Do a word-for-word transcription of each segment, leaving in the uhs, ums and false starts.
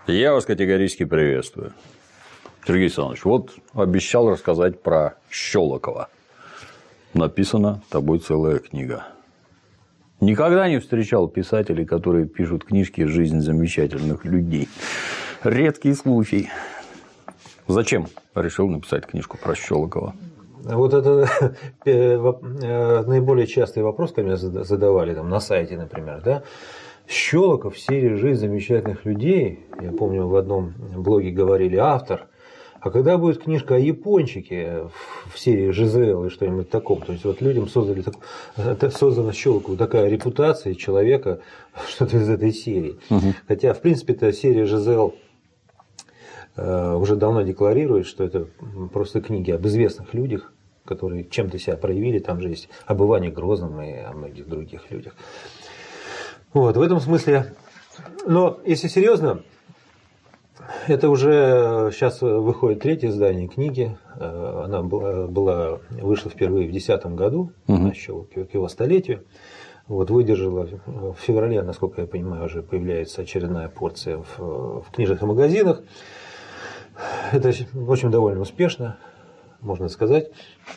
Я вас категорически приветствую. Сергей Александрович, вот обещал рассказать про Щелокова. Написана тобой целая книга. Никогда не встречал писателей, которые пишут книжки «Жизнь замечательных людей». Редкий случай. Зачем решил написать книжку про Щелокова? Вот это наиболее частый вопрос, который меня задавали там, на сайте, например. Да? Щелоков в серии «Жизнь замечательных людей», я помню, в одном блоге говорили автор, а когда будет книжка о япончике в серии ЖЗЛ и что-нибудь таком, то есть вот людям создали так, создана Щелокову такая репутация человека, что-то из этой серии. Угу. Хотя, в принципе, эта серия ЖЗЛ уже давно декларирует, что это просто книги об известных людях, которые чем-то себя проявили, там же есть об Иване Грозном и о многих других людях. Вот, в этом смысле, но если серьезно, это уже сейчас выходит третье издание книги. Она была, была, вышла впервые в две тысячи десятом году, угу. еще к его столетию. Вот, выдержала в феврале, насколько я понимаю, уже появляется очередная порция в, в книжных магазинах. Это, в общем, довольно успешно, можно сказать.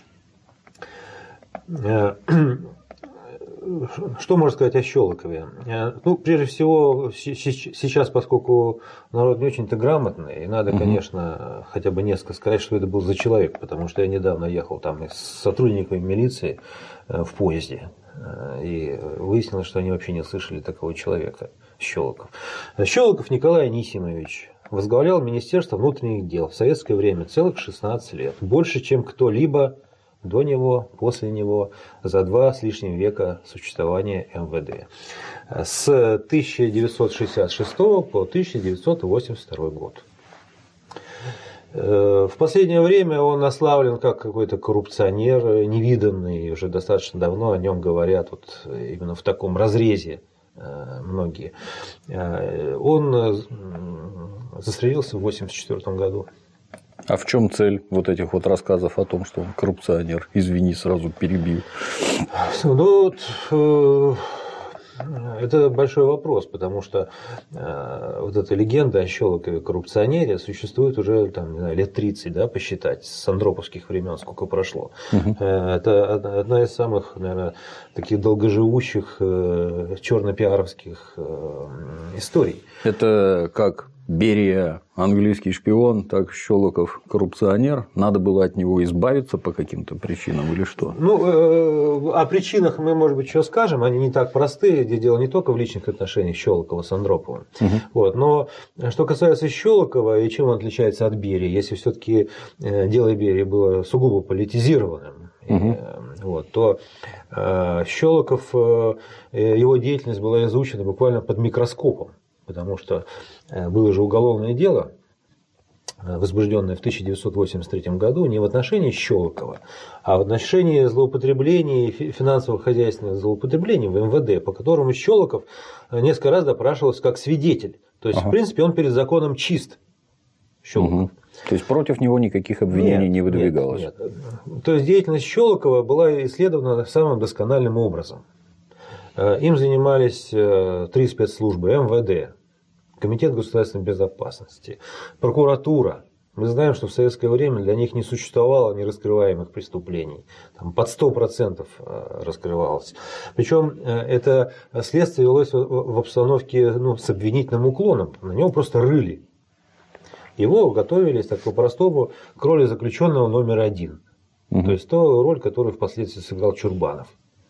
Что можно сказать о Щелокове? Ну, прежде всего, сейчас, поскольку народ не очень-то грамотный, и надо, конечно, хотя бы несколько сказать, что это был за человек, потому что я недавно ехал там с сотрудниками милиции в поезде, и выяснилось, что они вообще не слышали такого человека, Щелоков. Щелоков Николай Анисимович возглавлял Министерство внутренних дел в советское время целых шестнадцать лет, больше, чем кто-либо до него, после него, за два с лишним века существования эм вэ дэ. С тысяча девятьсот шестьдесят шестого по тысяча девятьсот восемьдесят второй год. В последнее время он ославлен как какой-то коррупционер невиданный, уже достаточно давно о нем говорят вот именно в таком разрезе многие. Он застрелился в восемьдесят четвёртом году. А в чем цель вот этих вот рассказов о том, что он коррупционер? Извини, сразу перебью. Ну, вот, э, это большой вопрос, потому что э, вот эта легенда о Щелокове коррупционере существует уже там, не знаю, лет тридцать, да, посчитать, с андроповских времен, сколько прошло. Угу. Э, это одна из самых, наверное, таких долгоживущих э, черно-пиаровских э, историй. Это как Берия английский шпион, так Щелоков коррупционер. Надо было от него избавиться по каким-то причинам или что? Ну, о причинах мы, может быть, еще скажем. Они не так простые. Где дело не только в личных отношениях Щелокова с Андроповым. Угу. Вот. Но что касается Щелокова и чем он отличается от Берии, если все-таки дело Берии было сугубо политизированным, угу. и, вот, то Щелоков, его деятельность была изучена буквально под микроскопом. Потому что было же уголовное дело, возбужденное в тысяча девятьсот восемьдесят третьем году не в отношении Щелокова, а в отношении злоупотреблений, финансово-хозяйственных злоупотреблений в эм вэ дэ, по которому Щелоков несколько раз допрашивался как свидетель. То есть, ага. в принципе, он перед законом чист. Щелоков. Угу. То есть, против него никаких обвинений нет, не выдвигалось? Нет, нет. То есть, деятельность Щелокова была исследована самым доскональным образом. Им занимались три спецслужбы: эм вэ дэ, Комитет государственной безопасности, прокуратура. Мы знаем, что в советское время для них не существовало нераскрываемых преступлений. Там под сто процентов раскрывалось. Причем это следствие велось в обстановке, ну, с обвинительным уклоном. На него просто рыли. Его готовились так по-простому к роли заключенного номер один. Угу. То есть то роль, которую впоследствии сыграл Чурбанов.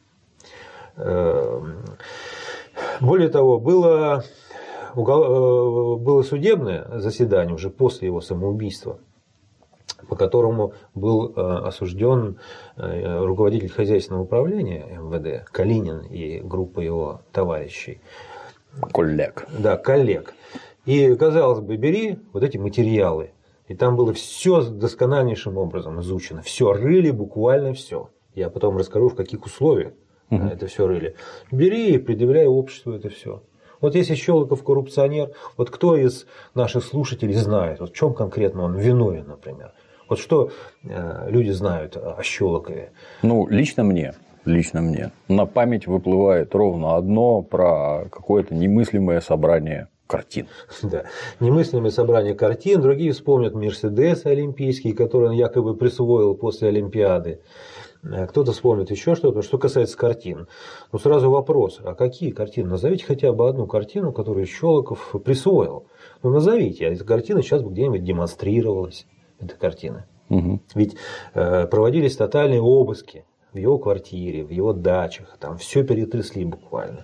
Более того, было, было судебное заседание уже после его самоубийства, по которому был осужден руководитель хозяйственного управления эм вэ дэ Калинин и группа его товарищей. Коллег. Да, коллег. И, казалось бы, бери вот эти материалы. И там было все доскональнейшим образом изучено. Все рыли, буквально все. Я потом расскажу, в каких условиях угу. это все рыли. Бери и предъявляй обществу это все. Вот если Щелоков коррупционер, вот кто из наших слушателей знает, вот в чем конкретно он виновен, например? Вот что люди знают о Щелокове? Ну, лично мне. Лично мне. На память выплывает ровно одно про какое-то немыслимое собрание картин. Да. Немыслимое собрание картин. Другие вспомнят Мерседес олимпийский, который он якобы присвоил после Олимпиады. Кто-то вспомнит еще что-то. Что касается картин, ну сразу вопрос, а какие картины? Назовите хотя бы одну картину, которую Щелоков присвоил. Ну назовите, а эта картина сейчас бы где-нибудь демонстрировалась, эта картина. Угу. Ведь э, проводились тотальные обыски в его квартире, в его дачах, там все перетрясли буквально.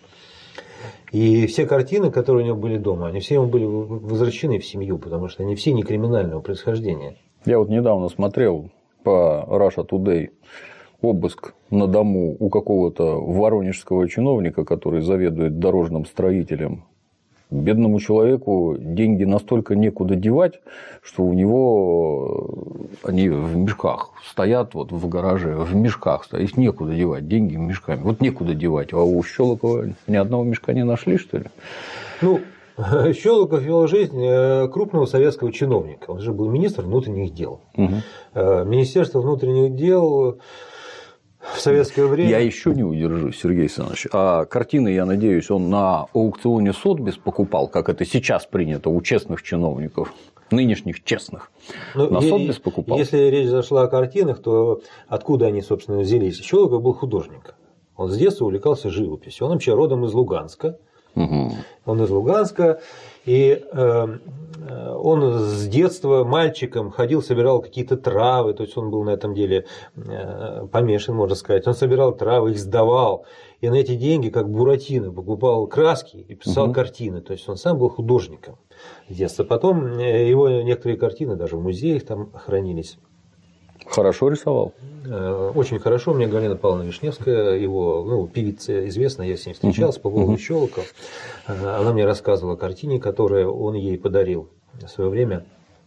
И все картины, которые у него были дома, они все ему были возвращены в семью, потому что они все не криминального происхождения. Я вот недавно смотрел по Russia Today обыск на дому у какого-то воронежского чиновника, который заведует дорожным строителем. Бедному человеку деньги настолько некуда девать, что у него они в мешках стоят вот в гараже, в мешках стоят, их некуда девать, деньги мешками. Вот некуда девать, а у Щелокова ни одного мешка не нашли, что ли? Ну, Щелоков вел жизнь крупного советского чиновника. Он же был министр внутренних дел. Угу. Министерство внутренних дел в советское время... Я еще не удержусь, Сергей Александрович. А картины, я надеюсь, он на аукционе Сотбис покупал, как это сейчас принято у честных чиновников, нынешних честных. Но на Сотбис покупал. Если речь зашла о картинах, то откуда они, собственно, взялись? Щелоков был художник. Он с детства увлекался живописью. Он вообще родом из Луганска. Угу. Он из Луганска. И э, он с детства мальчиком ходил, собирал какие-то травы, то есть он был на этом деле э, помешан, можно сказать. Он собирал травы, их сдавал, и на эти деньги, как Буратино, покупал краски и писал угу. картины. То есть он сам был художником с детства. Потом его некоторые картины даже в музеях там хранились. Хорошо рисовал? Очень хорошо. Мне Галина Павловна Вишневская, его ну, певица известная, я с ней встречался uh-huh. по поводу uh-huh. Щелокова. Она мне рассказывала о картине, которую он ей подарил в свое время.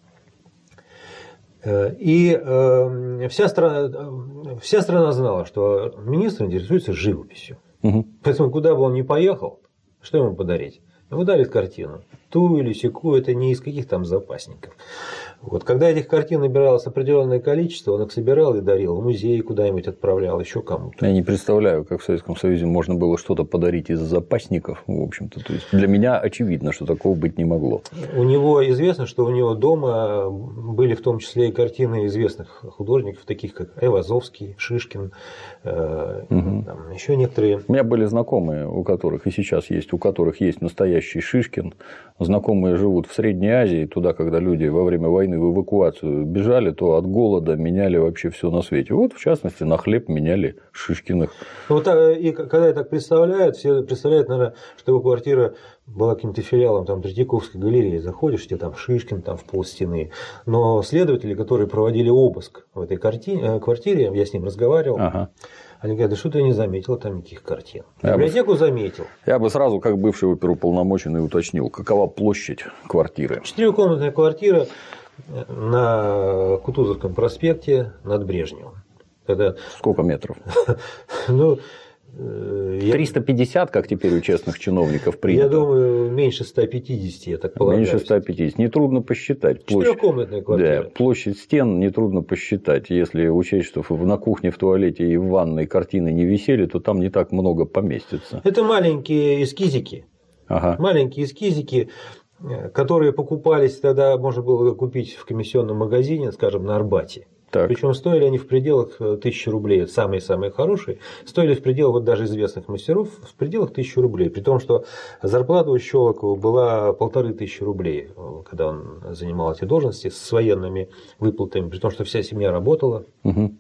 И вся страна, вся страна знала, что министр интересуется живописью. Uh-huh. Поэтому куда бы он ни поехал, что ему подарить? Ему дарит картину. Ту или сяку, это не из каких там запасников. Вот. Когда этих картин набиралось определенное количество, он их собирал и дарил в музей, куда-нибудь отправлял, еще кому-то. Я не представляю, как в Советском Союзе можно было что-то подарить из запасников, в общем-то. То есть для меня очевидно, что такого быть не могло. У него известно, что у него дома были в том числе и картины известных художников, таких как Айвазовский, Шишкин, э, угу. там, еще некоторые. У меня были знакомые, у которых и сейчас есть, у которых есть настоящий Шишкин. Знакомые живут в Средней Азии, туда, когда люди во время войны в эвакуацию бежали, то от голода меняли вообще все на свете. Вот, в частности, на хлеб меняли Шишкиных. Вот, и когда я так представляют, все представляют, наверное, что его квартира была каким-то филиалом там, Третьяковской галереи. Заходишь, где там Шишкин там, в полстены. Но следователи, которые проводили обыск в этой квартире, я с ним разговаривал, ага. Они говорят, да что-то я не заметил там никаких картин. Библиотеку бы, заметил. Я бы сразу, как бывший оперуполномоченный, уточнил, какова площадь квартиры. Четырехкомнатная квартира на Кутузовском проспекте над Брежневым. Это... Сколько метров? Ну, триста пятьдесят, как теперь у честных чиновников принято. Я думаю, меньше ста пятидесяти, я так полагаю. Меньше ста пятидесяти. Нетрудно посчитать. Четырехкомнатная квартира. Да, площадь стен нетрудно посчитать. Если учесть, что на кухне, в туалете и в ванной картины не висели, то там не так много поместится. Это маленькие эскизики. Ага. Маленькие эскизики, которые покупались тогда, можно было купить в комиссионном магазине, скажем, на Арбате. Так. Причем стоили они в пределах тысячи рублей. Самые-самые хорошие. Стоили в пределах вот даже известных мастеров в пределах тысячи рублей. При том, что зарплата у Щелокова была полторы тысячи рублей, когда он занимал эти должности с военными выплатами. При том, что вся семья работала. Угу.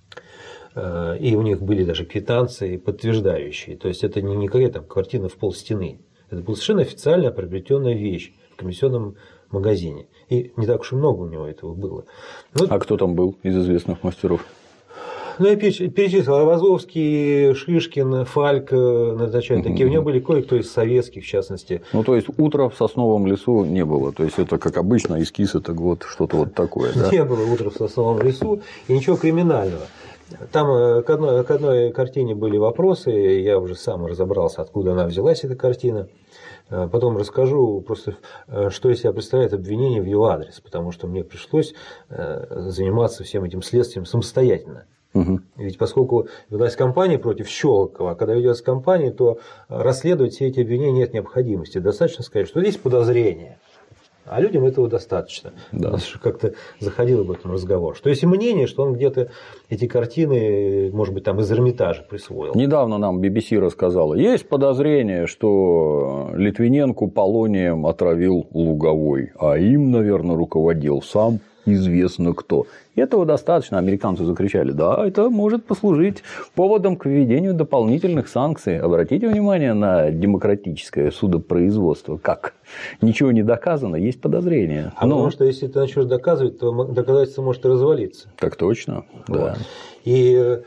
И у них были даже квитанции подтверждающие. То есть это не какая-то там картина в полстены. Это была совершенно официально приобретенная вещь в комиссионном магазине. И не так уж и много у него этого было. Вот. А кто там был из известных мастеров? Ну, я перечислил. Айвазовский, Шишкин, Фальк, назначают такие. У него были кое-кто из советских, в частности. Ну, то есть, утра в Сосновом лесу не было. То есть, это, как обычно, эскиз, это вот что-то вот такое. Да? Не было утра в Сосновом лесу и ничего криминального. Там к одной, к одной картине были вопросы. Я уже сам разобрался, откуда она взялась, эта картина. Потом расскажу просто, что из себя представляет обвинение в его адрес, потому что мне пришлось заниматься всем этим следствием самостоятельно. Угу. Ведь поскольку велась кампания против Щелокова, а когда ведется кампания, то расследовать все эти обвинения нет необходимости. Достаточно сказать, что здесь подозрение. А людям этого достаточно. Да. У нас как-то заходил об этом разговор. Что есть мнение, что он где-то эти картины, может быть, там из Эрмитажа присвоил. Недавно нам би би си рассказала. Есть подозрение, что Литвиненко полонием отравил Луговой, а им, наверное, руководил сам известно кто. И этого достаточно. Американцы закричали: да, это может послужить поводом к введению дополнительных санкций. Обратите внимание на демократическое судопроизводство. Как? Ничего не доказано, есть подозрения. А Но... потому что если ты начнешь доказывать, то доказательство может и развалиться. Так точно, вот. Да. И,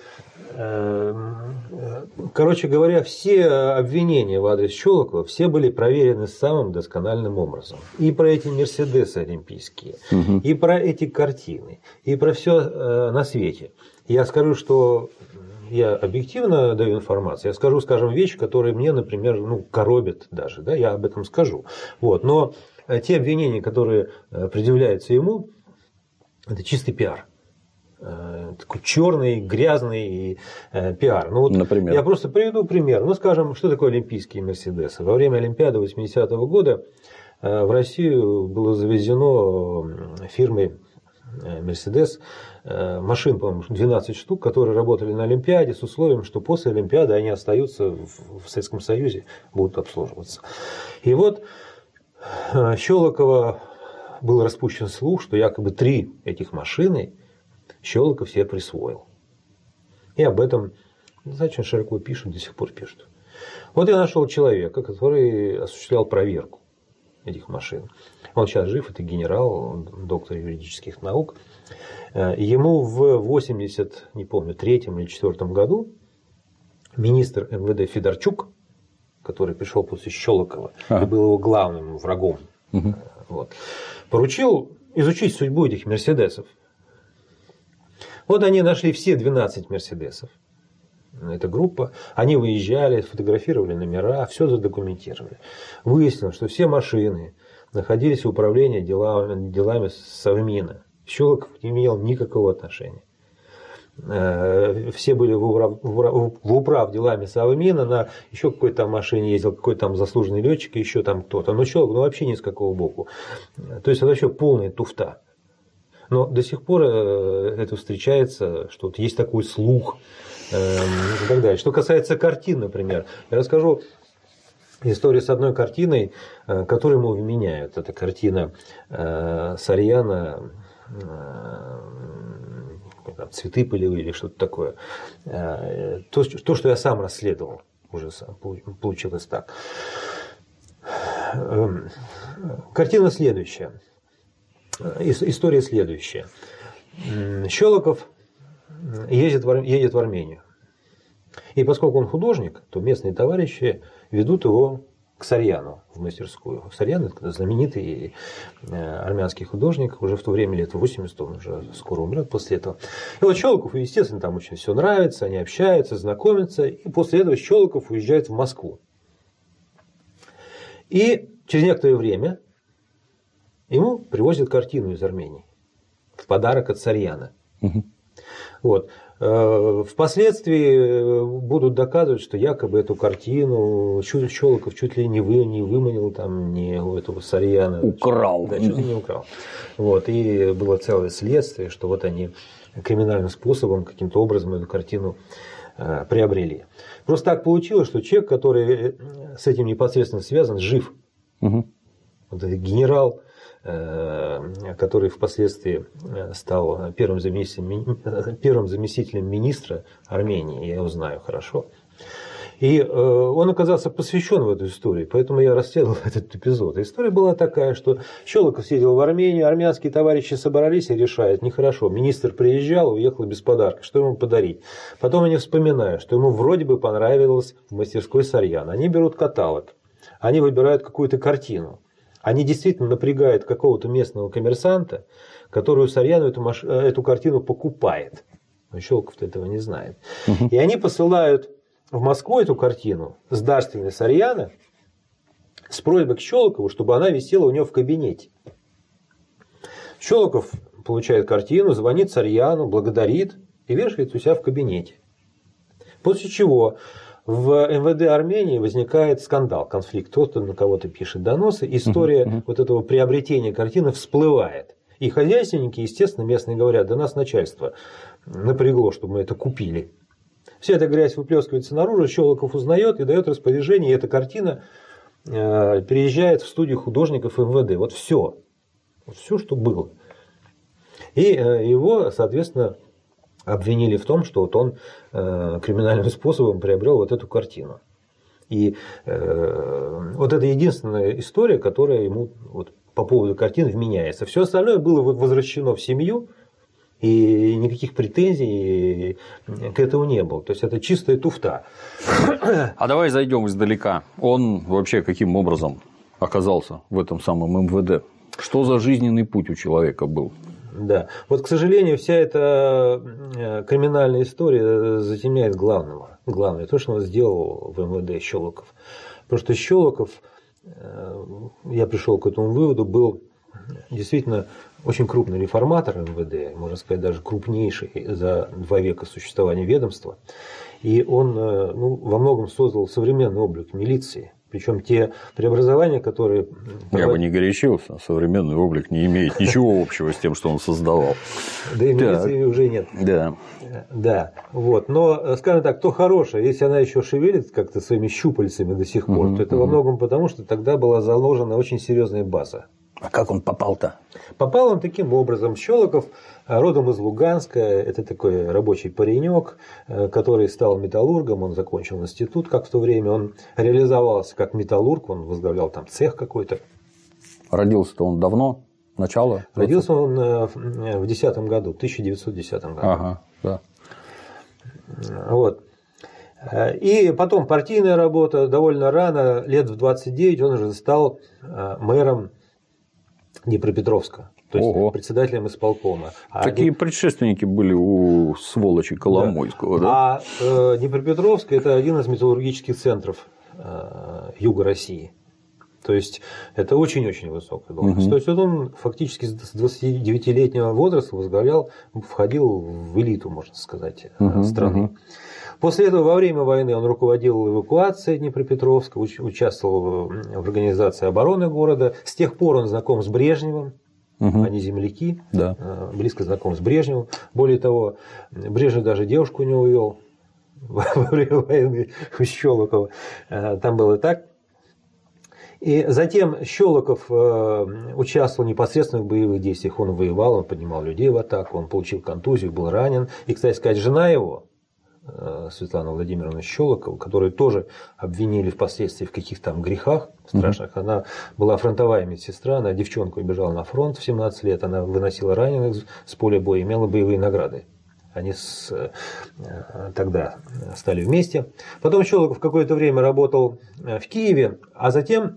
короче говоря, все обвинения в адрес Щелокова, все были проверены самым доскональным образом. И про эти Мерседесы олимпийские, угу. и про эти картины, и про все на свете. Я скажу, что я объективно даю информацию. Я скажу, скажем, вещи, которые мне, например, ну, коробят даже. Да, я об этом скажу. Вот. Но те обвинения, которые предъявляются ему, это чистый пиар. Такой черный, грязный э, пиар. Ну, вот например? Я просто приведу пример. Ну, скажем, что такое олимпийские Мерседесы? Во время Олимпиады восьмидесятого года э, в Россию было завезено фирмой Мерседес э, машин, по-моему, двенадцать штук, которые работали на Олимпиаде с условием, что после Олимпиады они остаются в, в Советском Союзе, будут обслуживаться. И вот э, Щелокова был распущен слух, что якобы три этих машины Щелоков себе присвоил. И об этом достаточно широко пишут, до сих пор пишут. Вот я нашел человека, который осуществлял проверку этих машин. Он сейчас жив, это генерал, доктор юридических наук. Ему в восемьдесят, не помню, третьем или четвёртом году министр эм вэ дэ Федорчук, который пришел после Щелокова ага. и был его главным врагом, угу. вот, поручил изучить судьбу этих мерседесов. Вот они нашли все двенадцать Мерседесов. Эта группа. Они выезжали, фотографировали номера, все задокументировали. Выяснилось, что все машины находились в управлении делами, делами Совмина. Щелоков не имел никакого отношения. Все были в управ, в управ делами Совмина, на еще какой-то там машине ездил, какой-то там заслуженный летчик, еще там кто-то. Но Щелоков ну, вообще ни с какого боку. То есть это вообще полная туфта. Но до сих пор это встречается, что вот есть такой слух э, и так далее. Что касается картин, например, я расскажу историю с одной картиной, э, которую ему вменяют. Это картина э, Сарьяна э, «Цветы полевые» или что-то такое. Э, то, то, что я сам расследовал, уже получилось так. Э, картина следующая. История следующая. Щелоков едет в, едет в Армению. И поскольку он художник, то местные товарищи ведут его к Сарьяну в мастерскую. Сарьян – это знаменитый армянский художник, уже в то время лет восемьдесят, он уже скоро умрет после этого. И вот Щелоков, естественно, там очень все нравится, они общаются, знакомятся. И после этого Щелоков уезжает в Москву. И через некоторое время ему привозят картину из Армении в подарок от Сарьяна. Угу. Вот. Впоследствии будут доказывать, что якобы эту картину Щелоков чуть ли не, вы, не выманил там, не у этого Сарьяна. Украл. Да, чуть ли не украл. Вот. И было целое следствие, что вот они криминальным способом каким-то образом эту картину приобрели. Просто так получилось, что человек, который с этим непосредственно связан, жив. Угу. Вот этот генерал, который впоследствии стал первым заместителем, первым заместителем министра Армении, я его знаю хорошо. И он оказался посвящен в эту историю, поэтому я расследовал этот эпизод. История была такая, что Щелоков сидел в Армении, армянские товарищи собрались и решают, нехорошо, министр приезжал, уехал без подарка, что ему подарить. Потом они вспоминают, что ему вроде бы понравилось в мастерской Сарьян. Они берут каталог, они выбирают какую-то картину. Они действительно напрягают какого-то местного коммерсанта, который у Сарьяна эту, маш... эту картину покупает. Но Щелоков-то этого не знает. Угу. И они посылают в Москву эту картину с дарственной Сарьяна с просьбой к Щелокову, чтобы она висела у него в кабинете. Щелоков получает картину, звонит Сарьяну, благодарит. и вешает у себя в кабинете. После чего в эм вэ дэ Армении возникает скандал, конфликт. Кто-то на кого-то пишет доносы. История uh-huh. вот этого приобретения картины всплывает. И хозяйственники, естественно, местные говорят: да нас начальство напрягло, чтобы мы это купили. Вся эта грязь выплескивается наружу, Щелоков узнает и дает распоряжение, и эта картина э, переезжает в студию художников эм вэ дэ. Вот все. Вот все, что было. И э, его, соответственно, обвинили в том, что вот он э, криминальным способом приобрел вот эту картину. И э, вот это единственная история, которая ему вот, по поводу картин вменяется. Все остальное было возвращено в семью, и никаких претензий к этому не было. То есть это чистая туфта. А давай зайдем издалека. Он вообще каким образом оказался в этом самом эм вэ дэ? Что за жизненный путь у человека был? Да. Вот, к сожалению, вся эта криминальная история затемняет главного. Главное, то, что он сделал в эм вэ дэ Щелоков. Потому что Щелоков, я пришел к этому выводу, был действительно очень крупный реформатор эм вэ дэ, можно сказать, даже крупнейший за два века существования ведомства. И он ну, во многом создал современный облик милиции. Причем те преобразования, которые... Я бы не горячился, современный облик не имеет ничего общего с тем, что он создавал. Да и милиции уже нет. Да. Да, вот. Но, скажем так, то хорошее, если она еще шевелит как-то своими щупальцами до сих пор, то это во многом потому, что тогда была заложена очень серьезная база. А как он попал-то? Попал он таким образом. Щелоков родом из Луганска, это такой рабочий паренек, который стал металлургом, он закончил институт, как в то время, он реализовался как металлург, он возглавлял там цех какой-то. Родился-то он давно? Начало? Родился он в десятом году, в тысяча девятьсот десятом году. Ага, да. Вот. И потом партийная работа, довольно рано, лет в двадцать девять он уже стал мэром Днепропетровска, то есть Ого. председателем исполкома. Такие а предшественники были у сволочи Коломойского, да? да? А э, Днепропетровск – это один из металлургических центров э, юга России. То есть это очень-очень высокая должность. Угу. То есть вот он фактически с двадцатидевятилетнего возраста возглавлял, входил в элиту, можно сказать, угу, страны. Угу. После этого во время войны он руководил эвакуацией Днепропетровска, участвовал в организации обороны города. С тех пор он знаком с Брежневым, угу. они земляки, да. близко знаком с Брежневым. Более того, Брежнев даже девушку у него увел во время войны у Щелокова. Там было так. И затем Щелоков участвовал непосредственно в боевых действиях. Он воевал, он поднимал людей в атаку, он получил контузию, был ранен. И, кстати сказать, жена его, Светлана Владимировна Щелокова, которую тоже обвинили впоследствии в каких-то там грехах страшных. Mm-hmm. Она была фронтовая медсестра, она девчонку убежала на фронт в семнадцать лет, она выносила раненых с поля боя, имела боевые награды. Они с, тогда стали вместе. Потом Щелоков какое-то время работал в Киеве, а затем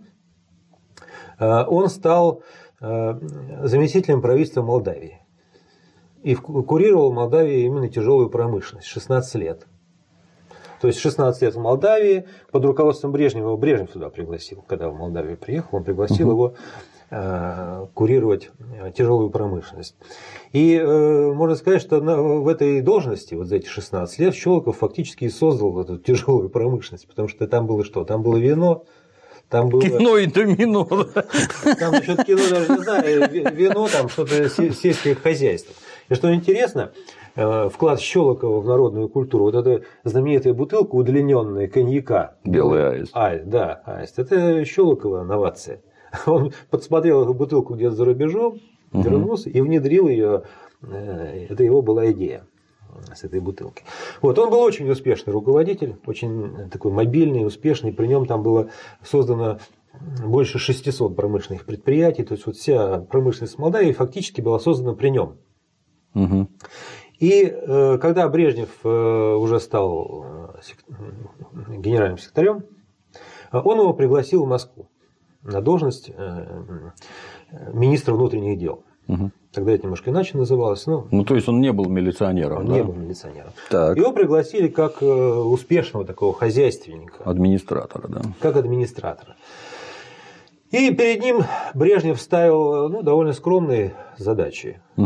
он стал заместителем правительства Молдавии. И курировал в Молдавии именно тяжелую промышленность, шестнадцать лет. То есть шестнадцать лет в Молдавии, под руководством Брежнева, Брежнев туда пригласил, когда в Молдавию приехал, он пригласил uh-huh. его э, курировать тяжелую промышленность. И э, можно сказать, что на, в этой должности, вот за эти шестнадцать лет, Щелоков фактически и создал эту тяжелую промышленность, потому что там было что? Там было вино, там было... Кино и домино. Там насчет кино даже не знаю, вино, там что-то сельское хозяйство. И что интересно, вклад Щелокова в народную культуру, вот эта знаменитая бутылка удлиненная коньяка. Белый аист. Аист, да, аист. Это Щелокова новация. Он подсмотрел эту бутылку где-то за рубежом, вернулся угу. и внедрил ее. Это его была идея с этой бутылки. Вот, он был очень успешный руководитель, очень такой мобильный, успешный. При нем там было создано больше шестисот промышленных предприятий. То есть вот вся промышленность Молдавии фактически была создана при нем. Угу. И э, когда Брежнев э, уже стал э, сек... генеральным секретарем, он его пригласил в Москву на должность э, министра внутренних дел. Угу. Тогда это немножко иначе называлось. Но... Ну, то есть он не был милиционером. Он да? не был милиционером. Так. Его пригласили как э, успешного такого хозяйственника. Администратора, да. Как администратора. И перед ним Брежнев ставил ну, довольно скромные задачи. Угу.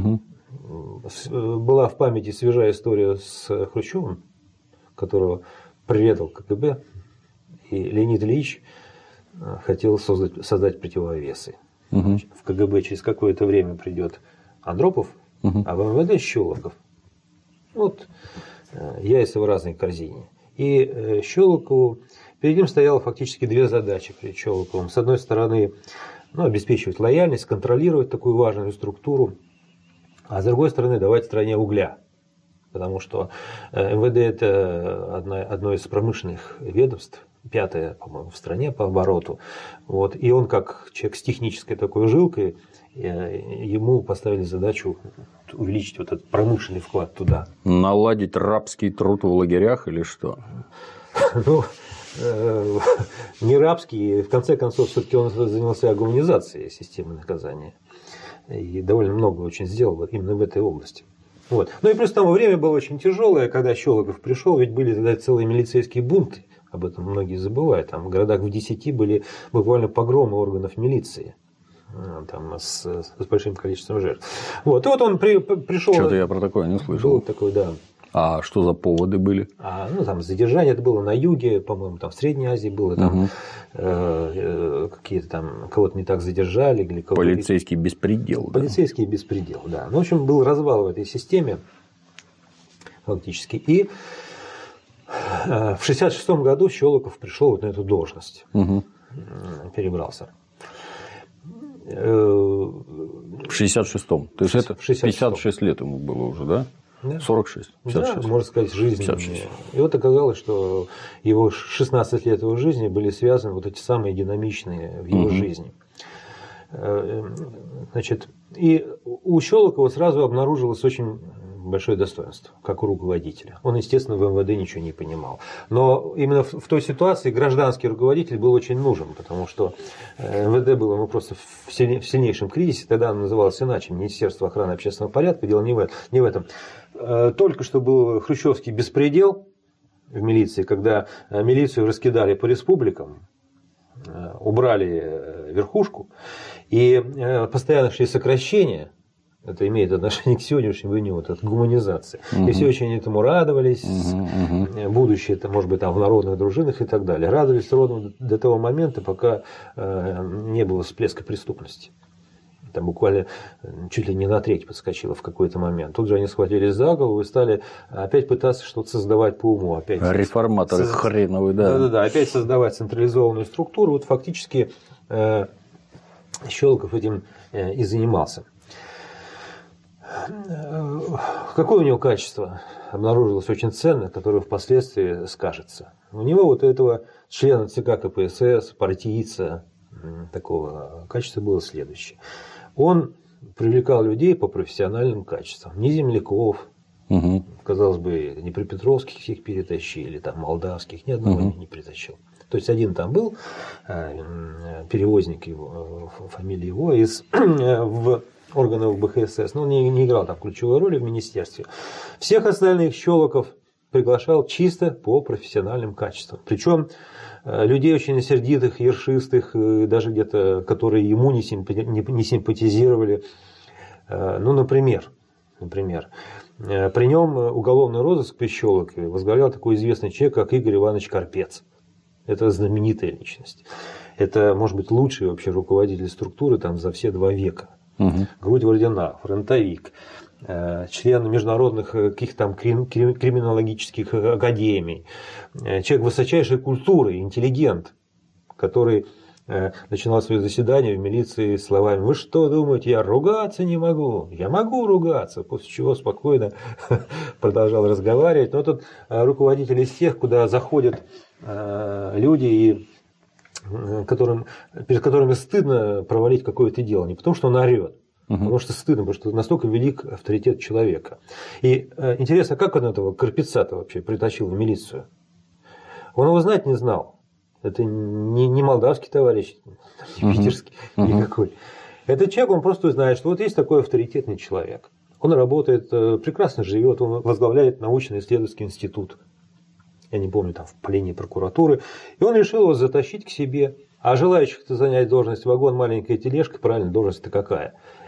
была в памяти свежая история с Хрущевым, которого предал КГБ, и Леонид Ильич хотел создать, создать противовесы. Угу. В КГБ через какое-то время придет Андропов, угу. а в МВД Щелоков. Вот яйца в разной корзине. И Щелокову, перед ним стояло фактически две задачи перед Щелоковым. С одной стороны, ну, обеспечивать лояльность, контролировать такую важную структуру, а с другой стороны, давать стране угля. Потому что МВД – это одно, одно из промышленных ведомств, пятое, по-моему, в стране по обороту. Вот. И он, как человек с технической такой жилкой, ему поставили задачу увеличить вот этот промышленный вклад туда. Наладить рабский труд в лагерях или что? Ну, не рабский. В конце концов, все-таки он занялся гуманизацией системы наказания. И довольно много очень сделал именно в этой области. Вот. Ну и плюс там время было очень тяжелое, когда Щелоков пришел, ведь были тогда целые милицейские бунты. Об этом многие забывают. Там в городах в десяти были буквально погромы органов милиции. Там, с, с большим количеством жертв. Вот. И вот он при, пришел. Что-то я про такое не слышал. Был такой, да. А что за поводы были? А, ну, там задержание это было на юге, по-моему, там в Средней Азии было, там угу. э, какие-то там кого-то не так задержали. Или кого-то... Полицейский беспредел. Полицейский да. беспредел, да. Ну, в общем, был развал в этой системе фактически. И в шестьдесят шестом году Щелоков пришел вот на эту должность, угу. перебрался. В шестьдесят шестом. То есть это пятьдесят шесть лет ему было уже, да? Да. сорок шесть. Да, можно сказать, жизненные. И вот оказалось, что его шестнадцать лет его жизни были связаны вот эти самые динамичные в его угу. жизни. Значит, и у Щелокова сразу обнаружилось очень большое достоинство, как у руководителя. Он, естественно, в МВД ничего не понимал. Но именно в той ситуации гражданский руководитель был очень нужен, потому что МВД было ну, просто в сильнейшем кризисе. Тогда оно называлось иначе, Министерство охраны общественного порядка. Дело не в этом. Только что был хрущевский беспредел в милиции, когда милицию раскидали по республикам, убрали верхушку, и постоянно шли сокращения. Это имеет отношение к сегодняшнему дню, вот от гуманизации. Угу. И все очень этому радовались. Угу, угу. Будущее, это, может быть, там, в народных дружинах и так далее. Радовались ровно до того момента, пока не было всплеска преступности. Там буквально чуть ли не на треть подскочило в какой-то момент. Тут же они схватились за голову и стали опять пытаться что-то создавать по уму. Опять реформаторы соз... хреновые, да. Да-да-да, опять создавать централизованную структуру. Вот фактически э, Щелоков этим э, и занимался. Какое у него качество обнаружилось очень ценное, которое впоследствии скажется? У него вот этого члена ЦК КПСС, партийца, такого качества было следующее. Он привлекал людей по профессиональным качествам, не земляков, угу. казалось бы, не припетровских всех перетащили, там молдавских, ни одного угу. не притащил. То есть один там был, перевозник его, фамилия его, из в органов БХСС, но он не, не играл там ключевой роли в министерстве. Всех остальных Щелоков приглашал чисто по профессиональным качествам. Причем людей очень сердитых, ершистых, даже где-то, которые ему не симпатизировали. Ну, например, например, при нем уголовный розыск при Щелокове возглавлял такой известный человек, как Игорь Иванович Карпец. Это знаменитая личность. Это, может быть, лучший вообще руководитель структуры там, за все два века. Угу. Грудь в орденах, фронтовик, член международных каких там криминологических академий, человек высочайшей культуры, интеллигент, который начинал свое заседание в милиции словами: «Вы что думаете, я ругаться не могу? Я могу ругаться», после чего спокойно продолжал разговаривать. Но тут руководитель из тех, куда заходят люди, и которым, перед которыми стыдно провалить какое-то дело. Не потому, что он орет, угу. потому что стыдно, потому что настолько велик авторитет человека. И э, интересно, как он этого Карпеца-то вообще притащил в милицию? Он его знать не знал. Это не, не молдавский товарищ, не угу. питерский угу. никакой. Этот человек, он просто знает, что вот есть такой авторитетный человек. Он работает, прекрасно живет, он возглавляет научно-исследовательский институт. Я не помню, там в полении прокуратуры. И он решил его затащить к себе. А желающих занять должность вагон, маленькая тележка, правильно, должность-то какая?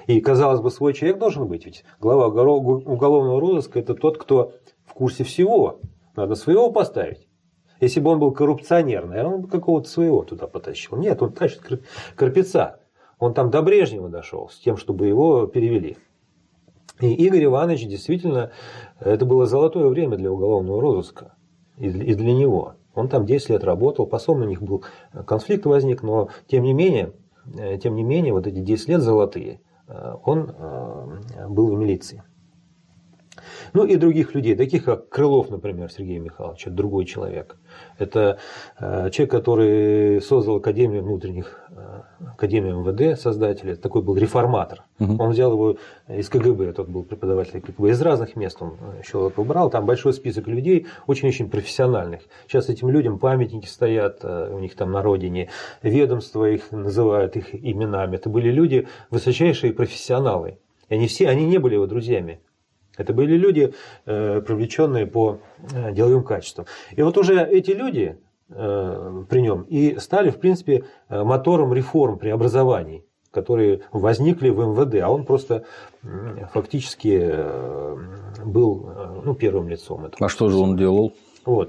И, казалось бы, свой человек должен быть, ведь глава уголовного розыска – это тот, кто в курсе всего. Надо своего поставить. Если бы он был коррупционер, наверное, он бы какого-то своего туда потащил. Нет, он тащит Карпеца. Он там до Брежнева дошел с тем, чтобы его перевели. И Игорь Иванович действительно, это было золотое время для уголовного розыска. И для него. Он там десять лет работал, потом у них был конфликт возник, но тем не менее, тем не менее вот эти десять лет золотые, он был в милиции. Ну и других людей, таких как Крылов, например, Сергей Михайлович, это другой человек. Это человек, который создал Академию внутренних, Академию эм вэ дэ, создатель, это такой был реформатор. Угу. Он взял его из ка гэ бэ, тот был преподаватель ка гэ бэ, из разных мест он Щелокова брал, там большой список людей, очень-очень профессиональных. Сейчас этим людям памятники стоят, у них там на родине, ведомства их называют их именами. Это были люди, высочайшие профессионалы. И они все, они не были его друзьями. Это были люди, привлеченные по деловым качествам. И вот уже эти люди при нем и стали, в принципе, мотором реформ, преобразований, которые возникли в эм вэ дэ. А он просто фактически был, ну, первым лицом этого. А что же он делал? Вот.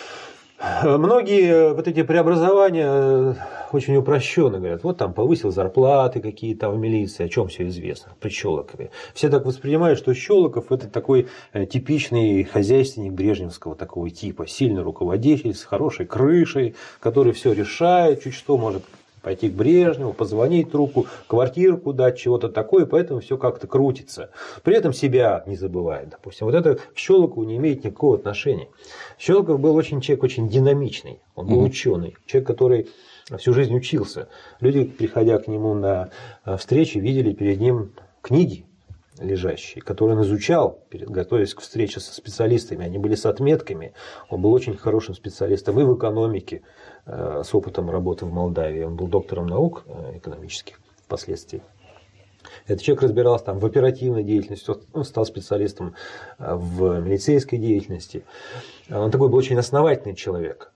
Многие вот эти преобразования очень упрощенно говорят, вот там повысил зарплаты какие-то там в милиции, о чем все известно, при Щелокове. Все так воспринимают, что Щелоков это такой типичный хозяйственник брежневского такого типа, сильный руководитель с хорошей крышей, который все решает, чуть что может пойти к Брежневу, позвонить трубку, квартирку дать, чего-то такое, поэтому все как-то крутится. При этом себя не забывает, допустим. Вот это к Щелокову не имеет никакого отношения. Щелоков был очень человек очень динамичный, он был mm-hmm. ученый, человек, который всю жизнь учился. Люди, приходя к нему на встречи, видели перед ним книги лежащие, которые он изучал, готовясь к встрече со специалистами. Они были с отметками. Он был очень хорошим специалистом и в экономике, с опытом работы в Молдавии. Он был доктором наук экономических впоследствии. Этот человек разбирался там в оперативной деятельности, он стал специалистом в милицейской деятельности. Он такой был очень основательный человек.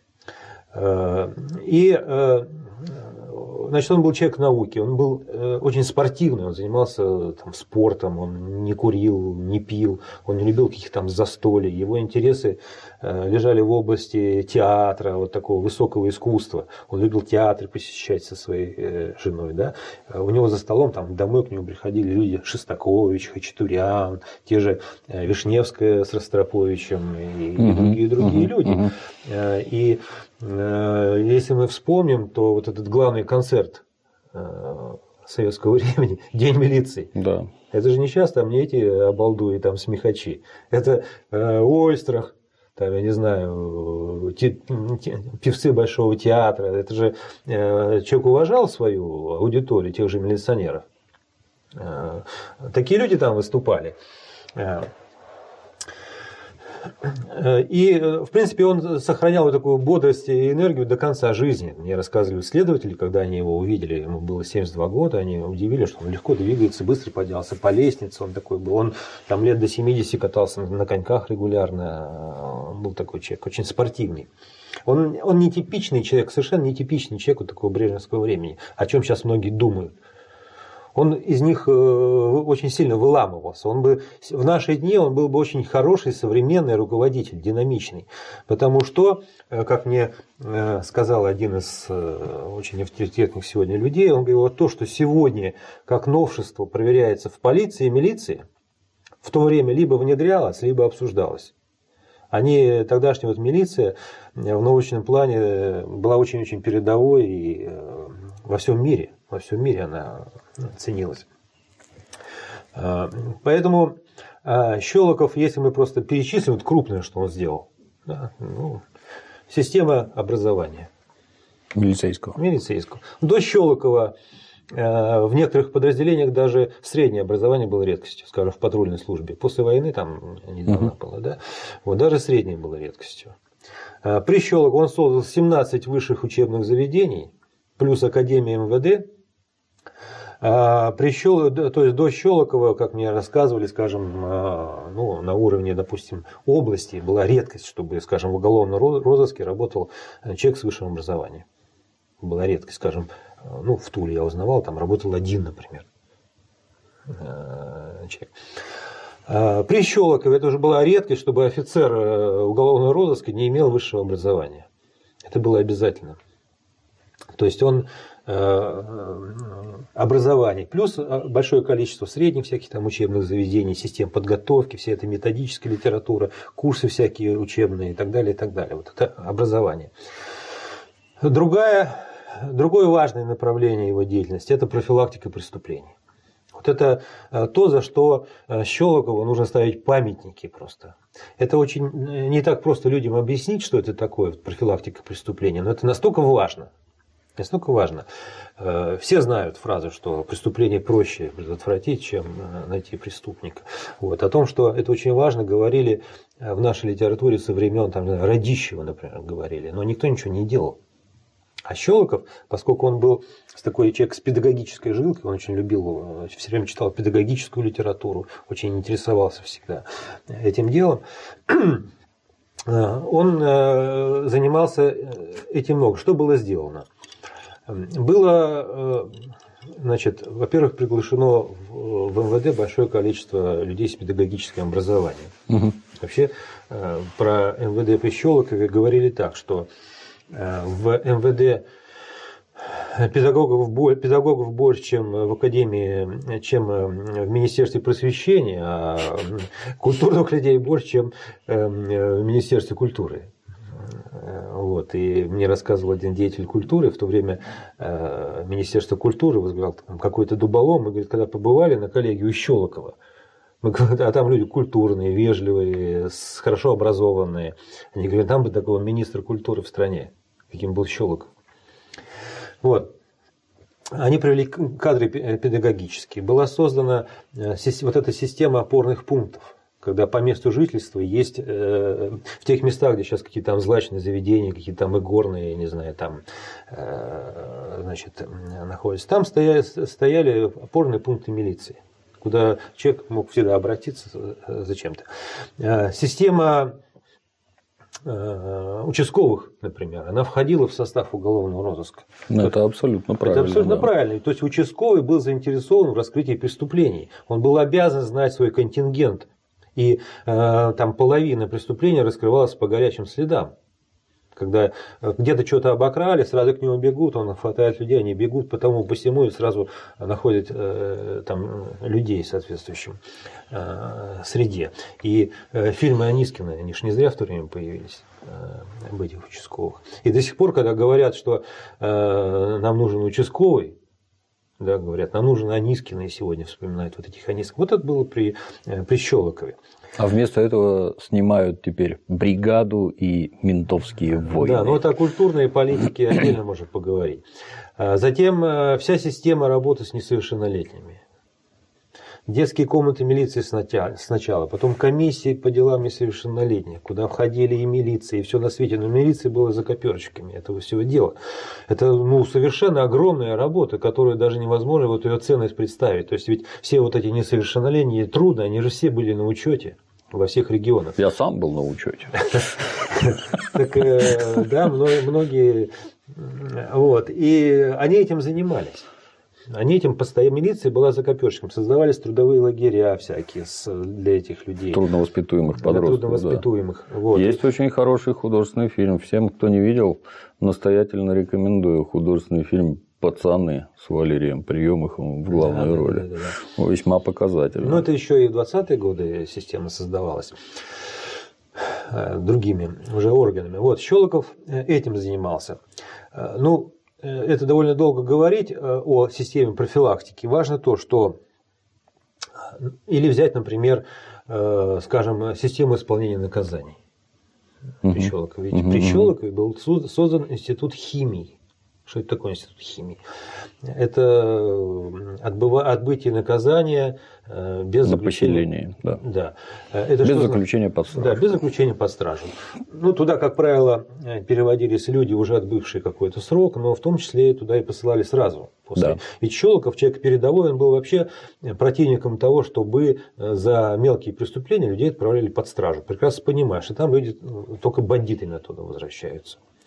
И, значит, он был человек науки, он был очень спортивный, он занимался там спортом, он не курил, не пил, он не любил каких-то там застолий. Его интересы лежали в области театра, вот такого высокого искусства. Он любил театры посещать со своей женой. Да? У него за столом там домой к нему приходили люди Шостакович, Хачатурян, те же Вишневская с Ростроповичем и, угу, и другие, другие угу, люди. Угу. И если мы вспомним, то вот этот главный концерт советского времени, День милиции, да. Это же не сейчас там не эти обалдуи, там смехачи. Это Ойстрах, там, я не знаю, те, те, певцы Большого театра. Это же человек уважал свою аудиторию, тех же милиционеров. Такие люди там выступали. И, в принципе, он сохранял вот такую бодрость и энергию до конца жизни. Мне рассказывали исследователи, когда они его увидели, ему было семьдесят два года, они удивились, что он легко двигается, быстро поднялся по лестнице, он такой был. Он там лет до семидесяти катался на коньках регулярно, он был такой человек, очень спортивный. Он, он не типичный человек, совершенно не типичный человек вот такого брежневского времени, о чем сейчас многие думают. Он из них очень сильно выламывался. Он бы, в наши дни он был бы очень хороший, современный руководитель, динамичный. Потому что, как мне сказал один из очень авторитетных сегодня людей, он говорил, вот то, что сегодня как новшество проверяется в полиции и милиции, в то время либо внедрялось, либо обсуждалось. Они, тогдашняя вот милиция в научном плане была очень-очень передовой и во всем мире. Во всем мире она ценилась. Поэтому Щелоков, если мы просто перечислим, вот крупное, что он сделал, да, ну, система образования. Милицейского. Милицейского. До Щелокова в некоторых подразделениях даже среднее образование было редкостью, скажем, в патрульной службе. После войны там недавно угу. было, да, вот даже среднее было редкостью. При Щелокове он создал семнадцать высших учебных заведений, плюс Академия эм вэ дэ. При Щел... То есть до Щелокова, как мне рассказывали, скажем, ну, на уровне, допустим, области была редкость, чтобы, скажем, в уголовном розыске работал человек с высшим образованием. Была редкость, скажем, ну, в Туле я узнавал, там работал один, например. человек. При Щелокове это уже была редкость, чтобы офицер уголовного розыска не имел высшего образования. Это было обязательно. То есть он образование, плюс большое количество средних всяких там учебных заведений, систем подготовки, вся эта методическая литература, курсы всякие учебные и так далее, и так далее. Вот это образование. Другая, другое важное направление его деятельности – это профилактика преступлений. Вот это то, за что Щелокову нужно ставить памятники просто. Это очень не так просто людям объяснить, что это такое, профилактика преступлений, но это настолько важно. Настолько важно. Все знают фразу, что преступление проще предотвратить, чем найти преступника. Вот. О том, что это очень важно, говорили в нашей литературе со времен там, Радищева, например, говорили, но никто ничего не делал. А Щелоков, поскольку он был такой человек с педагогической жилкой, он очень любил, все время читал педагогическую литературу, очень интересовался всегда этим делом, он занимался этим много. Что было сделано? Было, значит, во-первых, приглашено в эм вэ дэ большое количество людей с педагогическим образованием. Угу. Вообще про эм вэ дэ при Щелокове говорили так, что в эм вэ дэ педагогов, педагогов больше, чем в академии, чем в Министерстве просвещения, а культурных людей больше, чем в Министерстве культуры. Вот. И мне рассказывал один деятель культуры, в то время Министерство культуры возглавлял какой-то Дуболом, мы, говорит, когда побывали на коллегии у Щелокова, мы, а там люди культурные, вежливые, хорошо образованные, они говорят, там бы такого министра культуры в стране, каким был Щелоков. Вот. Они привели кадры педагогические. Была создана вот эта система опорных пунктов, когда по месту жительства есть в тех местах, где сейчас какие-то там злачные заведения, какие-то там игорные, не знаю, там, значит, находятся. Там стояли, стояли опорные пункты милиции, куда человек мог всегда обратиться за чем-то. Система участковых, например, она входила в состав уголовного розыска. Ну, это абсолютно правильно. Это абсолютно да. правильно. То есть участковый был заинтересован в раскрытии преступлений. Он был обязан знать свой контингент. И э, там половина преступлений раскрывалась по горячим следам. Когда где-то что-то обокрали, сразу к нему бегут, он хватает людей, они бегут по тому, по всему, и сразу находят э, там, людей в соответствующем э, среде. И э, фильмы Анискина, они же не зря в то время появились, э, об этих участковых. И до сих пор, когда говорят, что э, нам нужен участковый, да, говорят, нам нужен Анискин, и сегодня вспоминают вот этих Анискин. Вот это было при, при Щелокове. А вместо этого снимают теперь бригаду и ментовские войны. Да, но это о культурной политике отдельно можно поговорить. Затем вся система работы с несовершеннолетними. Детские комнаты милиции сначала, потом комиссии по делам несовершеннолетних, куда входили и милиции, и все на свете. Но милиция была за коперчиками этого всего дела. Это ну, совершенно огромная работа, которую даже невозможно вот ее ценность представить. То есть ведь все вот эти несовершеннолетние трудно, они же все были на учете во всех регионах. Я сам был на учете. Так, да, многие. Вот. И они этим занимались. Они этим постоянно, милиция была за коперчиком, создавались трудовые лагеря всякие для этих людей. Трудновоспитуемых подростков. Трудновоспитуемых. Да. Вот. Есть очень хороший художественный фильм. Всем, кто не видел, настоятельно рекомендую художественный фильм «Пацаны» с Валерием Приемыховым в главной да, роли. Да, да, да. Весьма показательно. Ну, это еще и в двадцатые годы система создавалась другими уже органами. Вот, Щелоков этим занимался. Ну, это довольно долго говорить о системе профилактики. Важно то, что или взять, например, скажем, систему исполнения наказаний. При Щелокове. Ведь при Щелокове был создан институт химии. Что это такое институт химии? Это отбытие наказания без заключения. Да. Да. Это без заключения под стражу. Да, без заключения под стражу. Ну, туда, как правило, переводились люди, уже отбывшие какой-то срок, но в том числе туда и посылали сразу. После. Да. Ведь Щелоков, человек передовой, он был вообще противником того, чтобы за мелкие преступления людей отправляли под стражу. Прекрасно понимаешь, что там люди только бандитами оттуда возвращаются.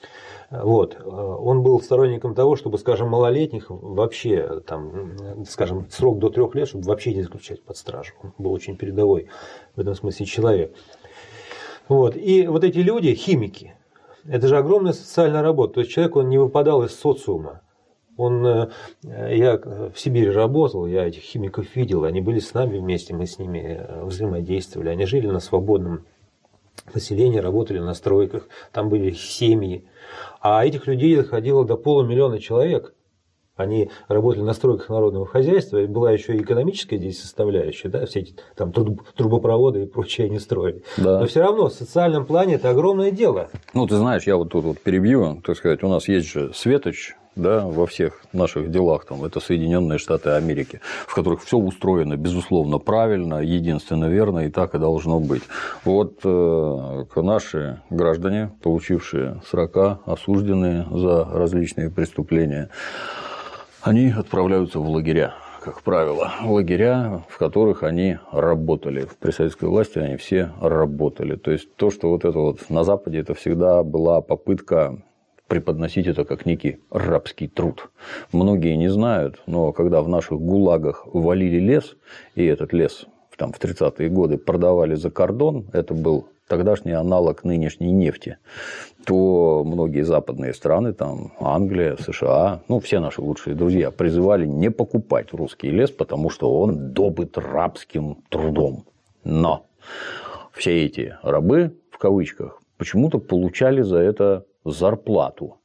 Вот. Он был сторонником того, чтобы, скажем, малолетних вообще, там, скажем, срок до трех лет, чтобы вообще не заключать под стражу. Он был очень передовой в этом смысле человек. Вот. И вот эти люди, химики, это же огромная социальная работа. То есть человек, он не выпадал из социума. Он, я в Сибири работал, я этих химиков видел, они были с нами вместе, мы с ними взаимодействовали. Они жили на свободном населении, работали на стройках, там были семьи. А этих людей доходило до полумиллиона человек. Они работали на стройках народного хозяйства, и была еще и экономическая здесь составляющая, да, все эти там трубопроводы и прочее они строили. Да. Но все равно в социальном плане это огромное дело. Ну, ты знаешь, я вот тут вот перебью, так сказать, у нас есть же Светоч, да, во всех наших делах, там, это Соединенные Штаты Америки, в которых все устроено, безусловно, правильно, единственно верно, и так и должно быть. Вот э, наши граждане, получившие срока, осужденные за различные преступления, они отправляются в лагеря, как правило, в лагеря, в которых они работали. При советской власти они все работали. То есть то, что вот это вот на Западе, это всегда была попытка преподносить это как некий рабский труд. Многие не знают, но когда в наших гулагах валили лес, и этот лес там, в тридцатые годы продавали за кордон, это был тогдашний аналог нынешней нефти, то многие западные страны, там Англия, США, ну, все наши лучшие друзья призывали не покупать русский лес, потому что он добыт рабским трудом. Но все эти рабы, в кавычках, почему-то получали за это зарплату.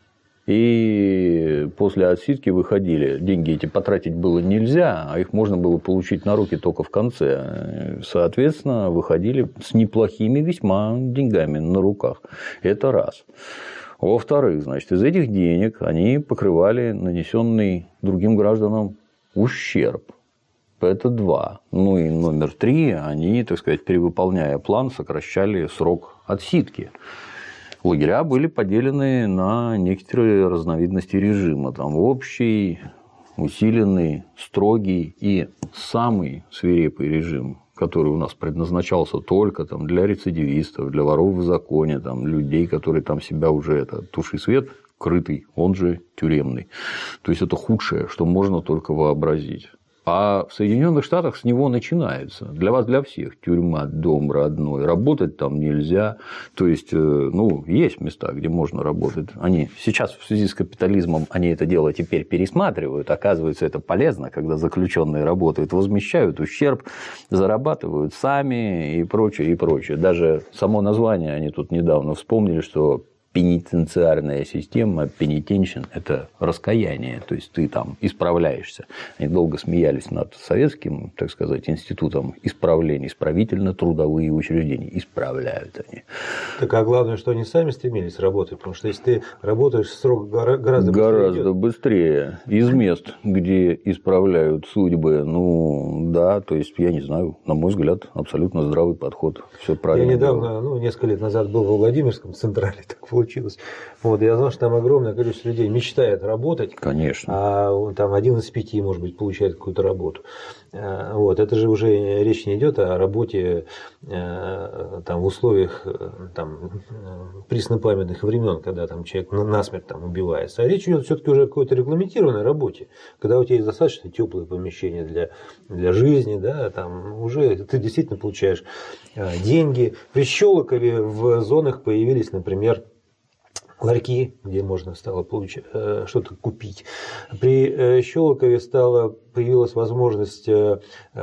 И после отсидки выходили. Деньги эти потратить было нельзя, а их можно было получить на руки только в конце. Соответственно, выходили с неплохими весьма деньгами на руках. Это раз. Во-вторых, значит, из этих денег они покрывали нанесенный другим гражданам ущерб. Это два. Ну и номер три, они, так сказать, перевыполняя план, сокращали срок отсидки. Лагеря были поделены на некоторые разновидности режима. Там общий, усиленный, строгий и самый свирепый режим, который у нас предназначался только там, для рецидивистов, для воров в законе, там, людей, которые там себя уже это, туши свет, крытый, он же тюремный. То есть это худшее, что можно только вообразить. А в Соединенных Штатах с него начинается. Для вас, для всех. Тюрьма, дом родной. Работать там нельзя. То есть, ну, есть места, где можно работать. Они сейчас в связи с капитализмом они это дело теперь пересматривают. Оказывается, это полезно, когда заключенные работают, возмещают ущерб, зарабатывают сами и прочее, и прочее. Даже само название они тут недавно вспомнили, что пенитенциарная система, penitentiary – это раскаяние, то есть ты там исправляешься. Они долго смеялись над советским, так сказать, институтом исправления, исправительно-трудовые учреждения. Исправляют они. Так, а главное, что они сами стремились работать, потому что если ты работаешь, срок гораздо быстрее. Гораздо быстрее. Из мест, где исправляют судьбы, ну да, то есть, я не знаю, на мой взгляд, абсолютно здравый подход. Все правильно. Я недавно, ну, несколько лет назад был во Владимирском централе, так получилось. Получилось. Вот, я знал, что там огромное количество людей мечтает работать. Конечно. А там один из пяти, может быть, получает какую-то работу. Вот, это же уже речь не идет о работе там, в условиях там, преснопамятных времен, когда там, человек насмерть там, убивается. А речь идет все-таки уже о какой-то регламентированной работе, когда у тебя есть достаточно теплые помещения для, для жизни, да, там уже ты действительно получаешь деньги. При Щелокове в зонах появились, например, ларьки, где можно стало получить, что-то купить. При Щелокове стала, появилась возможность ну,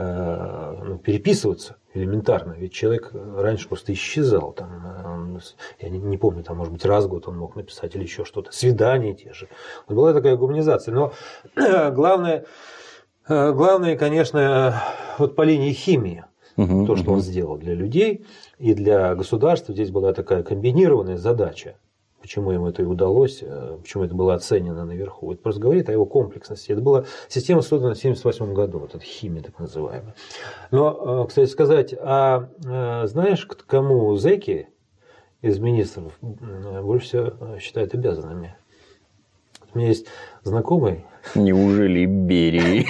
переписываться элементарно, ведь человек раньше просто исчезал. Там, я не, не помню, там, может быть, раз в год он мог написать или еще что-то. Свидания те же. Вот была такая гуманизация. Но главное, главное, конечно, вот по линии химии. Угу, то, что угу. он сделал для людей и для государства, здесь была такая комбинированная задача. Почему ему это и удалось, почему это было оценено наверху. Это просто говорит о его комплексности. Это была система, создана в тысяча девятьсот семьдесят восьмом году, вот эта химия так называемая. Но, кстати сказать, а знаешь, кому зэки из министров больше всего считают обязанными? У меня есть знакомый. Неужели Берии?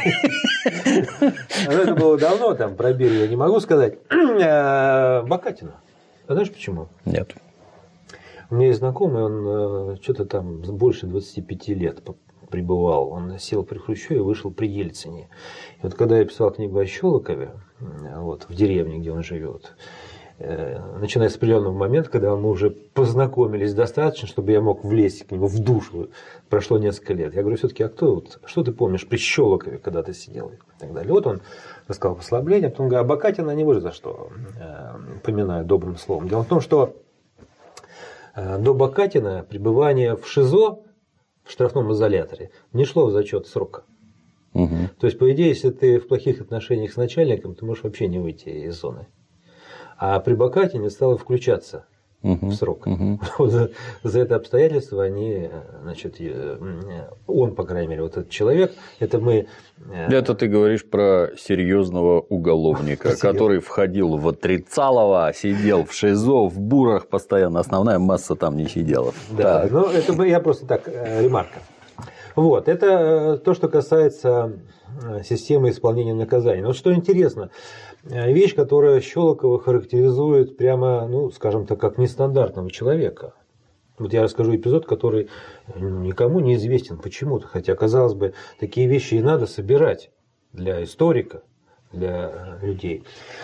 Это было давно, там про Берию я не могу сказать. Бакатина. А знаешь почему? Нет. У меня есть знакомый, он что-то там больше двадцати пяти лет пребывал. Он сел при Хрущеве и вышел при Ельцине. И вот когда я писал книгу о Щелокове, вот, в деревне, где он живет, начиная с определенного момента, когда мы уже познакомились достаточно, чтобы я мог влезть к нему в душу, прошло несколько лет. Я говорю, все-таки, а кто, вот, что ты помнишь при Щелокове, когда ты сидел и так далее. Вот он рассказал послабление, потом говорит, а Бакатина не выжил за что, поминаю добрым словом. Дело в том, что до Бакатина пребывание в ШИЗО, в штрафном изоляторе, не шло в зачет срока. Угу. То есть, по идее, если ты в плохих отношениях с начальником, ты можешь вообще не выйти из зоны. А при Бакатине стало включаться угу, в срок. Угу. Вот за, за это обстоятельство они, значит, он, по крайней мере, вот этот человек, это мы... Это ты говоришь про серьезного уголовника, который входил в отрицалово, сидел в ШИЗО, в бурах постоянно, основная масса там не сидела. Да, так. Ну это я просто так, ремарка. Вот, это то, что касается системы исполнения наказаний. Но что интересно, вещь, которая Щелокова характеризует прямо, ну, скажем так, как нестандартного человека. Вот я расскажу эпизод, который никому не известен почему-то. Хотя, казалось бы, такие вещи и надо собирать для историка, для людей.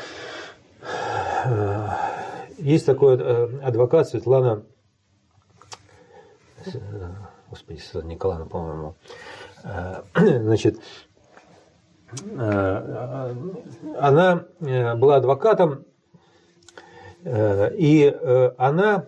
Есть такой адвокат Светлана, господи, Светлана Николаевна, по-моему, значит, она была адвокатом, и она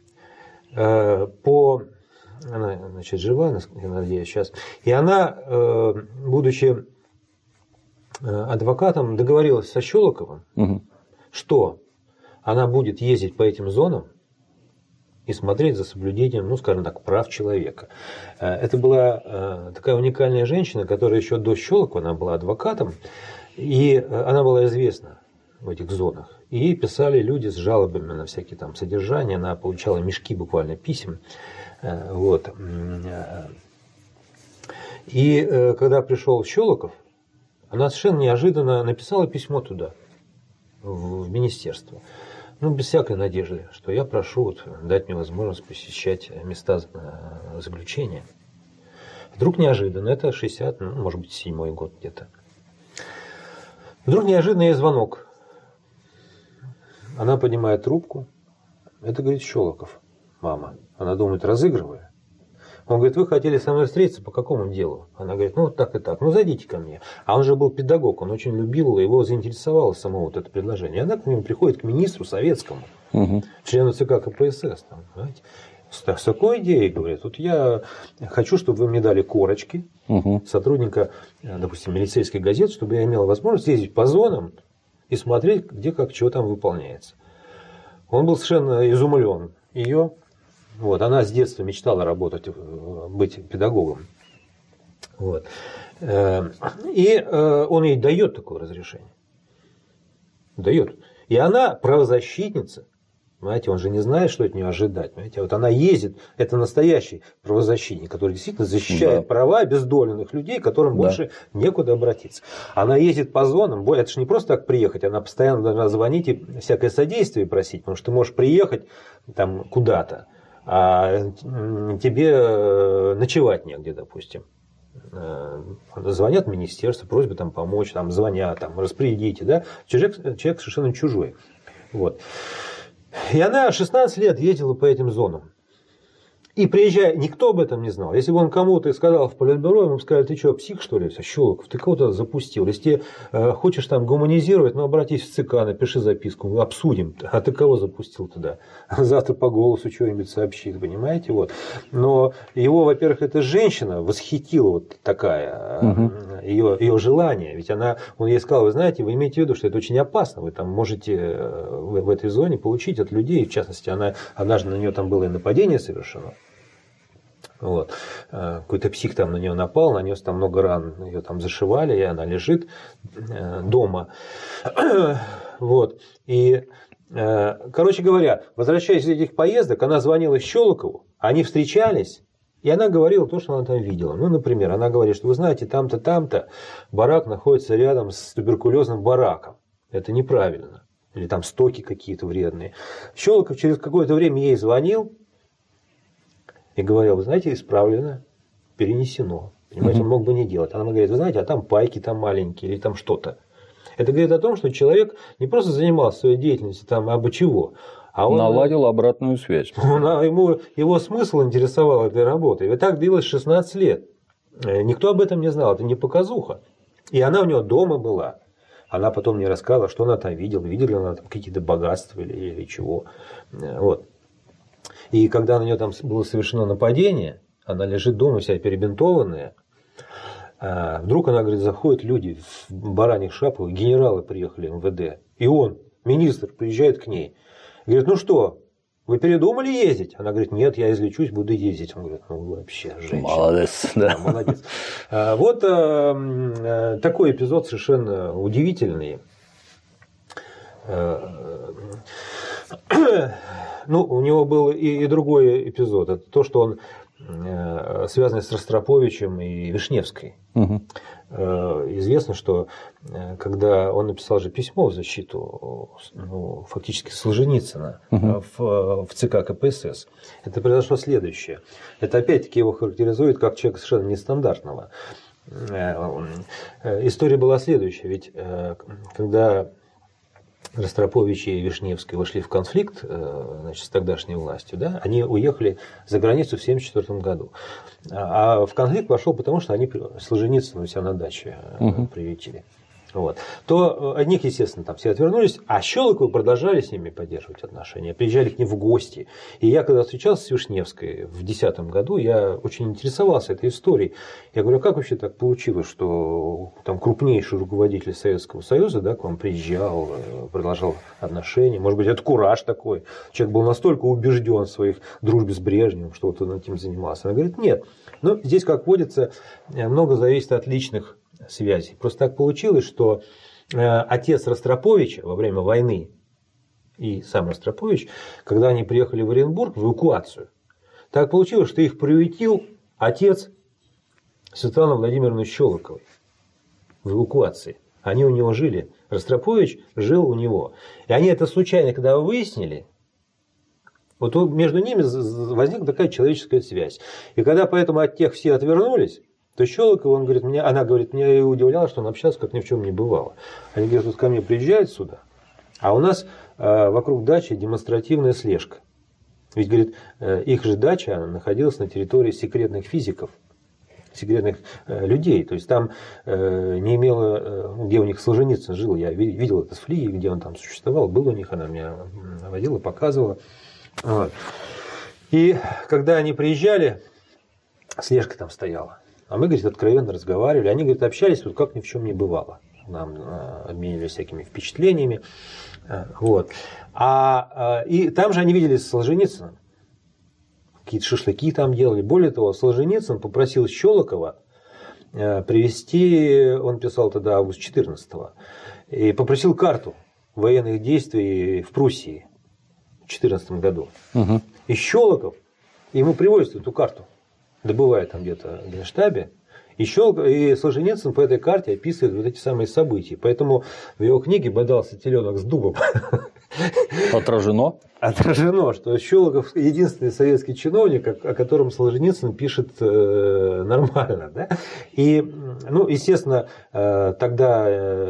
по... Она, значит, жива, я надеюсь, сейчас. И она, будучи адвокатом, договорилась со Щелоковым, угу. что она будет ездить по этим зонам и смотреть за соблюдением, ну, скажем так, прав человека. Это была такая уникальная женщина, которая еще до Щелокова, она была адвокатом, и она была известна в этих зонах. И ей писали люди с жалобами на всякие там содержания, она получала мешки буквально писем. Вот. И когда пришел Щелоков, она совершенно неожиданно написала письмо туда, в министерство. Ну, без всякой надежды, что я прошу вот, дать мне возможность посещать места заключения. Вдруг неожиданно, это шестидесятый, ну, может быть, седьмой год где-то. Вдруг неожиданно ей звонок. Она поднимает трубку. Это, говорит, Щелоков, мама. Она думает, разыгрывая. Он говорит, вы хотели со мной встретиться, по какому делу? Она говорит, ну вот так и так, ну зайдите ко мне. А он же был педагог, он очень любил, его заинтересовало само вот это предложение. И она к нему приходит, к министру советскому, угу. члену ЦК КПСС. Там, с, с такой идеей, говорит, вот я хочу, чтобы вы мне дали корочки угу. сотрудника, допустим, милицейской газеты, чтобы я имел возможность ездить по зонам и смотреть, где как, чего там выполняется. Он был совершенно изумлен ее. Вот, она с детства мечтала работать, быть педагогом. Вот. И он ей дает такое разрешение. Дает. И она правозащитница. Понимаете, он же не знает, что от нее ожидать. Понимаете? Вот она ездит, это настоящий правозащитник, который действительно защищает да. права обездоленных людей, которым да. больше некуда обратиться. Она ездит по зонам, это же не просто так приехать, она постоянно должна звонить и всякое содействие просить, потому что ты можешь приехать там куда-то, а тебе ночевать негде, допустим. Звонят в министерство, просьба там помочь, там звонят, там распорядите, да? Человек, человек совершенно чужой. Вот. И она шестнадцать лет ездила по этим зонам. И приезжая, никто об этом не знал. Если бы он кому-то сказал в политбюро, ему бы сказали, ты что, псих, что ли? Щелоков, ты кого-то запустил. Если ты э, хочешь там гуманизировать, ну, обратись в ЦК, напиши записку, обсудим. А ты кого запустил туда? Завтра по голосу что-нибудь сообщит, понимаете? Вот. Но его, во-первых, эта женщина восхитила вот такая, угу. ее, ее желание. Ведь она, он ей сказал, вы знаете, вы имеете в виду, что это очень опасно. Вы там можете в, в этой зоне получить от людей. В частности, она, однажды на нее там было и нападение совершено. Вот. Какой-то псих там на нее напал, нанес там много ран, ее там зашивали, и она лежит дома. Вот. И, короче говоря, возвращаясь из этих поездок, она звонила Щелокову, они встречались, и она говорила то, что она там видела. Ну, например, она говорит, что вы знаете, там-то, там-то барак находится рядом с туберкулезным бараком. Это неправильно. Или там стоки какие-то вредные. Щелоков через какое-то время ей звонил, и говорил: вы знаете, исправлено, перенесено. Понимаете, он мог бы не делать. Она говорит: вы знаете, а там пайки там маленькие или там что-то. Это говорит о том, что человек не просто занимался своей деятельностью там абы чего, а он наладил обратную связь. Он, ему, его смысл интересовал этой работой. И так длилось шестнадцать лет. Никто об этом не знал, это не показуха. И она у него дома была. Она потом мне рассказала, что она там видела. Видела ли она там какие-то богатства или, или чего. Вот. И когда на нее там было совершено нападение, она лежит дома вся перебинтованная. Вдруг она, говорит, заходят люди в бараньих шапках, генералы приехали эм вэ дэ. И он, министр, приезжает к ней. Говорит: ну что, вы передумали ездить? Она говорит: нет, я излечусь, буду ездить. Он говорит: ну вообще, женщина. Молодец. Да. Да, молодец. Вот э, такой эпизод совершенно удивительный. Ну, у него был и, и другой эпизод. Это то, что он э, связан с Ростроповичем и Вишневской. Угу. Э, известно, что э, когда он написал же письмо в защиту, ну, фактически Солженицына, угу. в, в ЦК ка пэ эс эс, это произошло следующее. Это опять-таки его характеризует как человека совершенно нестандартного. Э, э, история была следующая. Ведь э, когда Ростропович и Вишневский вошли в конфликт, значит, с тогдашней властью, да, они уехали за границу в тысяча девятьсот семьдесят четвёртом году. А в конфликт вошел потому, что они Солженицына у себя на даче угу. приютили. Вот. То от них, естественно, там все отвернулись, а Щелоковы продолжали с ними поддерживать отношения, приезжали к ним в гости. И я, когда встречался с Вишневской в две тысячи десятом году, я очень интересовался этой историей. Я говорю: а как вообще так получилось, что там крупнейший руководитель Советского Союза, да, к вам приезжал, продолжал отношения? Может быть, это кураж такой? Человек был настолько убежден в своих дружбе с Брежневым, что вот он этим занимался. Она говорит: нет. Но здесь, как водится, много зависит от личных связей. Просто так получилось, что э, отец Ростроповича во время войны и сам Ростропович, когда они приехали в Оренбург в эвакуацию, так получилось, что их приютил отец Светланы Владимировны Щелоковой в эвакуации. Они у него жили. Ростропович жил у него. И они это случайно, когда выяснили, вот между ними возникла такая человеческая связь. И когда поэтому от тех все отвернулись, то Щелоков, он говорит, мне, она говорит, меня и удивляло, что он общался, как ни в чем не бывало. Они говорят: вот ко мне приезжают сюда, а у нас э, вокруг дачи демонстративная слежка. Ведь, говорит, э, их же дача находилась на территории секретных физиков, секретных э, людей. То есть там э, не имело, э, где у них Солженицын жил, я видел это с флиги, где он там существовал, был у них, она меня водила, показывала. Вот. И когда они приезжали, слежка там стояла. А мы, говорит, откровенно разговаривали. Они, говорит, общались, вот как ни в чем не бывало. Нам обменивались всякими впечатлениями. Вот. А, и там же они виделись с Солженицыным. Какие-то шашлыки там делали. Более того, Солженицын попросил Щелокова привезти, он писал тогда август четырнадцатого, и попросил карту военных действий в Пруссии в две тысячи четырнадцатом году. Угу. И Щелоков ему привозит эту карту. Добывает там где-то в Генштабе. И, Щелоков, и Солженицын по этой карте описывает вот эти самые события. Поэтому в его книге «Бодался теленок с дубом». Отражено? Отражено, что Щелоков единственный советский чиновник, о котором Солженицын пишет э, нормально. Да? И, ну, естественно, э, тогда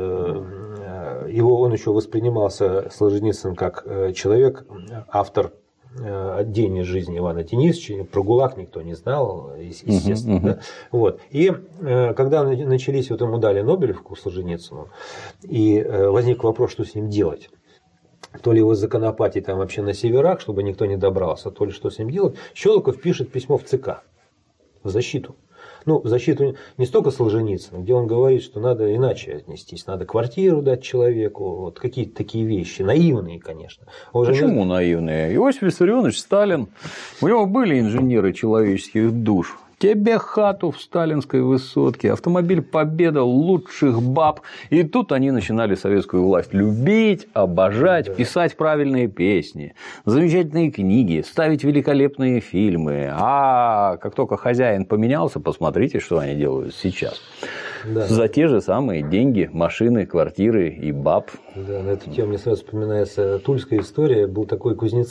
э, его, он еще воспринимался, Солженицын, как э, человек, автор «День из жизни Ивана Денисовича», про ГУЛАГ никто не знал, естественно. Uh-huh, uh-huh. Да? Вот. И э, когда начались, вот ему дали Нобелевку Солженицыну, и э, возник вопрос, что с ним делать. То ли его законопатить там вообще на северах, чтобы никто не добрался, то ли что с ним делать. Щелоков пишет письмо в ЦК в защиту. Ну, в защиту не столько Солженицына, где он говорит, что надо иначе отнестись, надо квартиру дать человеку, вот какие-то такие вещи, наивные, конечно. Он Почему не... наивные? Иосиф Виссарионович Сталин, у него были инженеры человеческих душ. Тебе хату в сталинской высотке, автомобиль «Победа», лучших баб. И тут они начинали советскую власть любить, обожать, да. Писать правильные песни, замечательные книги, ставить великолепные фильмы. А как только хозяин поменялся, посмотрите, что они делают сейчас. Да. За те же самые деньги, машины, квартиры и баб. Да, на эту тему мне сразу вспоминается тульская история. Был такой Кузнецов,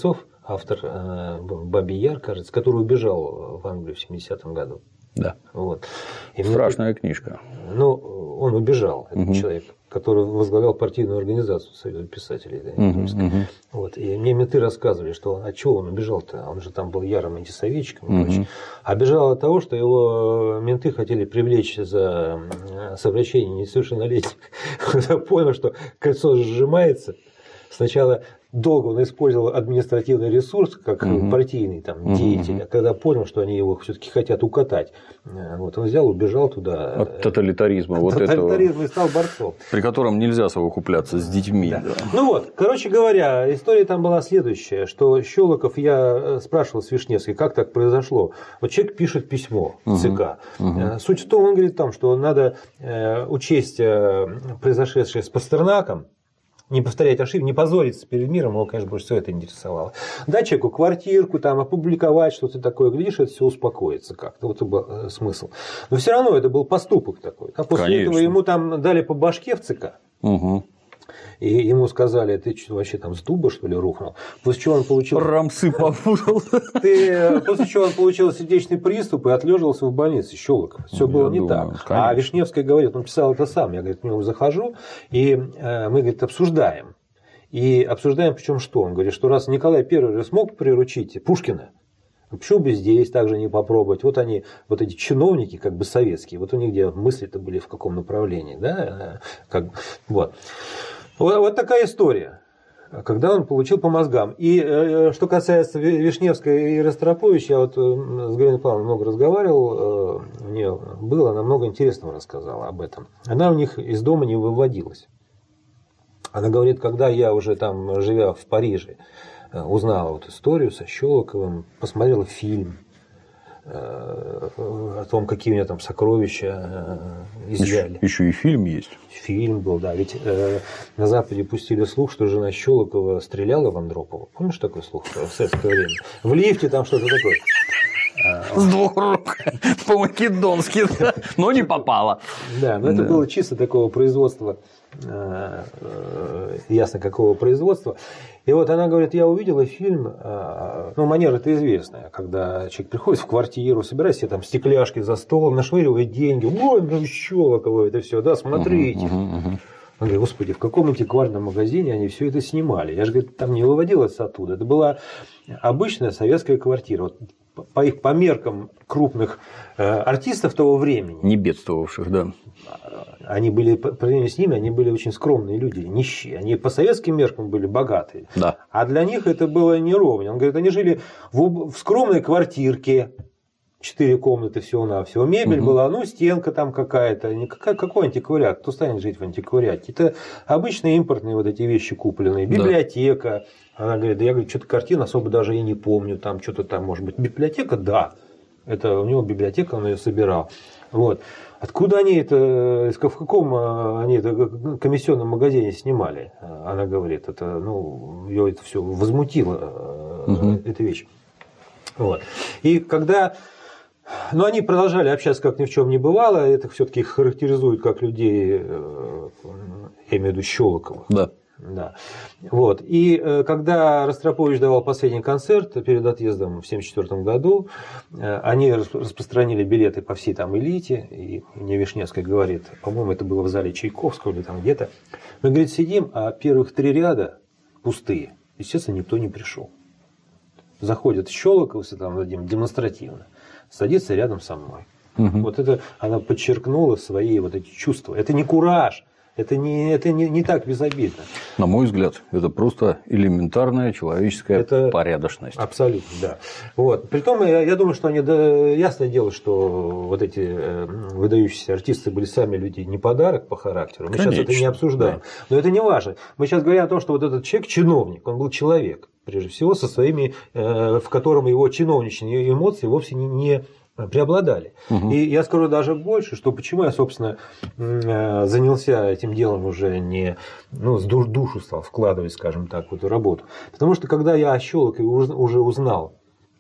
автор «Бабий Яр», кажется, который убежал в Англию в семидесятом году. Да. Вот. И страшная мне... книжка. Ну, он убежал, этот угу. человек, который возглавлял партийную организацию Союза писателей. Да, угу, угу. Вот. И мне менты рассказывали, что а чего он убежал-то? Он же там был ярым антисоветчиком и угу. прочее. А бежал от того, что его менты хотели привлечь за совращение несовершеннолетних. Когда понял, что кольцо сжимается, сначала долго он использовал административный ресурс как угу. партийный там, угу. деятель, а когда понял, что они его все-таки хотят укатать, вот, он взял, убежал туда. От тоталитаризма. От вот тоталитаризма этого, и стал борцом. При котором нельзя совокупляться с детьми. Да. Да. Ну вот, короче говоря, история там была следующая, что Щелоков, я спрашивал с Вишневской, как так произошло. Вот человек пишет письмо в ЦК. Угу. Угу. Суть в том, он говорит там, что надо учесть произошедшее с Пастернаком, не повторять ошибки, не позориться перед миром, его, конечно, больше всего это интересовало. Дать человеку квартирку, там, опубликовать что-то такое, глядишь, это все успокоится как-то. Вот это был смысл. Но все равно это был поступок такой. А после конечно. этого ему там дали по башке в ЦК. Угу. И ему сказали, ты что, вообще там с дуба, что ли, рухнул? После чего он получил... Рамсы попутал. Ты... После чего он получил сердечный приступ и отлеживался в больнице. Щелоков. Все было не так. Конечно. А Вишневская говорит, он писал это сам. Я, говорит, к нему захожу, и мы, говорит, обсуждаем. И обсуждаем, причем что? Он говорит, что раз Николай Первый же смог приручить Пушкина, почему бы здесь также не попробовать? Вот они, вот эти чиновники, как бы советские, вот у них где мысли-то были в каком направлении, да? Как... Вот. Вот такая история, когда он получил по мозгам. И э, что касается Вишневской и Ростропович, я вот с Галиной Павловной много разговаривал, э, у нее было, она много интересного рассказала об этом. Она у них из дома не выводилась. Она говорит, когда я уже там, живя в Париже, узнала вот историю со Щелоковым, посмотрела фильм о том, какие у него там сокровища изъяли. Еще, еще и фильм есть. Фильм был, да. Ведь э, на Западе пустили слух, что жена Щелокова стреляла в Андропова. Помнишь такой слух в советское время? В лифте там что-то такое. С двух рук. По-македонски. Но не попало. Да, но это было чисто такого производства. Ясно, какого производства. И вот она говорит, я увидела фильм, ну, манера-то известная, когда человек приходит в квартиру, собирает себе там стекляшки за столом, нашвыривает деньги, ой, ну, Щелоково это все, да, смотрите. Uh-huh, uh-huh, uh-huh. Он говорит, господи, в каком антикварном магазине они все это снимали? Я же, говорит, там не выводилось оттуда. Это была обычная советская квартира. Вот по их по меркам крупных э, артистов того времени. Не бедствовавших, да. Они были, по сравнению с ними, они были очень скромные люди, нищие. Они по советским меркам были богатые. Да. А для них это было неровно. Он говорит, они жили в, в скромной квартирке. Четыре комнаты всего-навсего. Мебель угу. была, ну, стенка там какая-то. Какой, какой антиквариат? Кто станет жить в антиквариате? Это обычные импортные вот эти вещи купленные. Библиотека. Да. Она говорит, да я говорю, что-то картин особо даже и не помню. Там что-то там, может быть, библиотека? Да. Это у него библиотека, он ее собирал. Вот. Откуда они это, в каком они это комиссионном магазине снимали? Она говорит, это, ну, ее это все возмутило, угу. эта вещь. Вот. И когда... Но они продолжали общаться, как ни в чем не бывало. Это все-таки их характеризует как людей, я имею в виду Щелоковых. Да. Да. Вот. И когда Ростропович давал последний концерт перед отъездом в семьдесят четвёртом году, они распространили билеты по всей там элите. И мне Вишневская говорит, по-моему, это было в зале Чайковского или там где-то. Мы, говорит, сидим, а первых три ряда пустые. Естественно, никто не пришел. Заходит Щелоков, там, Владимир, демонстративно. Садится рядом со мной. Угу. Вот это она подчеркнула свои вот эти чувства. Это не кураж, это не, это не, не так безобидно. На мой взгляд, это просто элементарная человеческая это порядочность. Абсолютно, да. Вот. Притом, я, я думаю, что они, да, ясное дело, что вот эти выдающиеся артисты были сами люди не подарок по характеру. Мы Конечно, сейчас это не обсуждаем. Да. Но это не важно. Мы сейчас говорим о том, что вот этот человек, чиновник, он был человек. Прежде всего, со своими, в котором его чиновничьи эмоции вовсе не, не преобладали. Угу. И я скажу даже больше, что почему я, собственно, занялся этим делом уже не, ну, с душу стал вкладывать, скажем так, в эту работу. Потому что, когда я о Щелокове уже узнал,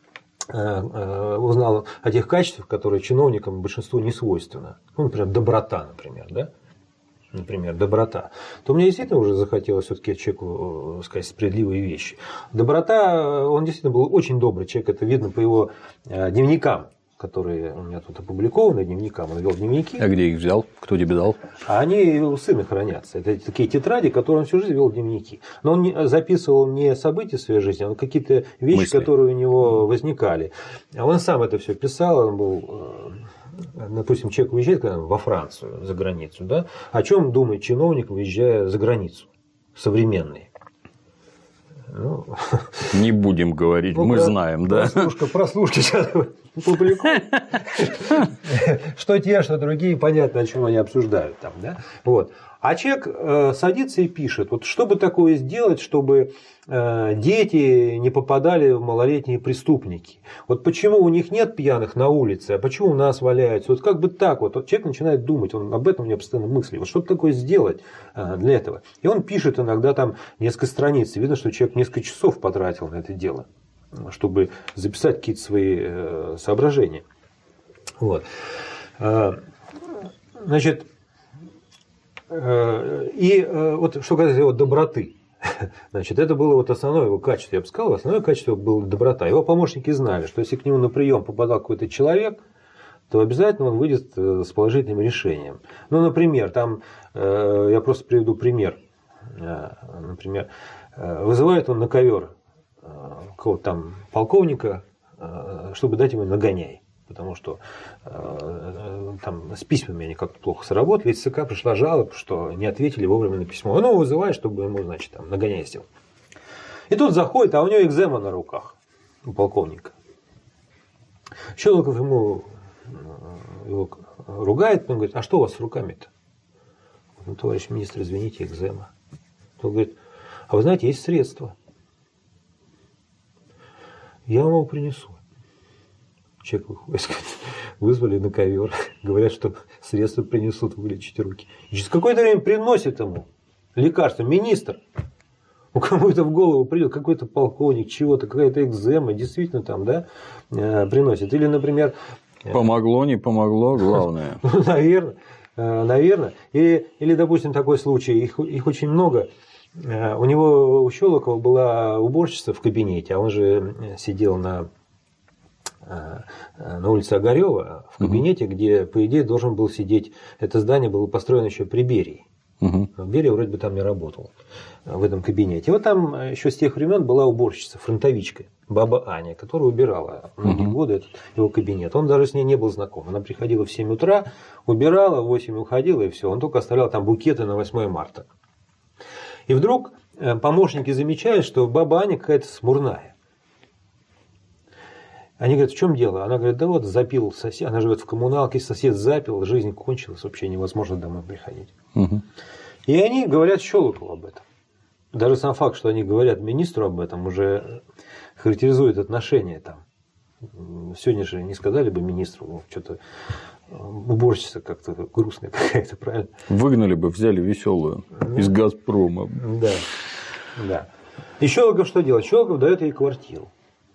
узнал о тех качествах, которые чиновникам большинству не свойственны, ну, например, доброта, например, да? например, доброта, то мне действительно уже захотелось все-таки человеку сказать справедливые вещи. Доброта, он действительно был очень добрый человек, это видно по его дневникам, которые у меня тут опубликованы, дневникам, он вел дневники. А где их взял? Кто тебе дал? А они у сына хранятся. Это такие тетради, которые он всю жизнь вел дневники. Но он не, записывал не события своей жизни, а какие-то вещи, мысли, которые у него возникали. А он сам это все писал, он был... Допустим, человек уезжает во Францию, за границу, да? О чем думает чиновник, уезжая за границу, современный? Ну, не будем говорить, ну, мы про, знаем, да. Прослушка, прослушки сейчас публикуют. Что те, что другие, понятно, о чем они обсуждают там, да? Вот. А человек э, садится и пишет, вот что бы такое сделать, чтобы э, дети не попадали в малолетние преступники. Вот почему у них нет пьяных на улице, а почему у нас валяются. Вот как бы так вот, вот человек начинает думать, он об этом у него постоянно мысли. Вот что бы такое сделать э, для этого. И он пишет иногда там несколько страниц. И видно, что человек несколько часов потратил на это дело, чтобы записать какие-то свои э, соображения. Вот. Э, значит... И вот что касается его доброты, значит, это было вот основное его качество, я бы сказал, основное качество было доброта. Его помощники знали, что если к нему на прием попадал какой-то человек, то обязательно он выйдет с положительным решением. Ну, например, там, я просто приведу пример. Например, вызывает он на ковер какого-то там полковника, чтобы дать ему нагоняй. Потому что э, там с письмами они как-то плохо сработали. Из ЦК пришла жалоба, что не ответили вовремя на письмо. Он его вызывает, чтобы ему, значит, там, нагоняй сделать. И тут заходит, а у него экзема на руках, у полковника. Щелоков ему его ругает, он говорит, а что у вас с руками-то? Ну, товарищ министр, извините, экзема. Он говорит, а вы знаете, есть средства. Я вам его принесу. Человек выходит, вызвали на ковер, говорят, что средства принесут вылечить руки. И через какое-то время приносит ему лекарство министр. У кому-то в голову придет какой-то полковник, чего-то, какая-то экзема, действительно там, да, приносит. Или, например... Помогло, не помогло, главное. Наверное, наверное. Или, или, допустим, такой случай, их, их очень много. У него, у Щелокова была уборщица в кабинете, а он же сидел на... на улице Огарева, в кабинете, угу. где, по идее, должен был сидеть... Это здание было построено еще при Берии. Угу. Берия вроде бы там не работал, в этом кабинете. И вот там еще с тех времен была уборщица, фронтовичка, баба Аня, которая убирала многие угу. годы этот его кабинет. Он даже с ней не был знаком. Она приходила в семь утра, убирала, в восемь уходила, и все. Он только оставлял там букеты на восьмое марта. И вдруг помощники замечают, что баба Аня какая-то смурная. Они говорят, в чем дело? Она говорит, да вот запил сосед, она живет в коммуналке, сосед запил, жизнь кончилась, вообще невозможно домой приходить. Угу. И они говорят Щелокову об этом. Даже сам факт, что они говорят министру об этом, уже характеризует отношения там. Сегодня же не сказали бы министру, ну, что-то уборщица как-то грустная какая-то, правильно? Выгнали бы, взяли веселую ну, из Газпрома. Да, да. И Щелоков что делает? Щелоков дает ей квартиру.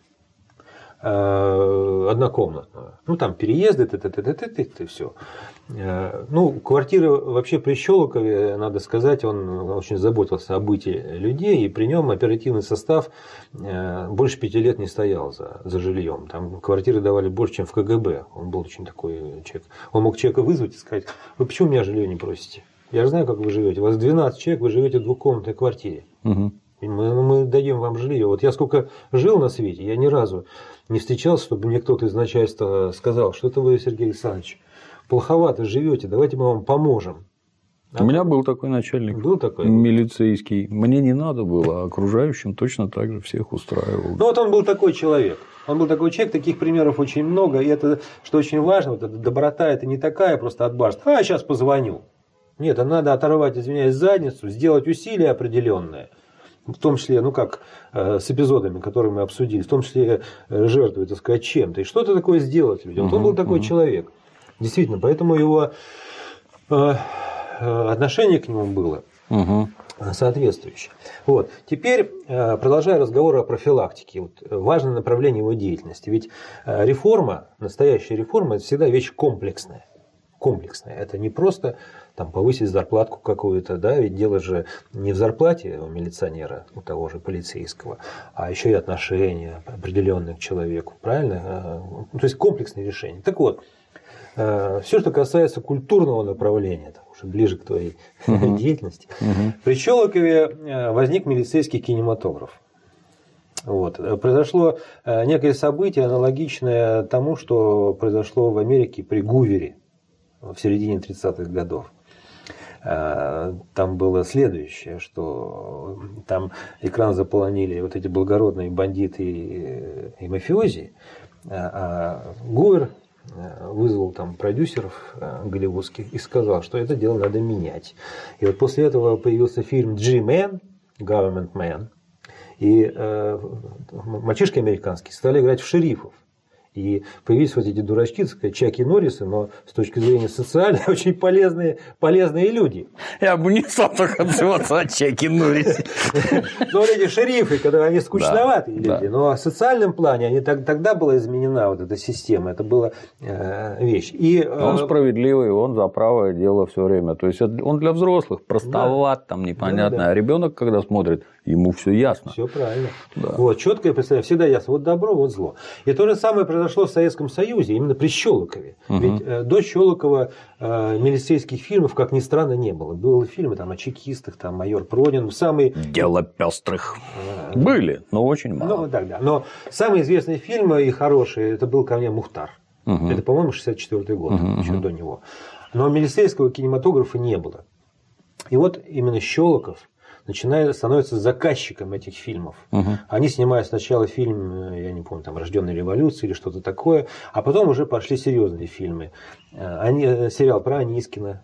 Однокомнатную. Ну, там переезды, т-т-т-т-т-т, и все. Ну, квартира вообще при Щелокове, надо сказать, он очень заботился о быте людей, и при нем оперативный состав больше пяти лет не стоял за, за жильем. Там квартиры давали больше, чем в КГБ. Он был очень такой человек. Он мог человека вызвать и сказать, вы почему меня жилье не просите? Я же знаю, как вы живете. У вас двенадцать человек, вы живете в двухкомнатной квартире. Угу. Мы, мы дадим вам жилье. Вот я сколько жил на свете, я ни разу не встречался, чтобы мне кто-то из начальства сказал, что это вы, Сергей Александрович, плоховато живете, давайте мы вам поможем. А у меня был такой начальник, был такой? Милицейский. Мне не надо было, а окружающим точно так же всех устраивал. Ну вот он был такой человек. Он был такой человек, таких примеров очень много. И это, что очень важно, вот эта доброта, это не такая просто от барства. А, сейчас позвоню. Нет, надо оторвать, извиняюсь, задницу, сделать усилия определенные. В том числе, ну как, э, с эпизодами, которые мы обсудили, в том числе э, жертвуя, так сказать, чем-то. И что-то такое сделать людям. Вот он был такой uh-huh. человек. Действительно, поэтому его э, э, отношение к нему было uh-huh. соответствующее. Вот. Теперь, э, продолжая разговор о профилактике, вот, важное направление его деятельности. Ведь э, реформа, настоящая реформа, это всегда вещь комплексная. комплексное. Это не просто там, повысить зарплатку какую-то, да, ведь дело же не в зарплате у милиционера, у того же полицейского, а еще и отношения определенные к человеку, правильно? То есть комплексное решение. Так вот, все, что касается культурного направления, там, уже ближе к твоей uh-huh. деятельности, uh-huh. при Щелокове возник милицейский кинематограф. Вот. Произошло некое событие, аналогичное тому, что произошло в Америке при Гувере в середине тридцатых годов. Там было следующее, что там экран заполонили вот эти благородные бандиты и мафиози, а Гувер вызвал там продюсеров голливудских и сказал, что это дело надо менять. И вот после этого появился фильм G-Man, Government Man, и э, мальчишки американские стали играть в шерифов. И появились вот эти дурачки, так сказать, Чаки Норрисы, но с точки зрения социальной очень полезные, полезные люди. Я бы не стал так отзываться от Чаки Норриса. Ну, эти шерифы, когда они скучноватые люди, но в социальном плане они, тогда была изменена вот эта система, это была вещь. И, он справедливый, он за правое дело все время. То есть он для взрослых простоват, там непонятно. Да, да. А ребенок, когда смотрит, ему все ясно. Все правильно. Да. Вот, четкое представление, всегда ясно. Вот добро, вот зло. И то же самое произошло в Советском Союзе, именно при Щелокове. Угу. Ведь э, до Щелокова э, милицейских фильмов, как ни странно, не было. Были фильмы там, о чекистах, там, майор Пронин. Самый... Дело пестрых. Э, Были, но очень мало. Ну, тогда. Но самый известный фильм и хороший, это был «Ко мне Мухтар». Угу. Это, по-моему, шестьдесят четвёртый год, угу. еще до него. Но милицейского кинематографа не было. И вот именно Щелоков начинает становится заказчиком этих фильмов. Угу. Они снимают сначала фильм, я не помню, там «Рожденная революция» или что-то такое, а потом уже пошли серьезные фильмы. Они, сериал про Анискина.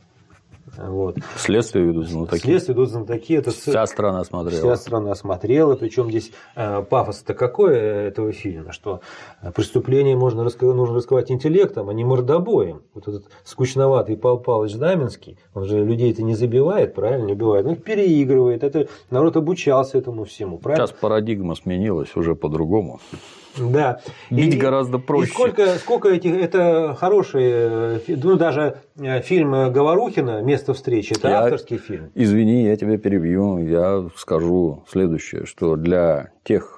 Вот. Следствие ведут знатоки. Следствие ведут знатоки. Это вся страна смотрела. Вся страна смотрела. Причем здесь пафос-то какой этого фильма, что преступление можно раскрывать, нужно раскрывать интеллектом, а не мордобоем. Вот этот скучноватый Павел Павлович Знаменский, он же людей-то не забивает, правильно, не убивает, он переигрывает. Это, народ обучался этому всему, правильно? Сейчас парадигма сменилась уже по-другому. Да. Бить и, гораздо проще. И сколько, сколько этих, это хорошие, ну даже фильм Говорухина «Место встречи», это я, авторский фильм. Извини, я тебя перебью, я скажу следующее, что для тех,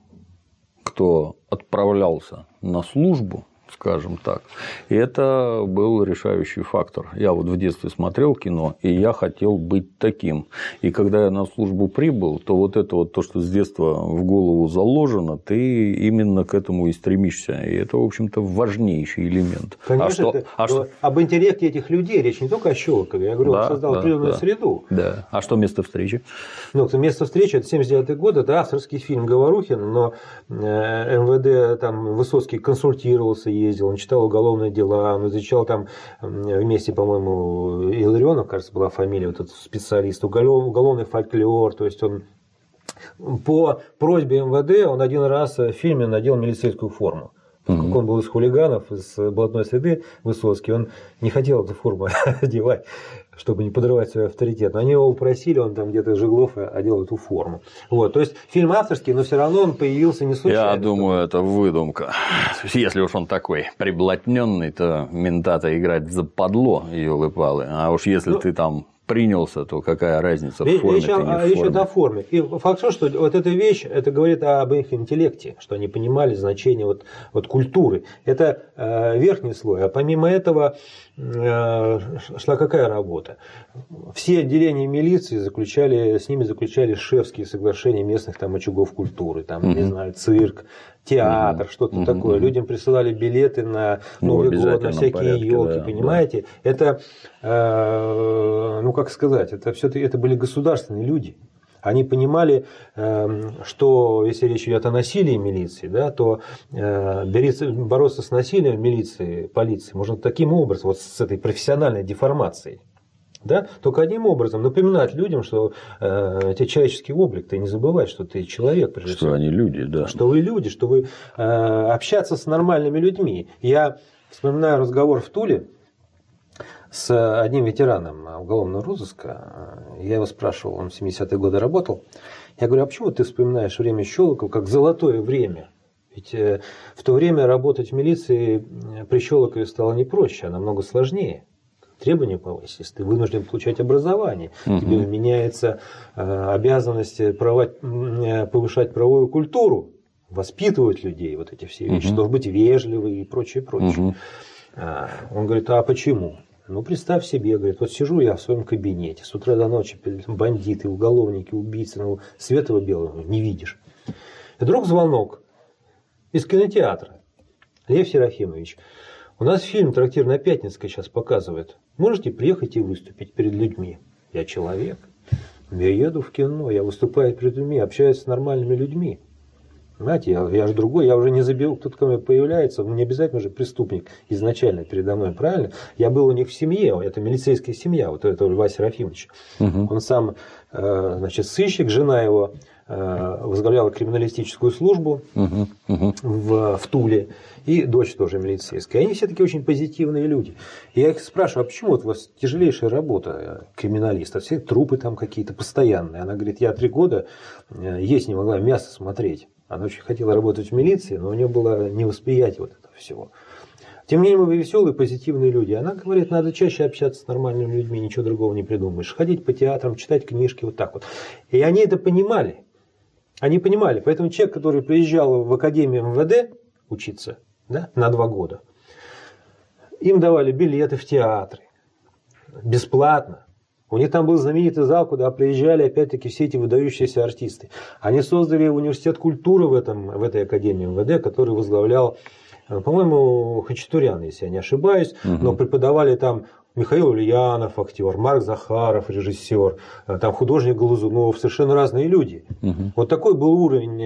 кто отправлялся на службу, скажем так, и это был решающий фактор. Я вот в детстве смотрел кино, и я хотел быть таким. И когда я на службу прибыл, то вот это вот то, что с детства в голову заложено, ты именно к этому и стремишься. И это, в общем-то, важнейший элемент. Конечно, а что, это, а что... об интеллекте этих людей речь не только о Щелокове. Я говорю, да, он создал да, определенную да, среду. Да. А что место встречи? Ну, место встречи это семьдесят девятый год, это авторский фильм Говорухина, но эм вэ дэ там Высоцкий консультировался, ездил, он читал уголовные дела, он изучал там вместе, по-моему, Илларионов, кажется, была фамилия, вот этот специалист, уголовный фольклор, то есть он по просьбе эм вэ дэ он один раз в фильме надел милицейскую форму. Как mm-hmm. он был из хулиганов, из блатной среды, Высоцкий, он не хотел эту форму одевать, чтобы не подрывать свой авторитет. Но они его упросили, он там где-то Жиглов одел эту форму. Вот. То есть фильм авторский, но все равно он появился не случайно. Я думаю, это выдумка. Если уж он такой приблотненный, то мента-то играть западло, ёлы-палы. А уж если ну, ты там принялся, то какая разница в форме, речь, ты не в форме. Речь идет о форме. И факт в том, что вот эта вещь, это говорит об их интеллекте, что они понимали значение вот, вот культуры. Это э, верхний слой. А помимо этого э, шла какая работа? Все отделения милиции заключали, с ними заключали шефские соглашения местных там очагов культуры. Там, mm-hmm. не знаю, цирк, театр, mm-hmm. что-то mm-hmm. такое. Людям присылали билеты на Новый ну, год, на всякие порядке, елки, да, понимаете? Да. Это, э, ну как сказать, это все-таки это были государственные люди. Они понимали, э, что если речь идет о насилии милиции, да, то э, бороться с насилием милиции, полиции можно таким образом, вот с этой профессиональной деформацией. Да? Только одним образом напоминать людям, что э, это человеческий облик, ты не забывай, что ты человек. Прежде что всего. Они люди, да. Что вы люди, что вы э, общаться с нормальными людьми. Я вспоминаю разговор в Туле с одним ветераном уголовного розыска. Я его спрашивал, он в семидесятые годы работал. Я говорю, а почему ты вспоминаешь время Щелокова как золотое время? Ведь в то время работать в милиции при Щелокове стало не проще, а намного сложнее. Требования повысились, ты вынужден получать образование, угу. тебе вменяется обязанность повышать правовую культуру, воспитывать людей, вот эти все вещи, угу. должен быть ведливый и прочее, прочее. Угу. Он говорит, а почему? Ну, представь себе, говорит, вот сижу я в своем кабинете, с утра до ночи бандиты, уголовники, убийцы, ну, светлого белого не видишь. И вдруг звонок из кинотеатра. Лев Серафимович, у нас фильм «Трактир на Пятницкой» сейчас показывает. Можете приехать и выступить перед людьми? Я человек. Я еду в кино, я выступаю перед людьми, общаюсь с нормальными людьми. Знаете, я, я же другой, я уже не заберу, кто-то ко мне появляется, не обязательно же преступник изначально передо мной, правильно? Я был у них в семье, это милицейская семья, вот это Льва Серафимовича. Угу. Он сам, значит, сыщик, жена его возглавляла криминалистическую службу угу. Угу. В, в Туле, и дочь тоже милицейская. Они все такие очень позитивные люди. И я их спрашиваю, а почему вот у вас тяжелейшая работа криминалиста, все трупы там какие-то постоянные? Она говорит, я три года есть не могла, мясо смотреть. Она очень хотела работать в милиции, но у нее было невосприятие вот этого всего. Тем не менее, вы веселые, позитивные люди. Она говорит, надо чаще общаться с нормальными людьми, ничего другого не придумаешь. Ходить по театрам, читать книжки, вот так вот. И они это понимали. Они понимали. Поэтому человек, который приезжал в академию эм вэ дэ учиться, да, на два года, им давали билеты в театры. Бесплатно. У них там был знаменитый зал, куда приезжали опять-таки все эти выдающиеся артисты. Они создали университет культуры в, этом, в этой академии эм вэ дэ, который возглавлял, по-моему, Хачатурян, если я не ошибаюсь. Угу. Но преподавали там Михаил Ульянов, актер, Марк Захаров, режиссер, там художник Глазунов, совершенно разные люди. Угу. Вот такой был уровень,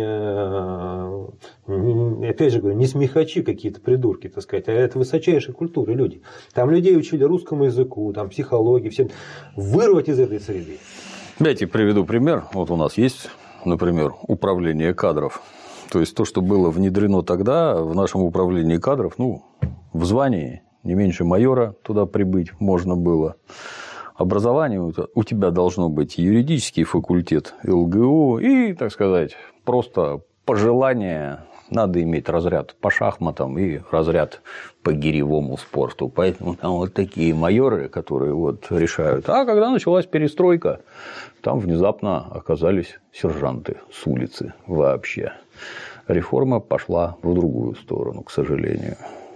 опять же говорю, не смехачи какие-то придурки, так сказать, а это высочайшей культуры люди. Там людей учили русскому языку, там психологии, всем. Вырвать из этой среды. Давайте приведу пример. Вот у нас есть, например, управление кадров. То есть то, что было внедрено тогда в нашем управлении кадров, ну, в звании не меньше майора туда прибыть можно было. Образование у тебя должно быть юридический факультет эл гэ у и, так сказать, просто пожелание надо иметь разряд по шахматам и разряд по гиревому спорту. Поэтому там вот такие майоры, которые вот решают. А когда началась перестройка, там внезапно оказались сержанты с улицы вообще. Реформа пошла в другую сторону, к сожалению.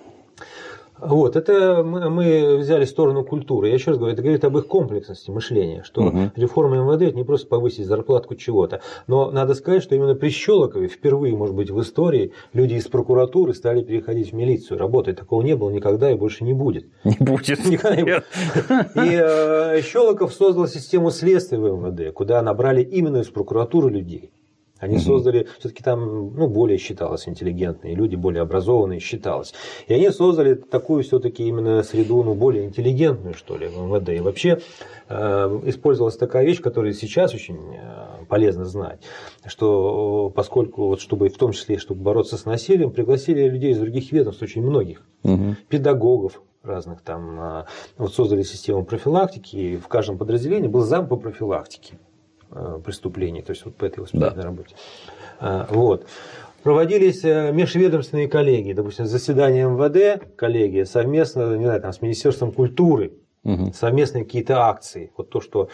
Вот, это мы, мы взяли сторону культуры. Я еще раз говорю, это говорит об их комплексности мышления, что угу. реформа эм вэ дэ – это не просто повысить зарплатку чего-то. Но надо сказать, что именно при Щелокове впервые, может быть, в истории люди из прокуратуры стали переходить в милицию. Работать такого не было никогда и больше не будет. Не будет. Никогда не будет. И э, Щелоков создал систему следствия в эм вэ дэ, куда набрали именно из прокуратуры людей. Они создали, все-таки там, ну, более считалось интеллигентные люди, более образованные считалось. И они создали такую все-таки именно среду, ну, более интеллигентную, что ли, в эм вэ дэ. И вообще э, использовалась такая вещь, которую сейчас очень полезно знать, что поскольку, вот, чтобы, в том числе, чтобы бороться с насилием, пригласили людей из других ведомств, очень многих, угу. педагогов разных там, вот создали систему профилактики, и в каждом подразделении был зам по профилактике преступлений, то есть вот по этой воспитательной да. работе. Вот. Проводились межведомственные коллегии, допустим, заседания эм вэ дэ, коллегия совместно, не знаю, там, с Министерством культуры, угу. совместные какие-то акции, вот то, что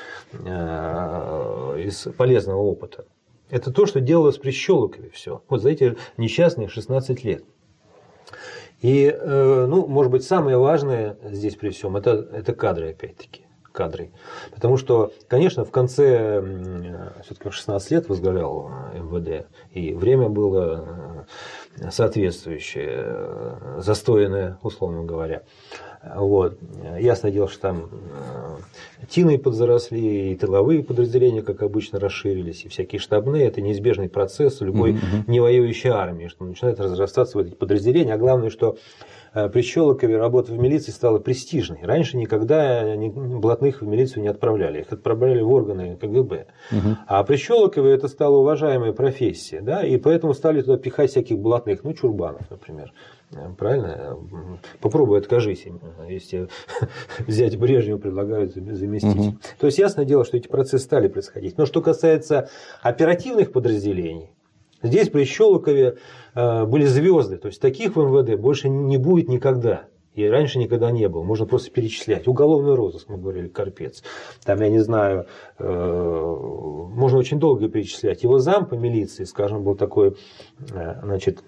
э, из полезного опыта. Это то, что делалось при Щелокове все. Вот за эти несчастные шестнадцать лет. И, э, ну, может быть, самое важное здесь при всем, это, это кадры, опять-таки. Кадры. Потому что, конечно, в конце, все-таки шестнадцать лет возглавлял эм вэ дэ, и время было соответствующее, застойное, условно говоря. Вот. Ясное дело, что там тины подзаросли, и тыловые подразделения, как обычно, расширились, и всякие штабные. Это неизбежный процесс любой mm-hmm. невоюющей армии, что начинает разрастаться в эти подразделения. А главное, что при Щелокове работа в милиции стала престижной. Раньше никогда блатных в милицию не отправляли. Их отправляли в органы ка гэ бэ. Угу. А при Щелокове это стала уважаемая профессия. Да? И поэтому стали туда пихать всяких блатных. Ну, Чурбанов, например. Правильно? Попробуй откажись им, если взять Брежнева предлагают заместить. Угу. То есть, ясное дело, что эти процессы стали происходить. Но что касается оперативных подразделений, Здесь при Щелокове были звезды, то есть таких в эм вэ дэ больше не будет никогда. И раньше никогда не было. Можно просто перечислять. Уголовный розыск, мы говорили, Карпец. Там, я не знаю, можно очень долго перечислять. Его зам по милиции, скажем, был такой, значит,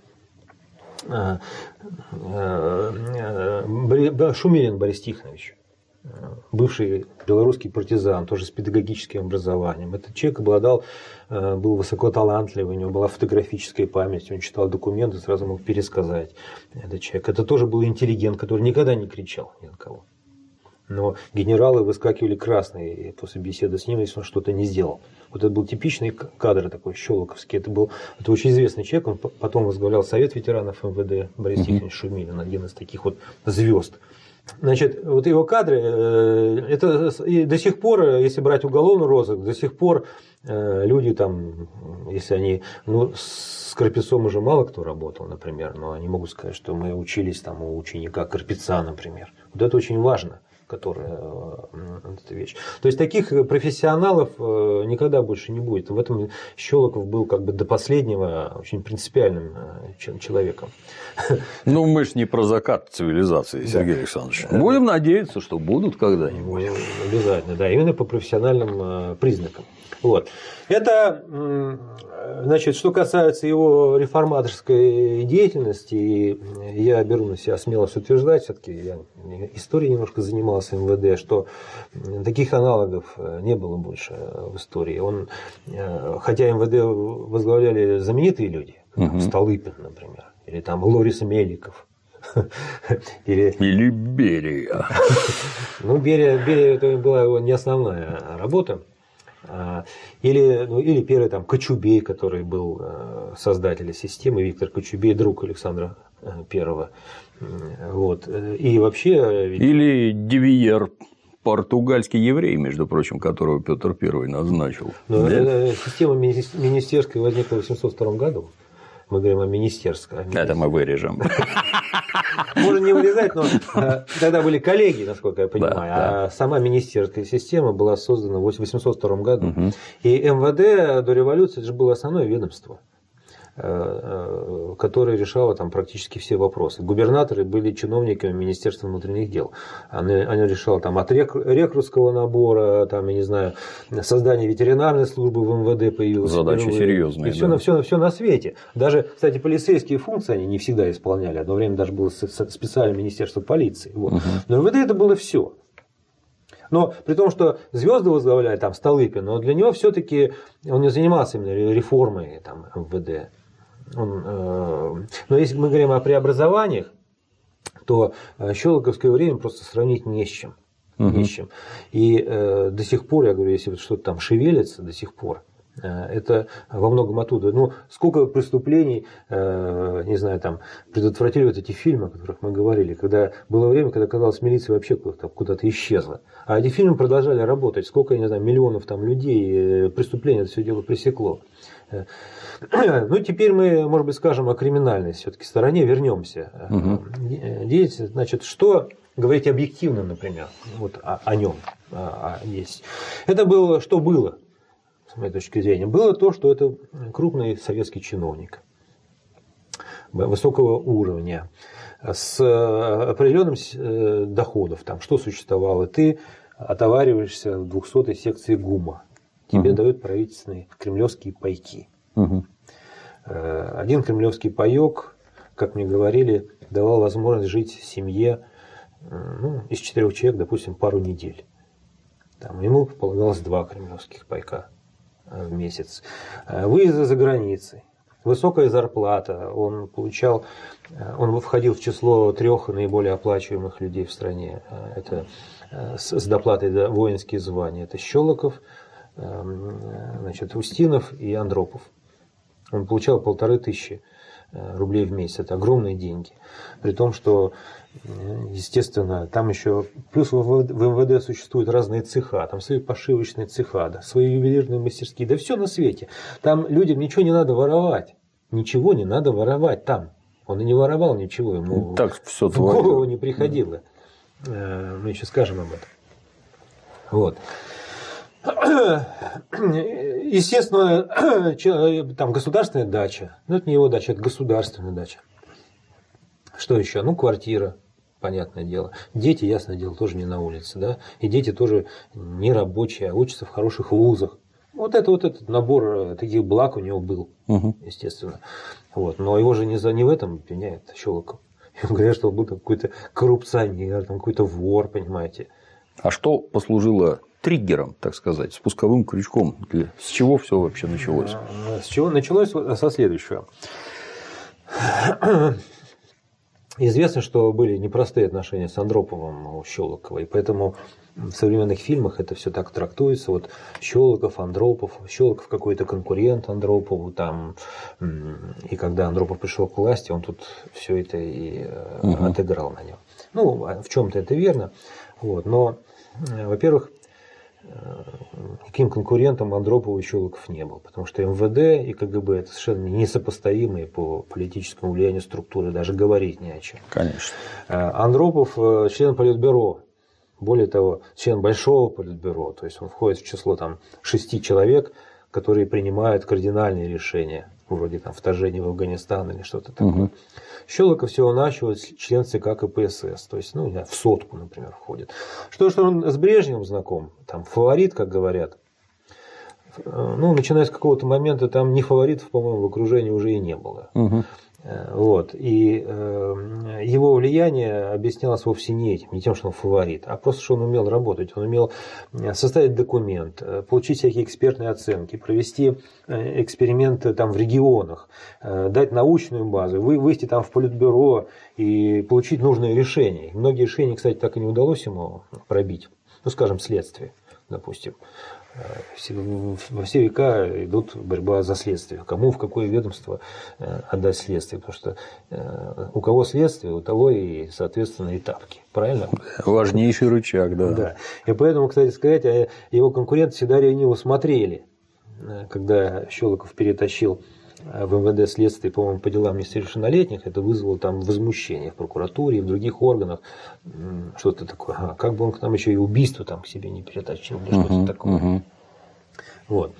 Шумилин Борис Тихонович. Бывший белорусский партизан, тоже с педагогическим образованием. Этот человек обладал, был высокоталантливый, у него была фотографическая память, он читал документы, сразу мог пересказать этот человек. Это тоже был интеллигент, который никогда не кричал ни на кого. Но генералы выскакивали красные после беседы с ним, если он что-то не сделал. Вот это был типичный кадр такой щелоковский. Это был это очень известный человек, он потом возглавлял Совет ветеранов эм вэ дэ, Борис mm-hmm. Тихонович Шумилин, один из таких вот звезд. Значит, вот его кадры, это и до сих пор, если брать уголовный розыск, до сих пор люди там, если они, ну, с Карпецом уже мало кто работал, например, но они могут сказать, что мы учились там у ученика Карпеца, например. Вот это очень важно. Которая, эта вещь. То есть таких профессионалов никогда больше не будет. В этом Щелоков был как бы до последнего очень принципиальным человеком. Ну, мы же не про закат цивилизации, Сергей да. Александрович. Да. Будем надеяться, что будут когда-нибудь. Обязательно, да, именно по профессиональным признакам. Вот. Это, значит, что касается его реформаторской деятельности, я беру на себя смелость утверждать, все-таки я историей немножко занимался эм вэ дэ, что таких аналогов не было больше в истории. Он, хотя эм вэ дэ возглавляли знаменитые люди, угу. Столыпин, например, или там Лорис Меликов. Или... или Берия. Ну, Берия, Берия это была его не основная работа. Или, ну, или первый там Кочубей, который был создателем системы, Виктор Кочубей, друг Александра Первого. Вот. И вообще... Или Девиер, португальский еврей, между прочим, которого Петр Первый назначил. Но да? Система министерская возникла в восемьсот втором году. Мы говорим о министерской. Это мы вырежем. Можно не вырезать, но тогда были коллеги, насколько я понимаю. Да, да. А сама министерская система была создана в восемьсот втором году. Угу. И эм вэ дэ до революции это же было основное ведомство, которое решало там практически все вопросы. Губернаторы были чиновниками Министерства внутренних дел. Они, они решали там, от рекрутского набора, там, я не знаю, создания ветеринарной службы в эм вэ дэ появилось. Задачи впервые. Серьезные. И все, да. на, все, все на свете. Даже, кстати, полицейские функции они не всегда исполняли. Одно время даже было специальное министерство полиции. Вот. Угу. Но эм вэ дэ это было все. Но при том, что звезды возглавляли там Столыпин, но для него все-таки он не занимался именно реформой там, эм вэ дэ. Он, э, но если мы говорим о преобразованиях, то щелоковское время просто сравнить не с чем. Угу. Не с чем. И э, до сих пор, я говорю, если что-то там шевелится, до сих пор, э, это во многом оттуда. Ну, сколько преступлений, э, не знаю, там, предотвратили вот эти фильмы, о которых мы говорили, когда было время, когда, казалось, милиция вообще куда-то, куда-то исчезла. А эти фильмы продолжали работать. Сколько, я не знаю, миллионов там людей, преступления это все дело пресекло. Ну, теперь мы, может быть, скажем о криминальной все-таки стороне, вернемся. Угу. Здесь, значит, что говорить объективно, например, вот о, о нем о, о, есть. Это было, что было, с моей точки зрения, было то, что это крупный советский чиновник высокого уровня, с определенным доходом, там, что существовало. Ты отовариваешься в двухсотой секции ГУМа. Тебе угу. дают правительственные кремлевские пайки. Угу. Один кремлевский паек, как мне говорили, давал возможность жить семье ну, из четырех человек, допустим, пару недель. Там, ему полагалось два кремлевских пайка в месяц. Выезды за границей. Высокая зарплата. Он получал, он входил в число трех наиболее оплачиваемых людей в стране. Это с доплатой за воинские звания. Это Щелоков, значит, Устинов и Андропов. Он получал полторы тысячи рублей в месяц. Это огромные деньги. При том, что, естественно, там еще... Плюс в эм вэ дэ существуют разные цеха. Там свои пошивочные цеха, да, свои ювелирные мастерские. Да все на свете. Там людям ничего не надо воровать. Ничего не надо воровать там. Он и не воровал ничего. Ему так все в голову не приходило. Мы еще скажем об этом. Вот. Естественно, там государственная дача. Но это не его дача, это государственная дача. Что еще? Ну, квартира, понятное дело. Дети, ясное дело, тоже не на улице, да. И дети тоже не рабочие, а учатся в хороших вузах. Вот это вот этот набор таких благ у него был, угу. естественно. Вот. Но его же не, за, не в этом обвиняет Щелоков. Ему говорят, что он был какой-то коррупционер, там, какой-то вор, понимаете. А что послужило триггером, так сказать, спусковым крючком? С чего все вообще началось? С чего началось? Со следующего. Известно, что были непростые отношения с Андроповым у Щелокова, и поэтому в современных фильмах это все так трактуется. Вот Щелоков, Андропов, Щелоков какой-то конкурент Андропову, там, и когда Андропов пришел к власти, он тут все это и угу. отыграл на нем. Ну, в чем-то это верно, вот, но, во-первых, каким конкурентом Андропову и Щелоков не был, потому что эм вэ дэ и ка гэ бэ это совершенно несопоставимые по политическому влиянию структуры, даже говорить не о чем. Конечно. Андропов член Политбюро, более того, член Большого Политбюро, то есть он входит в число там, шести человек, которые принимают кардинальные решения, вроде там, вторжения в Афганистан или что-то такое. Угу. Щелоков всего-навсего член ЦК ка пэ эс эс, то есть ну, в сотку, например, входит. Что, что он с Брежневым знаком, там фаворит, как говорят, ну, начиная с какого-то момента, там ни фаворитов, по-моему, в окружении уже и не было. Угу. Вот. И э, его влияние объяснялось вовсе не этим, не тем, что он фаворит, а просто, что он умел работать, он умел составить документ, получить всякие экспертные оценки, провести эксперименты там в регионах, дать научную базу, выйти там в Политбюро и получить нужные решения. Многие решения, кстати, так и не удалось ему пробить, ну, скажем, следствие, допустим. Во все века идут борьба за следствие. Кому в какое ведомство отдать следствие. Потому что у кого следствие, у того и, соответственно, и тапки. Правильно? Важнейший рычаг, да. Да. И поэтому, кстати сказать, его конкуренты всегда ревниво смотрели, когда Щелоков перетащил в эм вэ дэ следствие, по-моему, по делам несовершеннолетних, это вызвало там возмущение в прокуратуре и в других органах. Что-то такое. А как бы он там еще и убийство там к себе не перетащил, или uh-huh, что-то такое. Uh-huh. Вот.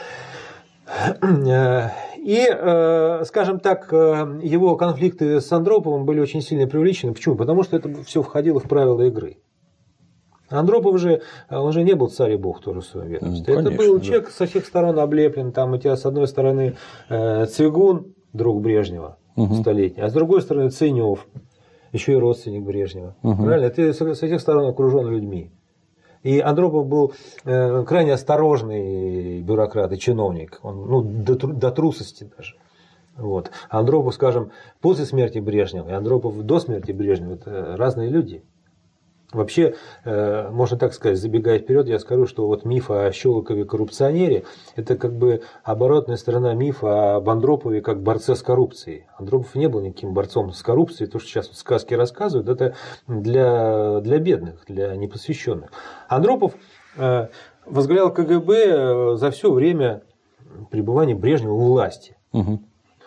И, скажем так, его конфликты с Андроповым были очень сильно преувеличены. Почему? Потому что это все входило в правила игры. Андропов же, он же не был царь и бог тоже в своем ведомстве. Ну, это был человек да. со всех сторон облеплен. Там у тебя с одной стороны Цвигун, друг Брежнева, угу. столетний, а с другой стороны Ценев, еще и родственник Брежнева. Угу. Правильно? Ты со всех сторон окружен людьми. И Андропов был крайне осторожный бюрократ и чиновник. Он, ну, до, до трусости даже. Вот. Андропов, скажем, после смерти Брежнева и Андропов до смерти Брежнева – это разные люди. Вообще, можно так сказать, забегая вперед, я скажу, что вот миф о Щелокове-коррупционере – это как бы оборотная сторона мифа об Андропове как борце с коррупцией. Андропов не был никаким борцом с коррупцией. То, что сейчас вот сказки рассказывают, это для, для бедных, для непосвященных. Андропов возглавлял ка гэ бэ за все время пребывания Брежнева у власти. Угу.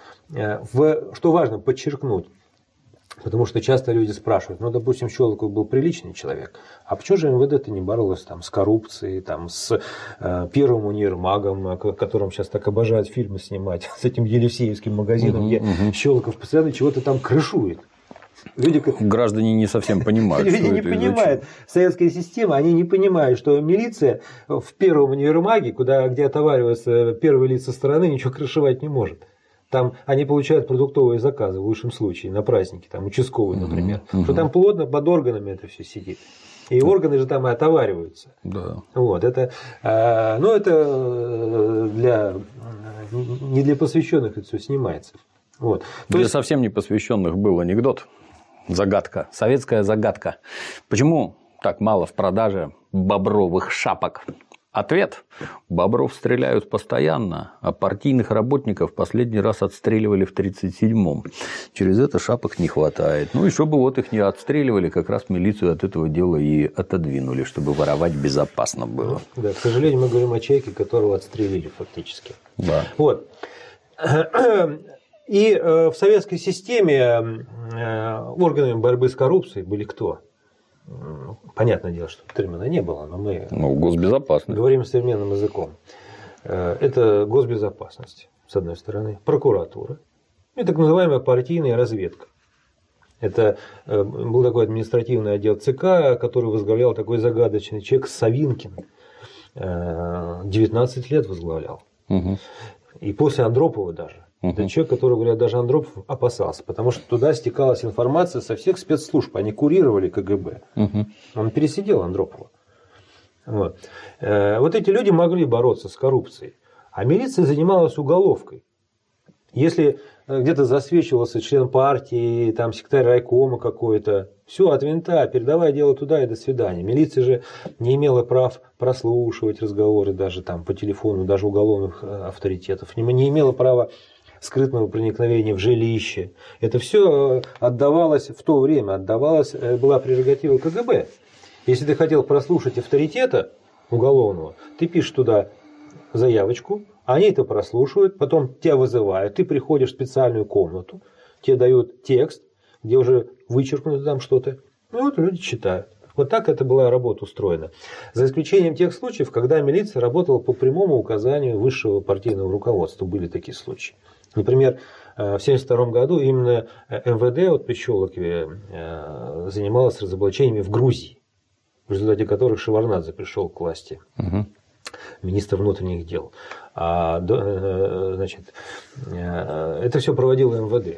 В, что важно подчеркнуть, потому что часто люди спрашивают, ну, допустим, Щелоков был приличный человек, а почему же эм вэ дэ-то не боролось там, с коррупцией, там, с э, первым универмагом, о котором сейчас так обожают фильмы снимать, с этим Елисеевским магазином, uh-huh, где uh-huh. Щелоков постоянно чего-то там крышует. Люди, как... Граждане не совсем понимают. Люди не понимают. Советская система, они не понимают, что милиция в первом универмаге, куда, где отовариваются первые лица страны, ничего крышевать не может. Там они получают продуктовые заказы в лучшем случае на праздники, там участковые, например. Uh-huh, uh-huh. Что там плотно под органами это все сидит. И органы же там и отовариваются. Да. Вот, это, ну, это для, не для посвященных это все снимается. Вот. То для есть... совсем не посвященных был анекдот. Загадка. Советская загадка. Почему так мало в продаже бобровых шапок? Ответ. Бобров стреляют постоянно, а партийных работников последний раз отстреливали в тридцать седьмом. Через это шапок не хватает. Ну, еще бы вот их не отстреливали, как раз милицию от этого дела и отодвинули, чтобы воровать безопасно было. Да, к сожалению, мы говорим о человеке, которого отстрелили фактически. Да. Вот. И в советской системе органами борьбы с коррупцией были кто? понятное дело, что термина не было, но мы ну, госбезопасность. Говорим современным языком. Это госбезопасность, с одной стороны, прокуратура и так называемая партийная разведка. Это был такой административный отдел ЦК, который возглавлял такой загадочный человек Савинкин. девятнадцать лет возглавлял. Угу. И после Андропова даже. Угу. Это человек, который, говорят, даже Андропов опасался, потому что туда стекалась информация со всех спецслужб. Они курировали КГБ. Угу. Он пересидел Андропова. Вот. Вот эти люди могли бороться с коррупцией. А милиция занималась уголовкой. Если где-то засвечивался член партии, там секретарь райкома какой-то, все, от винта, передавай дело туда и до свидания. Милиция же не имела прав прослушивать разговоры даже там по телефону, даже уголовных авторитетов. Не, не имела права скрытного проникновения в жилище. Это все отдавалось в то время, отдавалось, была прерогатива КГБ. Если ты хотел прослушать авторитета уголовного, ты пишешь туда заявочку, они это прослушивают, потом тебя вызывают, ты приходишь в специальную комнату, тебе дают текст, где уже вычеркнуто там что-то, и вот люди читают. Вот так это была работа устроена. За исключением тех случаев, когда милиция работала по прямому указанию высшего партийного руководства. Были такие случаи. Например, в семьдесят втором году именно эм вэ дэ вот при Щелокове занималось разоблачениями в Грузии, в результате которых Шеварднадзе пришел к власти. Угу. Министр внутренних дел. А, значит, это все проводило эм вэ дэ.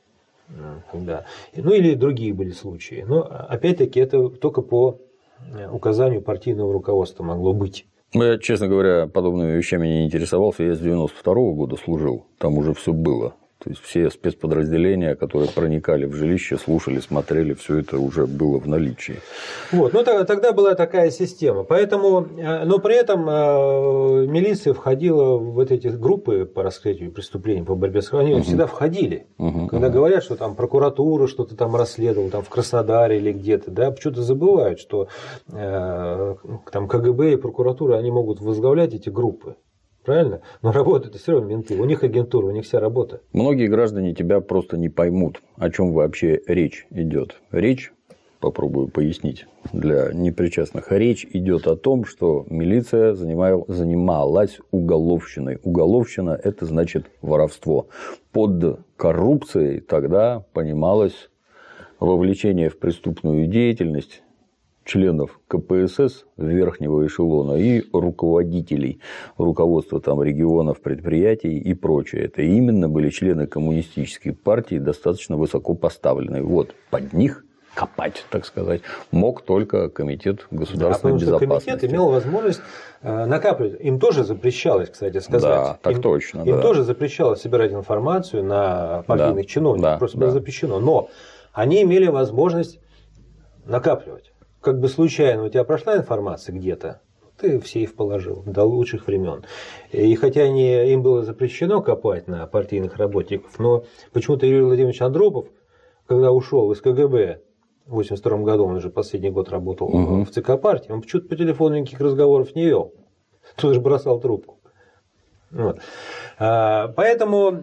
Да. Ну или другие были случаи. Но опять-таки это только по указанию партийного руководства могло быть. Я, честно говоря, подобными вещами не интересовался. Я с девяносто второго года служил. Там уже все было. То есть все спецподразделения, которые проникали в жилище, слушали, смотрели, все это уже было в наличии. Вот, ну тогда была такая система. Поэтому, но при этом милиция входила в вот эти группы по раскрытию преступлений, по борьбе с коррупцией, угу. всегда входили. Угу, Когда угу. говорят, что там прокуратура что-то там расследовала, там в Краснодаре или где-то, да, почему-то забывают, что э, там КГБ и прокуратура, они могут возглавлять эти группы. Правильно? Но работают все равно менты. У них агентура, у них вся работа. Многие граждане тебя просто не поймут, о чем вообще речь идет. Речь, попробую пояснить для непричастных, речь идет о том, что милиция занималась уголовщиной. Уголовщина – это значит воровство. Под коррупцией тогда понималось вовлечение в преступную деятельность членов ка пэ эс эс верхнего эшелона и руководителей руководства там регионов, предприятий и прочее. Это именно были члены коммунистической партии, достаточно высоко поставленные. Вот под них копать, так сказать, мог только комитет государственной да, безопасности. Комитет имел возможность накапливать. Им тоже запрещалось, кстати, сказать. Да, так им, точно. Им да. тоже запрещалось собирать информацию на партийных да, чиновников. Да, просто да. было запрещено. Но они имели возможность накапливать. Как бы случайно у тебя прошла информация где-то, ты в сейф положил до лучших времен. И хотя они, им было запрещено копать на партийных работников, но почему-то Юрий Владимирович Андропов, когда ушел из ка гэ бэ в восемьдесят втором году, он уже последний год работал угу. в ЦК партии, он почему-то по телефону никаких разговоров не вел. Тут же бросал трубку. Вот. Поэтому...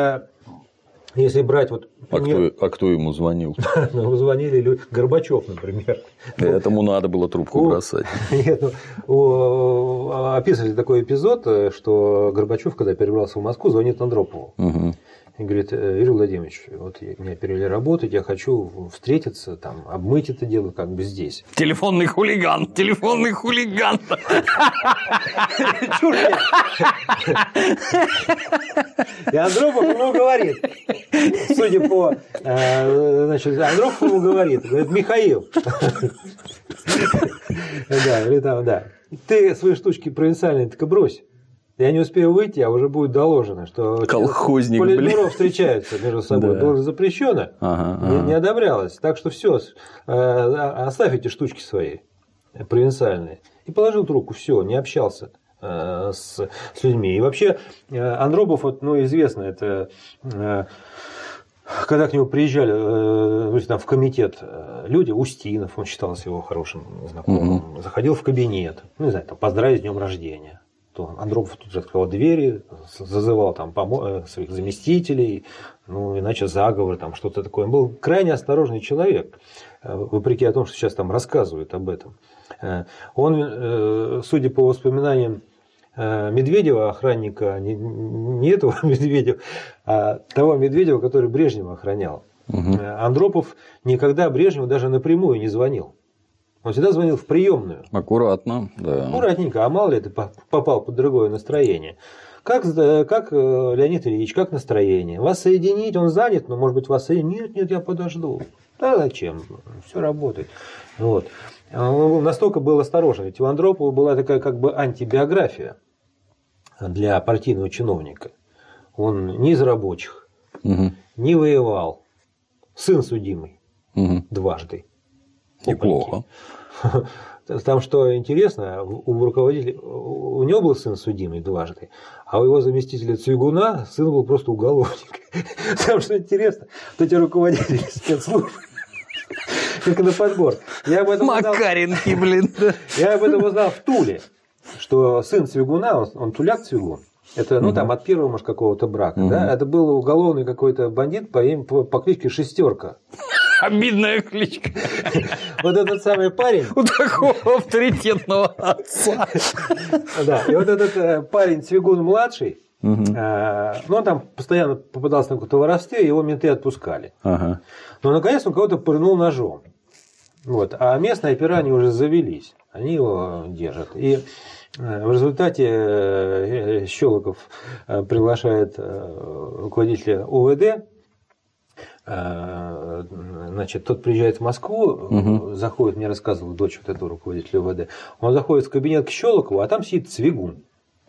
Если брать вот... Пример... А, кто, а кто ему звонил? Ну, звонили люди. Горбачев, например. Этому надо было трубку бросать. Нет, ну, описывали такой эпизод, что Горбачев, когда перебрался в Москву, звонит Андропову. Угу. И говорит: Юрий Владимирович, вот меня перевели работать, я хочу встретиться, там, обмыть это дело как бы здесь. Телефонный хулиган, телефонный хулиган. Чушь. И Андропов ему говорит, судя по, значит, Андропов ему говорит, говорит: Михаил, да, или там, да, ты свои штучки провинциальные только брось. Я не успею выйти, а уже будет доложено, что колхозник, политбюро встречаются между собой. Да. Было запрещено, ага, ага. Не, не одобрялось. Так что все, оставь эти штучки свои провинциальные. И положил трубку, все, не общался с, с людьми. И вообще Андропов, вот, ну, известно, это когда к нему приезжали там, в комитет люди, Устинов, он считался его хорошим знакомым, угу. заходил в кабинет, ну, не знаю, там, поздравить с днем рождения. То Андропов тут же открывал двери, зазывал там своих заместителей, ну, иначе заговор, там что-то такое. Он был крайне осторожный человек. вопреки о том, что сейчас там рассказывают об этом. Он, судя по воспоминаниям Медведева, охранника, не, не этого Медведева, а того Медведева, который Брежнева охранял. Угу. Андропов никогда Брежневу даже напрямую не звонил. Он всегда звонил в приемную. Аккуратно, да. Аккуратненько, а мало ли ты попал под другое настроение. Как, как Леонид Ильич, как настроение? Вас соединить, он занят, но может быть вас соединить? Нет, нет, я подожду. Да зачем? Все работает. Вот. Он настолько был осторожен. Ведь у Андропова была такая как бы антибиография для партийного чиновника. Он не из рабочих, угу. не воевал, сын судимый угу. дважды. Неплохо. Там что интересно, у руководителя, у него был сын судимый дважды, а у его заместителя Цвигуна сын был просто уголовник. Там что интересно, вот эти руководители спецслужб, только на подбор. Я об этом Макаренки, узнал, блин. Я об этом узнал в Туле, что сын Цвигуна, он, он туляк Цвигун, это ну угу. там от первого, может, какого-то брака, угу. да, это был уголовный какой-то бандит по, по, по кличке Шестерка. Обидная кличка. Вот этот самый парень. У такого авторитетного отца. Да, и вот этот парень Цвигун-младший, угу. э, ну, он там постоянно попадался на какое-то воровстве, его менты отпускали. Ага. Но наконец он кого-то пырнул ножом. Вот, а местные опера, они уже завелись. Они его держат. И в результате Щелоков приглашает руководителя ОВД. Значит, тот приезжает в Москву, угу. заходит, мне рассказывала дочь вот этого руководителя ОВД, он заходит в кабинет к Щелокову, а там сидит Цвигун.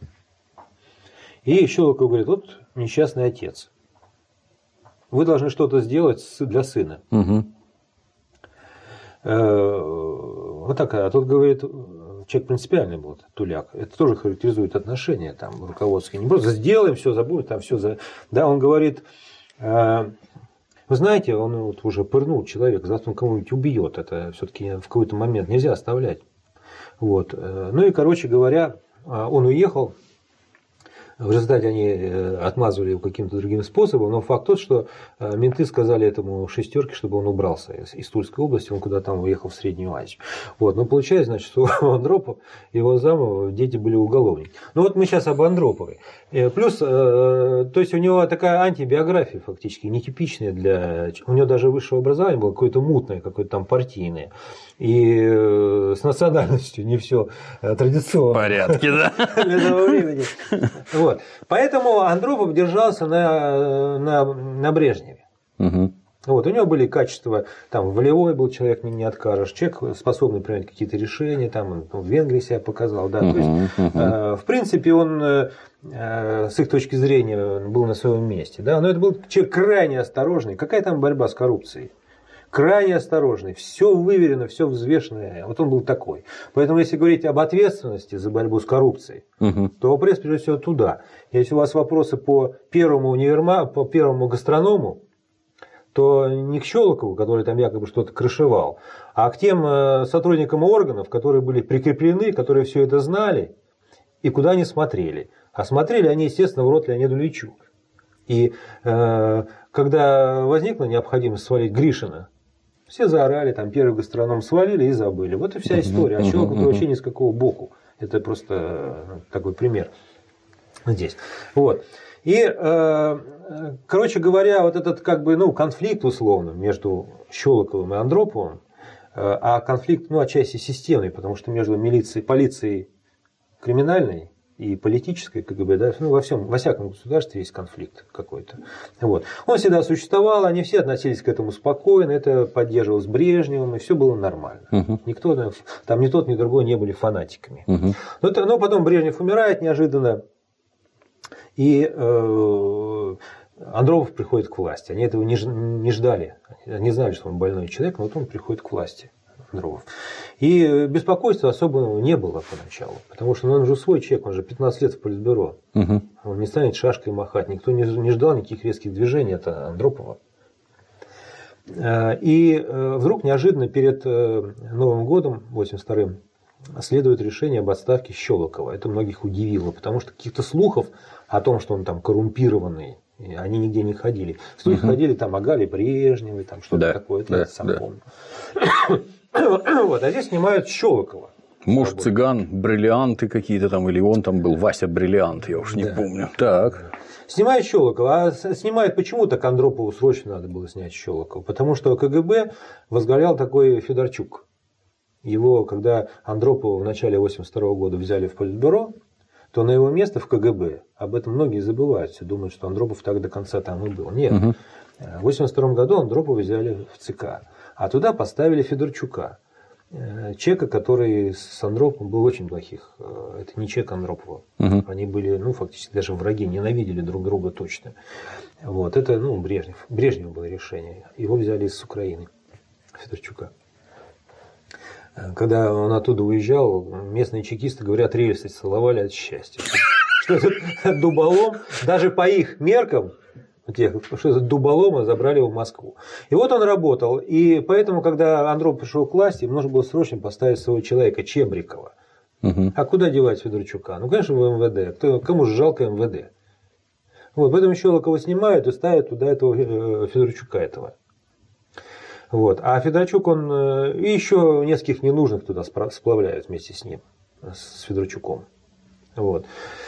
И Щелоков говорит: вот несчастный отец, вы должны что-то сделать для сына. Угу. Вот так, а тот говорит, человек принципиальный был, Туляк, это тоже характеризует отношения там руководские, не просто сделаем, все забудем, там все, за... да, он говорит... Вы знаете, он вот уже пырнул человека, завтра он кого-нибудь убьет. Это все-таки в какой-то момент нельзя оставлять. Вот. Ну и, короче говоря, он уехал. В результате они отмазывали его каким-то другим способом, но факт тот, что менты сказали этому Шестерке, чтобы он убрался из Тульской области, он куда там уехал в Среднюю Азию. Вот. Но получается, значит, что у Андропова и его зама дети были уголовники. Ну вот мы сейчас об Андроповой. Плюс, то есть у него такая антибиография фактически, нетипичная для... У него даже высшее образование было какое-то мутное, какое-то там партийное. И с национальностью не все традиционно. В порядке, да? Для того времени. Вот. Поэтому Андропов держался на, на, на Брежневе. Угу. Вот. У него были качества, там, волевой был человек, не, не откажешь, человек, способный принимать какие-то решения, там, он в Венгрии себя показал. Да. Угу, То есть, угу. э, в принципе, он э, с их точки зрения был на своем месте. Да. Но это был человек крайне осторожный. Какая там борьба с коррупцией? Крайне осторожный, все выверено, все взвешенное. Вот он был такой. Поэтому, если говорить об ответственности за борьбу с коррупцией, угу. то вопрос, прежде всего, туда. Если у вас вопросы по первому универма, по первому гастроному, то не к Щелокову, который там якобы что-то крышевал, а к тем сотрудникам органов, которые были прикреплены, которые все это знали и куда не смотрели. А смотрели они, естественно, в рот Леониду Ильичу. И э, когда возникла необходимость свалить Гришина, все заорали, там первый гастроном свалили и забыли. Вот и вся история. А Щелоков вообще ни с какого боку. Это просто такой пример здесь. Вот. И, э, короче говоря, вот этот как бы, ну, конфликт условно между Щелоковым и Андроповым, э, а конфликт, ну, отчасти системный, потому что между милицией, полицией криминальной и политической КГБ, да, ну, во всем, во всяком государстве есть конфликт какой-то. Вот. Он всегда существовал, они все относились к этому спокойно, это поддерживалось Брежневым, и все было нормально. Угу. Никто, там ни тот, ни другой не были фанатиками. Угу. Но, но потом Брежнев умирает неожиданно, и э, Андропов приходит к власти. Они этого не, не ждали, они знали, что он больной человек, но вот он приходит к власти. Андропов. И беспокойства особого не было поначалу, потому что ну, он же свой человек, он же пятнадцать лет в политбюро. Угу. Он не станет шашкой махать, никто не, не ждал никаких резких движений от Андропова. И вдруг неожиданно перед Новым годом, восемьдесят вторым следует решение об отставке Щелокова. Это многих удивило, потому что каких-то слухов о том, что он там коррумпированный, они нигде не ходили. Слухи угу. ходили там о Гале Брежневой, там что-то да, такое, это да, я сам да. помню. Вот, а здесь снимают Щелокова. Может, цыган, бриллианты какие-то там, или он там был, Вася Бриллиант, я уж не да. помню. Так. Снимает Щелокова. А снимает почему так Андропову срочно надо было снять Щелокова? Потому что КГБ возглавлял такой Федорчук. Его, когда Андропова в начале восемьдесят второго года взяли в Политбюро, то на его место в КГБ, об этом многие забывают, все думают, что Андропов так до конца там и был. Нет. Угу. В восемьдесят втором году Андропова взяли в ЦК, а туда поставили Федорчука. Чека, который с Андроповым был очень плохих. Это не чек Андропова. Угу. Они были, ну, фактически даже враги, ненавидели друг друга точно. Вот. Это, ну, Брежнев. Брежнев было решение. Его взяли из Украины, Федорчука. Когда он оттуда уезжал, местные чекисты, говорят, рельсы целовали от счастья. Что этот дуболом, даже по их меркам, что этот дуболома забрали в Москву. И вот он работал. И поэтому, когда Андропов пришел к власти, им нужно было срочно поставить своего человека, Чебрикова. Угу. А куда девать Федорчука? Ну, конечно, в МВД. Кто, кому же жалко МВД? Вот, поэтому Щелокова снимают и ставят туда этого Федорчука этого. Вот. А Федорчук, он и еще нескольких ненужных туда сплавляют вместе с ним, с Федорчуком. Вот.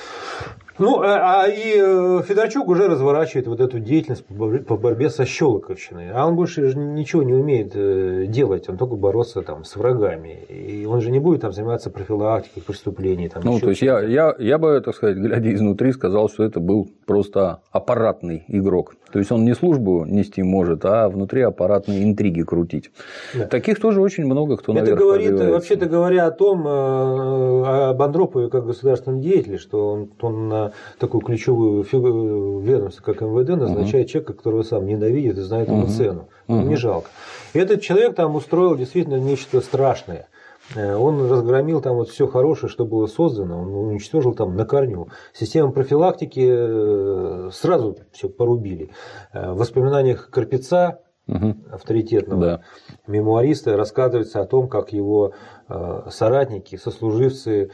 Ну, а и Федорчук уже разворачивает вот эту деятельность по борьбе со Щелоковщиной. А он больше же ничего не умеет делать, он только бороться там с врагами. И он же не будет там заниматься профилактикой преступлений. Там, ну, то есть я, я, я бы, так сказать, глядя изнутри, сказал, что это был просто аппаратный игрок. То есть он не службу нести может, а внутри аппаратные интриги крутить. Да. Таких тоже очень много, кто наверх это говорит, вообще-то говоря о том, об Андропове как государственном деятеле, что он, он такую ключевую фигуру ведомства, как МВД, назначает угу. человека, которого сам ненавидит и знает ему угу. цену. Угу. Не жалко. И этот человек там устроил действительно нечто страшное. Он разгромил там вот все хорошее, что было создано, он уничтожил там на корню. Систему профилактики сразу все порубили. В воспоминаниях Карпеца, угу. авторитетного да. мемуариста, рассказывается о том, как его соратники, сослуживцы,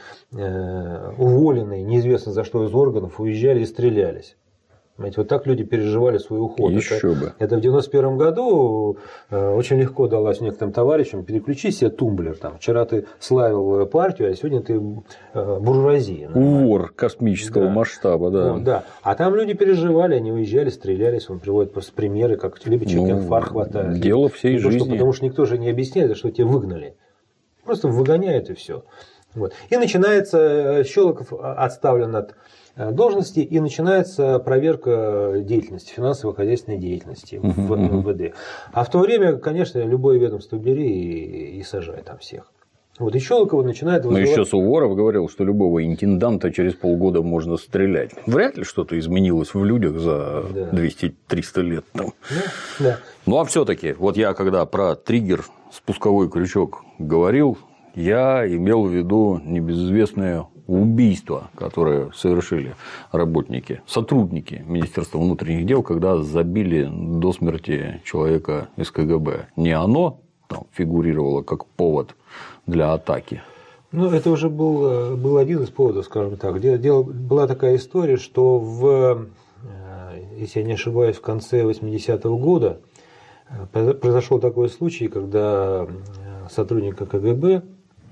уволенные, неизвестно за что из органов, уезжали и стрелялись. Понимаете, вот так люди переживали свой уход. Еще это, бы. Это в девяносто первом году очень легко далось некоторым товарищам: переключи себе тумблер. Там. Вчера ты славил партию, а сегодня ты буржуазия. Вор космического да. масштаба, да. Ну, да. А там люди переживали, они уезжали, стрелялись. Он приводит просто примеры, как либо человек ну, инфаркт хватает. Дело всей либо, жизни. Что, потому что никто же не объясняет, что тебя выгнали. Просто выгоняют и все. Вот. И начинается, Щелоков отставлен от должности, и начинается проверка деятельности, финансово-хозяйственной деятельности uh-huh, в МВД. Uh-huh. А в то время, конечно, любое ведомство бери и, и сажай там всех. Вот и Щелокова начинает вызывать... Но еще Суворов говорил, что любого интенданта через полгода можно стрелять. Вряд ли что-то изменилось в людях за да. двести-триста лет. Там. Да, да. Ну а все-таки, вот я когда про триггер, спусковой крючок говорил, я имел в виду небезызвестное убийство, которое совершили работники, сотрудники Министерства внутренних дел, когда забили до смерти человека из КГБ. Не оно там фигурировало как повод для атаки. Ну, это уже был, был один из поводов, скажем так. Дело, была такая история, что в, если я не ошибаюсь, в конце восьмидесятого года произошел такой случай, когда сотрудника КГБ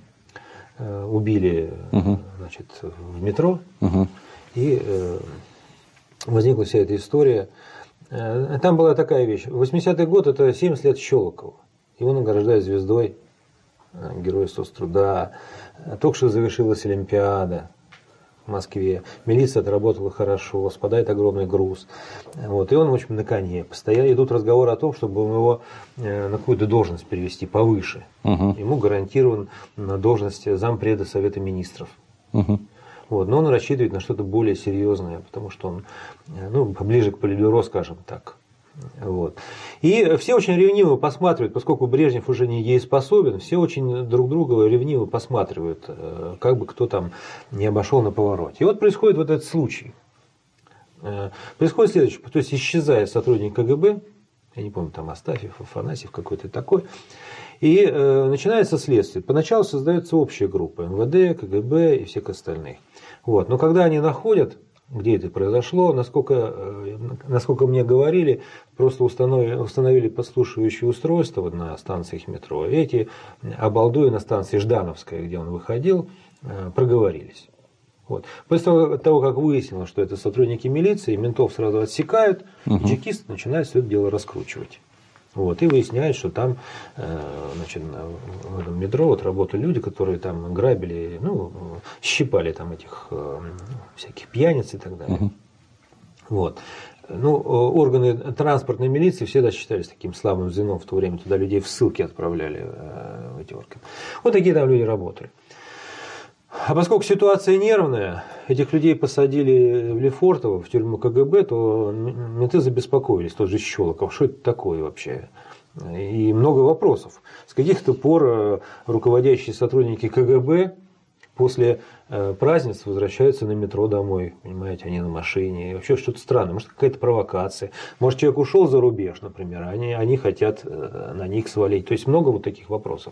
убили угу. значит, в метро, угу. и э, возникла вся эта история. Там была такая вещь. восьмидесятый год – это семьдесят лет Щелокова. Его награждают звездой Героя соцтруда. Только что завершилась Олимпиада в Москве. Милиция отработала хорошо, спадает огромный груз. Вот. И он, в общем, на коне. Постоянно идут разговоры о том, чтобы его на какую-то должность перевести повыше. Угу. Ему гарантирован на должность зампреда Совета министров. Угу. Вот. Но он рассчитывает на что-то более серьезное, потому что он ну, поближе к Политбюро, скажем так. Вот. И все очень ревниво посматривают, поскольку Брежнев уже не дееспособен, все очень друг друга ревниво посматривают, как бы кто там не обошел на повороте. И вот происходит вот этот случай. Происходит следующее, то есть исчезает сотрудник КГБ, я не помню, там Астафьев, Афанасьев какой-то такой, И э, начинается следствие. Поначалу создается общая группа эм вэ дэ, ка гэ бэ и всех остальных. Вот. Но когда они находят, где это произошло, насколько, э, насколько мне говорили, просто установили, установили подслушивающие устройства вот на станциях метро. И эти обалдуи на станции Ждановская, где он выходил, э, проговорились. Вот. После того, как выяснилось, что это сотрудники милиции, ментов сразу отсекают, угу. и чекисты начинают все это дело раскручивать. Вот, и выясняют, что там, значит, в этом метро вот работали люди, которые там грабили, ну, щипали там этих всяких пьяниц и так далее. Угу. Вот. Ну, органы транспортной милиции всегда считались таким слабым звеном в то время, туда людей в ссылки отправляли, в эти органы. Вот такие там люди работали. А поскольку ситуация нервная, этих людей посадили в Лефортово, в тюрьму ка гэ бэ, то менты забеспокоились, тот же Щелоков, что это такое вообще? И много вопросов. С каких-то пор руководящие сотрудники ка гэ бэ после празднеств возвращаются на метро домой, понимаете, они на машине, и вообще что-то странное, может какая-то провокация, может человек ушел за рубеж, например, они, они хотят на них свалить, то есть много вот таких вопросов.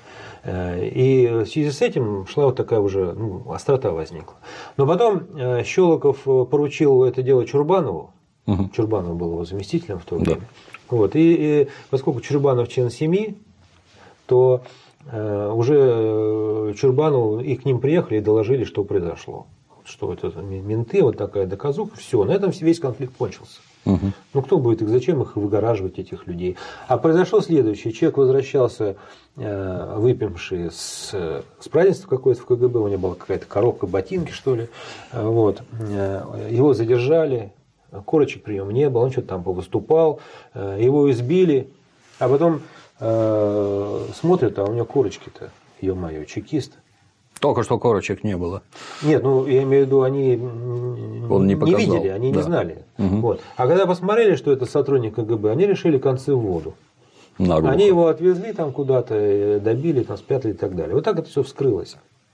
И в связи с этим шла вот такая уже, ну, острота возникла. Но потом Щелоков поручил это дело Чурбанову. Угу. Чурбанов был его заместителем в то время. Да. Вот. И, и поскольку Чурбанов член семьи, то э, уже Чурбанову и к ним приехали и доложили, что произошло. Что это менты, вот такая доказуха. Все, на этом весь конфликт кончился. Угу. Ну, кто будет их, зачем их выгораживать, этих людей? А произошло следующее. Человек возвращался, э, выпивший с, с празднества какое-то в ка гэ бэ, у него была какая-то коробка, ботинки, что ли. Вот. Его задержали, корочек при нем не было, он что-то там повыступал, его избили, а потом э, смотрят, а у него корочки-то, ё-моё, чекист. Только что корочек не было. Нет, ну я имею в виду, они Он не, не видели, они да. не знали. Угу. Вот. А когда посмотрели, что это сотрудник ка гэ бэ, они решили концы в воду. Наглухо. Они его отвезли там куда-то, добили, там, спрятали и так далее. Вот так это все вскрылось.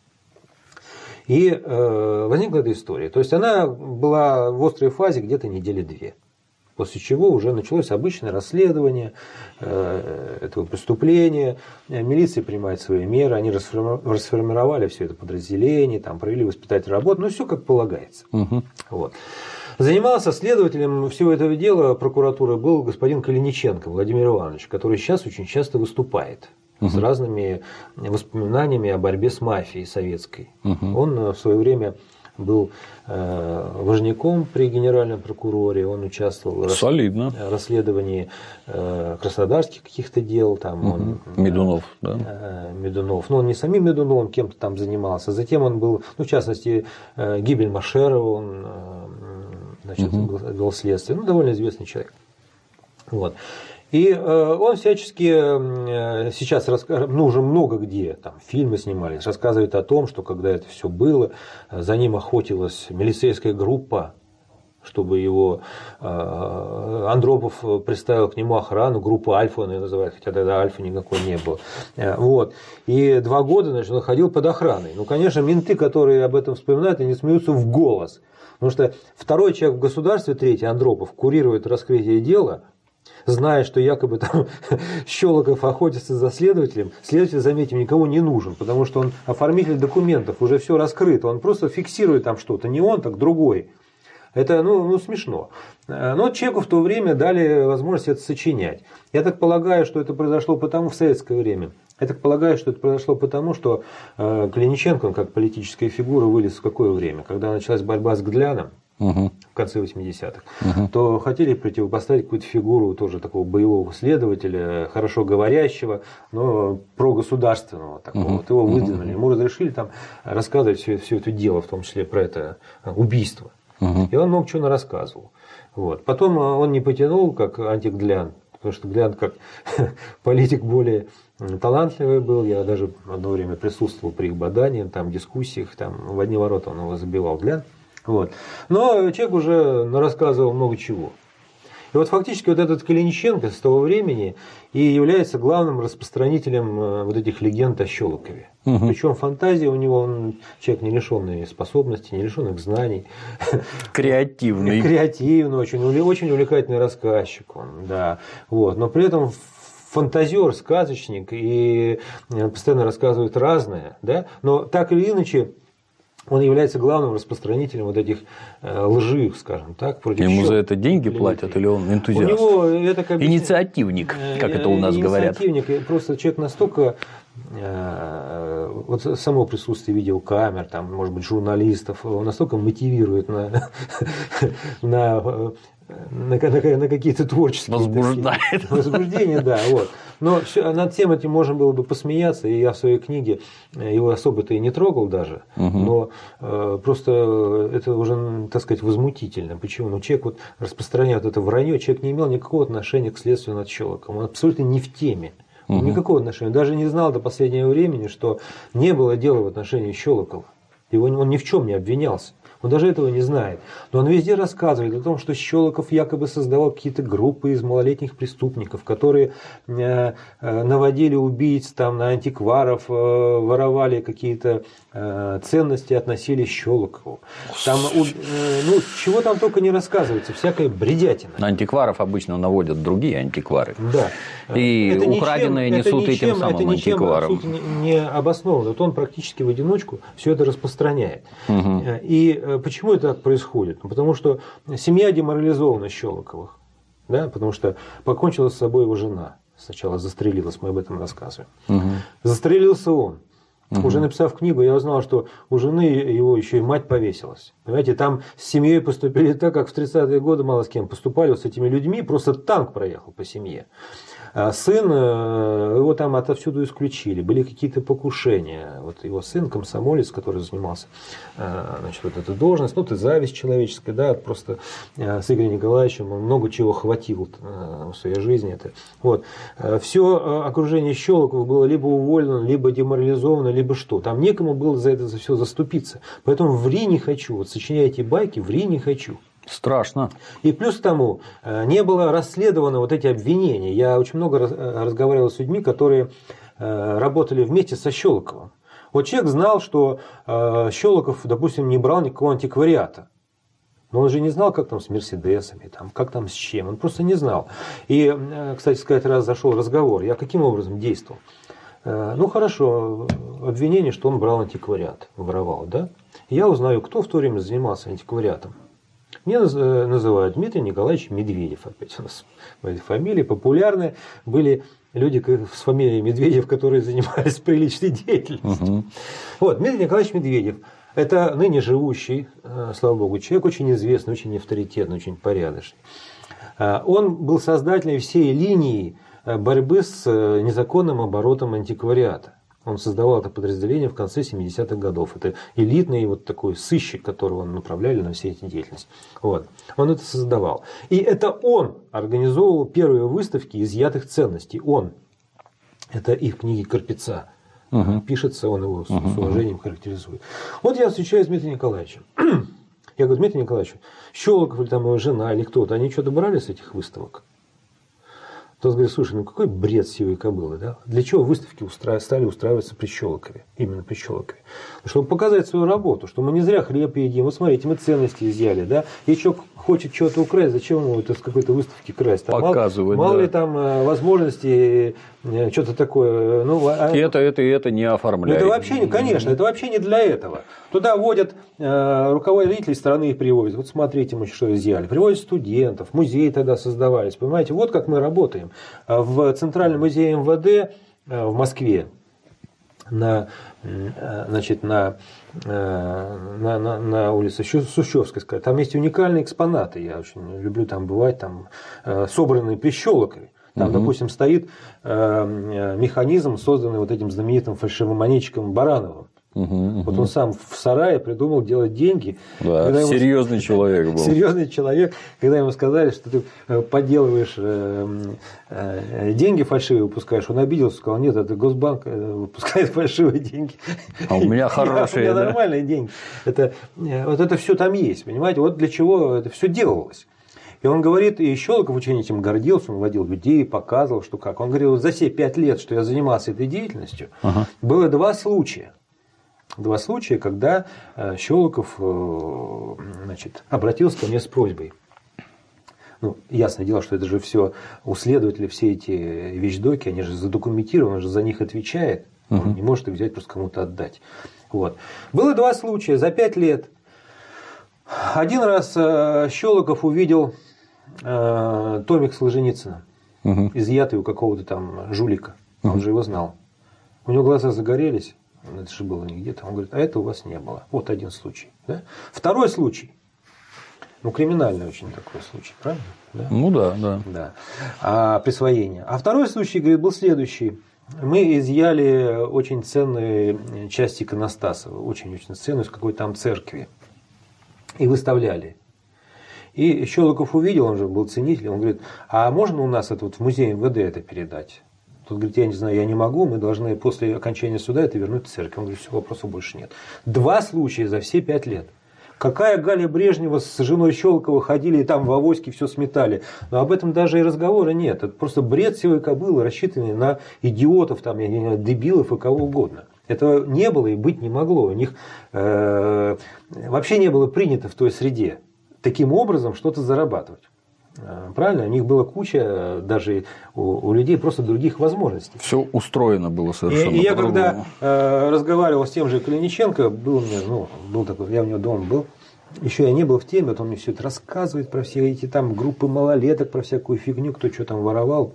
И э, возникла эта история. То есть она была в острой фазе где-то недели две. После чего уже началось обычное расследование э, этого преступления. Милиция принимает свои меры, они расформировали все это подразделение, там, провели воспитательную работу, ну все как полагается. Угу. Вот. Занимался следователем всего этого дела прокуратуры был господин Калиниченко Владимир Иванович, который сейчас очень часто выступает угу. с разными воспоминаниями о борьбе с мафией советской. Угу. Он в свое время был э, важняком при генеральном прокуроре, он участвовал в Солидно. расследовании э, краснодарских каких-то дел. Там угу. он, Медунов, э, да? Э, Медунов. Но он не самим Медуновым, кем-то там занимался. Затем он был, ну, в частности, э, гибель Машерова, он э, значит, угу. вел следствие. Ну, довольно известный человек. Вот. И он всячески сейчас, ну, уже много где, там фильмы снимались, рассказывает о том, что когда это все было, за ним охотилась милицейская группа, чтобы его Андропов представил к нему охрану, группу Альфа он ее называет, хотя тогда Альфа никакой не было. Вот. И два года, значит, он ходил под охраной. Ну, конечно, менты, которые об этом вспоминают, они смеются в голос. Потому что второй человек в государстве, третий, Андропов, курирует раскрытие дела, зная, что якобы там Щелоков охотится за следователем, следователь, заметим, никому не нужен, потому что он оформитель документов, уже все раскрыто, он просто фиксирует там что-то, не он, так другой. Это, ну, ну, смешно. Но человеку в то время дали возможность это сочинять. Я так полагаю, что это произошло потому в советское время. Я так полагаю, что это произошло потому, что Калиниченко, он как политическая фигура, вылез в какое время? Когда началась борьба с Гдляном, угу. в конце восьмидесятых, угу. то хотели противопоставить какую-то фигуру тоже такого боевого следователя, хорошо говорящего, но прогосударственного такого. Угу. Вот его выдвинули, ему разрешили там рассказывать все, все это дело, в том числе про это убийство. Угу. И он много чего рассказывал. Вот. Потом он не потянул, как антиглян, потому что Глян как политик более талантливый был. Я даже одно время присутствовал при их бадании, там, дискуссиях, там, в одни ворота он его забивал, Глян. Вот. Но человек уже рассказывал много чего. И вот фактически вот этот Калиниченко с того времени и является главным распространителем вот этих легенд о Щелокове. Угу. Причем фантазия у него, он человек не лишенный способностей, не лишенных знаний. Креативный. Креативный, очень, очень увлекательный рассказчик он, да. Вот. Но при этом фантазер, сказочник и постоянно рассказывает разное, да? Но так или иначе он является главным распространителем вот этих лжи, скажем так, против Ему щелоков. за это деньги платят или он энтузиаст? У него это как бы... Инициативник, как это у нас говорят. Инициативник, просто человек настолько... Вот само присутствие видеокамер, там, может быть, журналистов, он настолько мотивирует на, на, на, на, на какие-то творческие... Возбуждает. Такие, возбуждения, да, вот. Но все, над всем этим можно было бы посмеяться, и я в своей книге его особо-то и не трогал даже, угу. но э, просто это уже, так сказать, возмутительно. Почему? Ну, человек вот распространяет это вранье, человек не имел никакого отношения к следствию над Щелоковым, он абсолютно не в теме. Угу. Никакого отношения. Даже не знал до последнего времени, что не было дела в отношении Щелокова. Его, он ни в чем не обвинялся. Он даже этого не знает. Но он везде рассказывает о том, что Щелоков якобы создавал какие-то группы из малолетних преступников, которые э, э, наводили убийц там, на антикваров, э, воровали какие-то э, ценности, относили Щелокову. Там, э, ну, чего там только не рассказывается, всякая бредятина. На антикваров обычно наводят другие антиквары. Да. И это украденные ничем, несут это ничем, этим самым это ничем, антикварам. Это не обосновано. Вот он практически в одиночку все это распространяет. Угу. И почему это так происходит? Ну, потому что семья деморализована Щелоковых. Да? Потому что покончила с собой его жена. Сначала застрелилась, мы об этом рассказываем. Угу. Застрелился он. Угу. Уже написав книгу, я узнал, что у жены его еще и мать повесилась. Понимаете, там с семьей поступили так, как в тридцатые годы мало с кем поступали вот с этими людьми. Просто танк проехал по семье. А сын, его там отовсюду исключили, были какие-то покушения. Вот его сын, комсомолец, который занимался, значит, вот эту должность, ну, это зависть человеческая, да, просто с Игорем Николаевичем он много чего хватил в своей жизни. Это. Вот. Все окружение Щелокова было либо уволено, либо деморализовано, либо что. Там некому было за это за все заступиться. Поэтому ври не хочу. Вот сочиняйте байки, ври не хочу. Страшно. И плюс к тому, не было расследовано вот эти обвинения. Я очень много разговаривал с людьми, которые работали вместе со Щелоковым. Вот человек знал, что Щелоков, допустим, не брал никакого антиквариата. Но он же не знал, как там с Мерседесами, там, как там с чем. Он просто не знал. И, кстати сказать, раз зашел разговор, я каким образом действовал? Ну хорошо, обвинение, что он брал антиквариат, воровал, да? Я узнаю, кто в то время занимался антиквариатом. Мне называют Дмитрий Николаевич Медведев. Опять у нас фамилии популярные. Были люди с фамилией Медведев, которые занимались приличной деятельностью. Угу. Вот, Дмитрий Николаевич Медведев. Это ныне живущий, слава богу, человек очень известный, очень авторитетный, очень порядочный. Он был создателем всей линии борьбы с незаконным оборотом антиквариата. Он создавал это подразделение в конце семидесятых годов. Это элитный вот такой сыщик, которого он направляли на все эти деятельности. Вот. Он это создавал. И это он организовывал первые выставки изъятых ценностей. Он. Это их книги Карпеца. Угу. Пишется, он его с, угу. с уважением характеризует. Вот я встречаюсь с Дмитрием Николаевичем. Я говорю: Дмитрий Николаевич, Щелоков или там его жена или кто-то, они что-то брали с этих выставок? Тот говорит: слушай, ну какой бред сивой кобылы, да? Для чего выставки устра... стали устраиваться при Щелокове? Именно при Щелокове. Чтобы показать свою работу, что мы не зря хлеб едим. Вот смотрите, мы ценности изъяли, да? Если человек хочет что-то украсть, зачем ему это с какой-то выставки красть? Там показывать, мало, да. мало ли там возможностей, что-то такое. Ну, а... Это, это и это не оформляет. Ну, это вообще, конечно, это вообще не для этого. Туда водят э, руководителей страны и привозят. Вот смотрите, мы что изъяли. Привозят студентов, музеи тогда создавались. Понимаете, вот как мы работаем. В Центральном музее эм вэ дэ в Москве на, значит, на, на, на, на улице Сущевской, там есть уникальные экспонаты. Я очень люблю там бывать, там собранные при Щелокове. Там, угу. допустим, стоит механизм, созданный вот этим знаменитым фальшивомонетчиком Барановым. Угу, вот угу. он сам в сарае придумал делать деньги. Да, ему... серьезный человек был. Серьезный человек, когда ему сказали, что ты подделываешь деньги фальшивые, выпускаешь, он обиделся, сказал: нет, это Госбанк выпускает фальшивые деньги. А у меня хорошие. У меня нормальные деньги. Это, вот это все там есть, понимаете? Вот для чего это все делалось. И он говорит, и Щелоков очень этим гордился, он водил людей, показывал, что как. Он говорил: за все пять лет, что я занимался этой деятельностью, ага. было два случая. Два случая, когда Щелоков, значит, обратился ко мне с просьбой. Ну, ясное дело, что это же все у следователя, все эти вещдоки, они же задокументированы, он же за них отвечает. Он угу. не может их взять, просто кому-то отдать. Вот. Было два случая за пять лет. Один раз Щелоков увидел э, томик Солженицына, угу. изъятый у какого-то там жулика. Он угу. же его знал. У него глаза загорелись. Это же было не где-то. Он говорит, а это у вас не было. Вот один случай. Да? Второй случай. Ну, криминальный очень такой случай, правильно? Да? Ну да, да. да. А, присвоение. А второй случай, говорит, был следующий. Мы изъяли очень ценные части иконостаса, очень-очень ценную, из какой-то там церкви. И выставляли. И Щелоков увидел, он же был ценитель, он говорит, а можно у нас это вот в музей эм вэ дэ это передать? Тут говорит, я не знаю, я не могу, мы должны после окончания суда это вернуть в церковь. Он говорит, все, вопросов больше нет. Два случая за все пять лет. Какая Галя Брежнева с женой Щелокова ходили и там в авоське все сметали. Но об этом даже и разговора нет. Это просто бред сивой кобылы, рассчитанный на идиотов, там, я не знаю, дебилов и кого угодно. Этого не было и быть не могло. У них э, вообще не было принято в той среде таким образом что-то зарабатывать. Правильно? У них была куча даже у, у людей просто других возможностей. Все устроено было совершенно. И, и я когда э, разговаривал с тем же Калиниченко, был у меня, ну, был такой, я у него дома был, еще я не был в теме, вот он мне все это рассказывает про все эти там группы малолеток, про всякую фигню, кто что там воровал.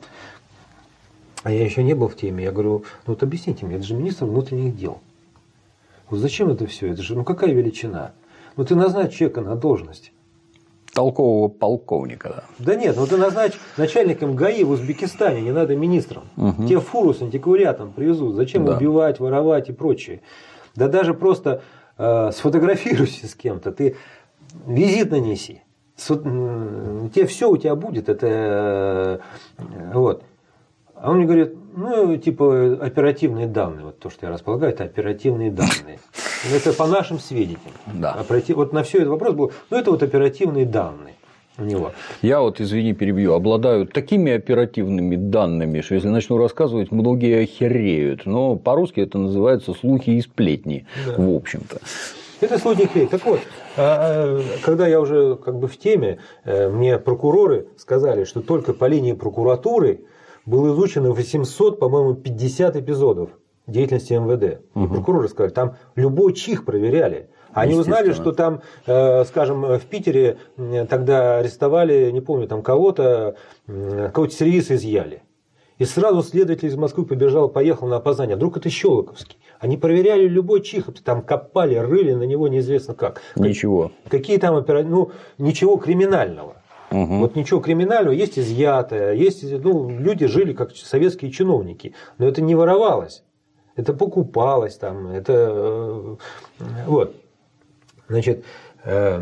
А я еще не был в теме. Я говорю, ну вот объясните мне, это же министр внутренних дел. Вот зачем это все? Это же, ну какая величина? Ну ты назначь человека на должность. Толкового полковника. Да, да нет, ну ты назначь начальником ГАИ в Узбекистане, не надо министром. Угу. Тебе фуру с антиквариатом привезут. Зачем да. убивать, воровать и прочее? Да даже просто э, сфотографируйся с кем-то, ты визит нанеси. С, э, тебе все у тебя будет. Это, э, вот. А он мне говорит, ну, типа, оперативные данные. Вот то, что я располагаю, это оперативные данные. Это по нашим сведениям. Да. Вот на все этот вопрос был, ну, это вот оперативные данные у него. Я вот, извини, перебью, обладаю такими оперативными данными, что если начну рассказывать, многие охереют. Но по-русски это называется слухи и сплетни, да. в общем-то. Это слухи и сплетни. Так вот, когда я уже как бы в теме, мне прокуроры сказали, что только по линии прокуратуры было изучено восемьсот, по-моему, пятьдесят эпизодов деятельности эм вэ дэ. Угу. И прокуроры сказали, там любой чих проверяли. Они узнали, что там, скажем, в Питере тогда арестовали, не помню, там кого-то, какой-то сервис изъяли. И сразу следователь из Москвы побежал, поехал на опознание. Вдруг это Щелоковский. Они проверяли любой чих, там копали, рыли на него неизвестно как. Ничего. Какие там операции, ну, ничего криминального. Угу. Вот ничего криминального, есть изъятое, есть, ну, люди жили как советские чиновники, но это не воровалось, это покупалось там, это вот, значит, э,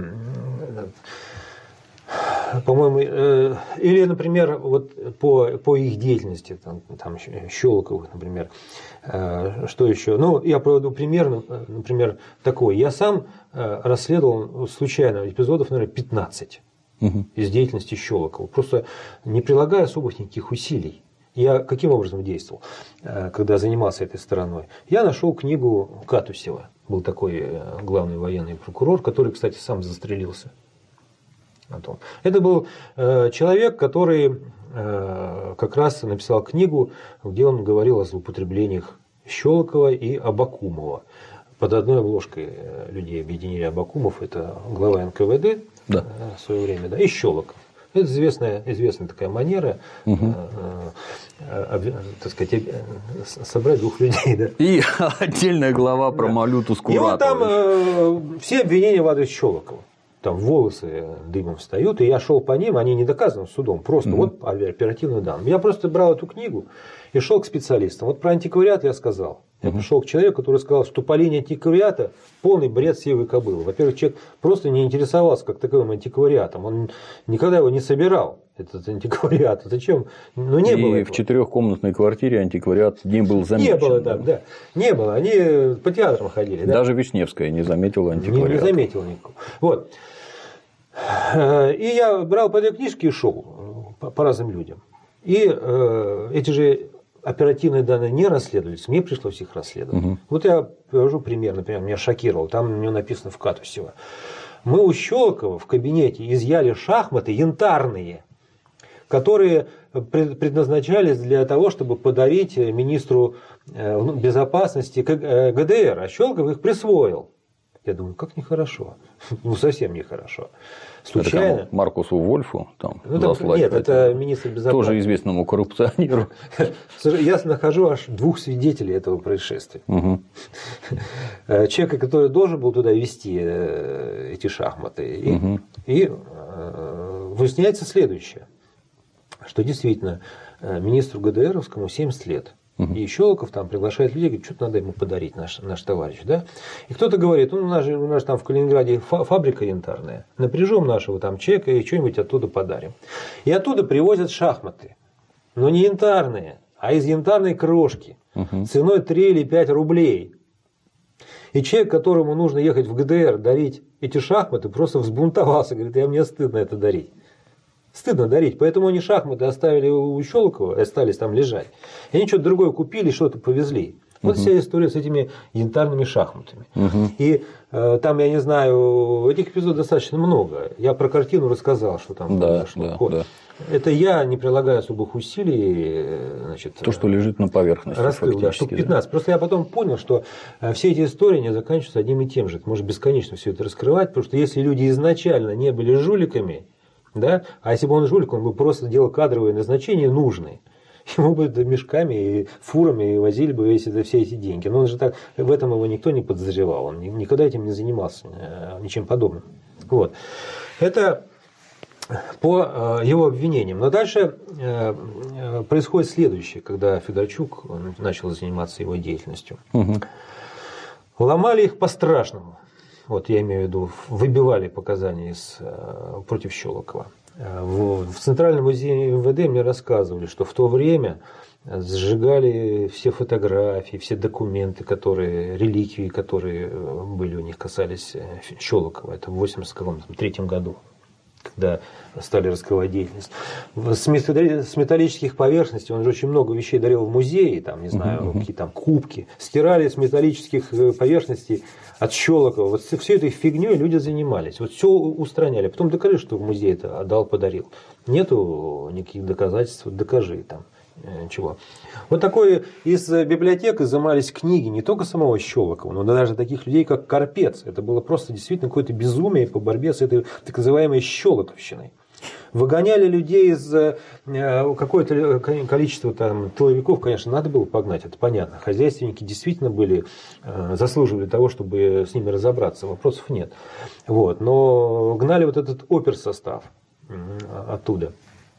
по-моему, э, или, например, вот по, по их деятельности, там, там Щелоковых, например, э, что еще, ну, я приведу пример, например, такой, я сам э, расследовал случайно эпизодов, наверное, пятнадцать. Угу. Из деятельности Щелокова. Просто не прилагая особых никаких усилий. Я каким образом действовал, когда занимался этой стороной? Я нашел книгу Катусева. Был такой главный военный прокурор, который, кстати, сам застрелился. Это был человек, который как раз написал книгу, где он говорил о злоупотреблениях Щелокова и Абакумова. Под одной обложкой людей объединили Абакумов, это глава эн ка вэ дэ да. в свое время, да, и Щелоков. Это известная, известная такая манера, угу. э, э, э, так сказать, собрать двух людей. Да. И отдельная глава про да. Малюту Скуратову. И вот там э, все обвинения в адрес Щелокова. Там волосы дымом встают, и я шел по ним, они не доказаны судом, просто угу. вот оперативные данные. Я просто брал эту книгу и шел к специалистам. Вот про антиквариат я сказал. Я угу. пришел к человеку, который сказал, что по линии антиквариата полный бред сивой кобылы. Во-первых, человек просто не интересовался как таковым антиквариатом. Он никогда его не собирал, этот антиквариат. Зачем? Ну, не и было в этого. четырехкомнатной квартире антиквариат не был замечен. Не было, да, да. Не было. Они по театрам ходили. Даже да? Вишневская не заметила антиквариата. Не, не заметила никакого. Вот. И я брал по этой книжке и шел по, по разным людям. И э, эти же оперативные данные не расследовались, мне пришлось их расследовать. Угу. Вот я привожу пример, например, меня шокировал, там у него написано в Катусева. Мы у Щелокова в кабинете изъяли шахматы янтарные которые предназначались для того, чтобы подарить министру безопасности ГДР, а Щелоков их присвоил. Я думаю, как нехорошо. Ну, совсем нехорошо. Случайно. Это кому? Маркусу Вольфу там, ну, там нет, это министр безопасности. Тоже известному коррупционеру. Я нахожу аж двух свидетелей этого происшествия. Угу. Человека, который должен был туда вести эти шахматы. И, угу. и выясняется следующее, что действительно министру ГДРовскому семьдесят лет. И Щелоков там приглашает людей, говорит, что-то надо ему подарить, наш, наш товарищ. Да? И кто-то говорит, ну, у нас же у нас там в Калининграде фабрика янтарная, напряжем нашего там человека и что-нибудь оттуда подарим. И оттуда привозят шахматы, но не янтарные, а из янтарной крошки, угу. ценой три или пять рублей. И человек, которому нужно ехать в ГДР дарить эти шахматы, просто взбунтовался, говорит, я мне стыдно это дарить. Стыдно дарить, поэтому они шахматы оставили у Щелокова и остались там лежать. И они что-то другое купили, что-то повезли. Вот угу. вся история с этими янтарными шахматами. Угу. И э, там, я не знаю, этих эпизодов достаточно много. Я про картину рассказал, что там да, произошло. Да, вот. да. Это я, не прилагая особых усилий, значит, то, что лежит на поверхности. Раскрыл, да, штук пятнадцать. Да. Просто я потом понял, что все эти истории не заканчиваются одним и тем же. Это может бесконечно все это раскрывать, потому что если люди изначально не были жуликами, да? А если бы он жулик, он бы просто делал кадровые назначения нужные. Ему бы мешками и фурами возили бы весь это, все эти деньги. Но он же так, в этом его никто не подозревал. Он никогда этим не занимался, ничем подобным. Вот. Это по его обвинениям. Но дальше происходит следующее, когда Федорчук начал заниматься его деятельностью. Угу. Ломали их по-страшному. Вот я имею в виду, выбивали показания из, против Щелокова. В, в Центральном музее МВД мне рассказывали, что в то время сжигали все фотографии, все документы, которые, реликвии, которые были у них, касались Щелокова. Это в восемьдесят третьем году, когда стали раскрывать деятельность. С металлических поверхностей, он же очень много вещей дарил в музее, там, не знаю, uh-huh. какие там кубки, стирали с металлических поверхностей от Щелокова. Вот всей этой фигней люди занимались. Вот все устраняли. Потом докажи, что в музей это отдал, подарил. Нету никаких доказательств, докажи там. Чего. Вот такое из библиотек изымались книги не только самого Щелокова, но даже таких людей, как Карпец. Это было просто действительно какое-то безумие по борьбе с этой так называемой щелоковщиной. Выгоняли людей из какое-то количество там, тыловиков, конечно, надо было погнать, это понятно. Хозяйственники действительно были, заслуживали того, чтобы с ними разобраться, вопросов нет. Вот. Но гнали вот этот оперсостав оттуда.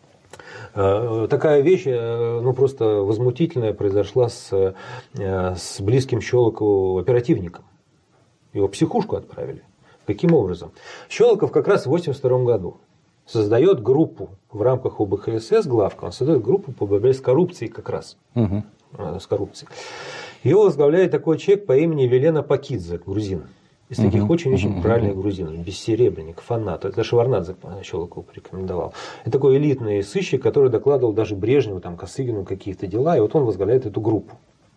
Такая вещь, ну, просто возмутительная, произошла с, с близким Щелокову оперативником. Его в психушку отправили. Каким образом? Щелоков как раз в восемьдесят втором году создает группу в рамках ОБХСС, главка, он создает группу по борьбе с коррупцией как раз. Угу. С коррупцией. Его возглавляет такой человек по имени Велена Пакидзе, грузин. Из таких uh-huh. очень-очень uh-huh. правильных грузинов, бессеребренник, фанат. Это Шеварнадзе Щелокову порекомендовал. Это такой элитный сыщик, который докладывал даже Брежневу, там, Косыгину какие-то дела, и вот он возглавляет эту группу.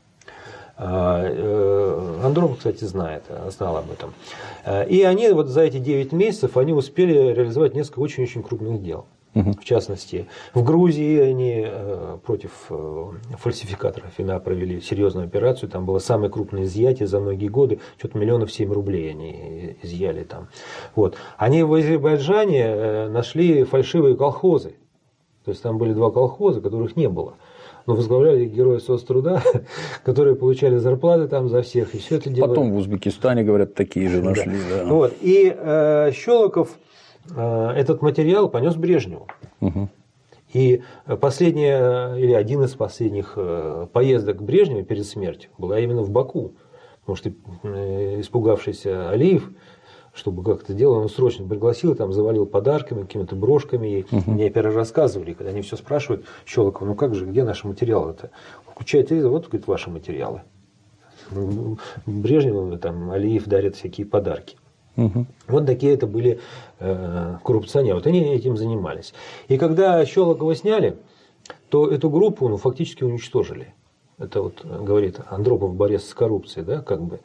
Андропов, кстати, знает, знал об этом. И они вот за эти девять месяцев они успели реализовать несколько очень-очень крупных дел. Угу. В частности, в Грузии они против фальсификаторов вина провели серьезную операцию. Там было самое крупное изъятие за многие годы. Что-то миллионов семь рублей они изъяли там. Вот. Они в Азербайджане нашли фальшивые колхозы. То есть там были два колхоза, которых не было. Но возглавляли герои соцтруда, которые получали зарплаты там за всех. И все это делали. Потом в Узбекистане, говорят, такие же нашли. Да. Да. Вот. И э, Щелоков этот материал понес Брежневу. Угу. И последняя, или один из последних поездок Брежнева перед смертью была именно в Баку. Потому что испугавшийся Алиев, чтобы как-то делал, он срочно пригласил, там завалил подарками, какими-то брошками. И угу. Мне опять рассказывали, когда они все спрашивают, Щелоков, ну как же, где наши материалы-то? Включает телевизор, вот, говорит, ваши материалы. Брежневу там Алиев дарит всякие подарки. Угу. Вот такие это были э, коррупционеры. Вот они этим занимались. И когда Щелокова сняли, то эту группу ну, фактически уничтожили. Это вот говорит Андропов, борец с коррупцией, да, как бы.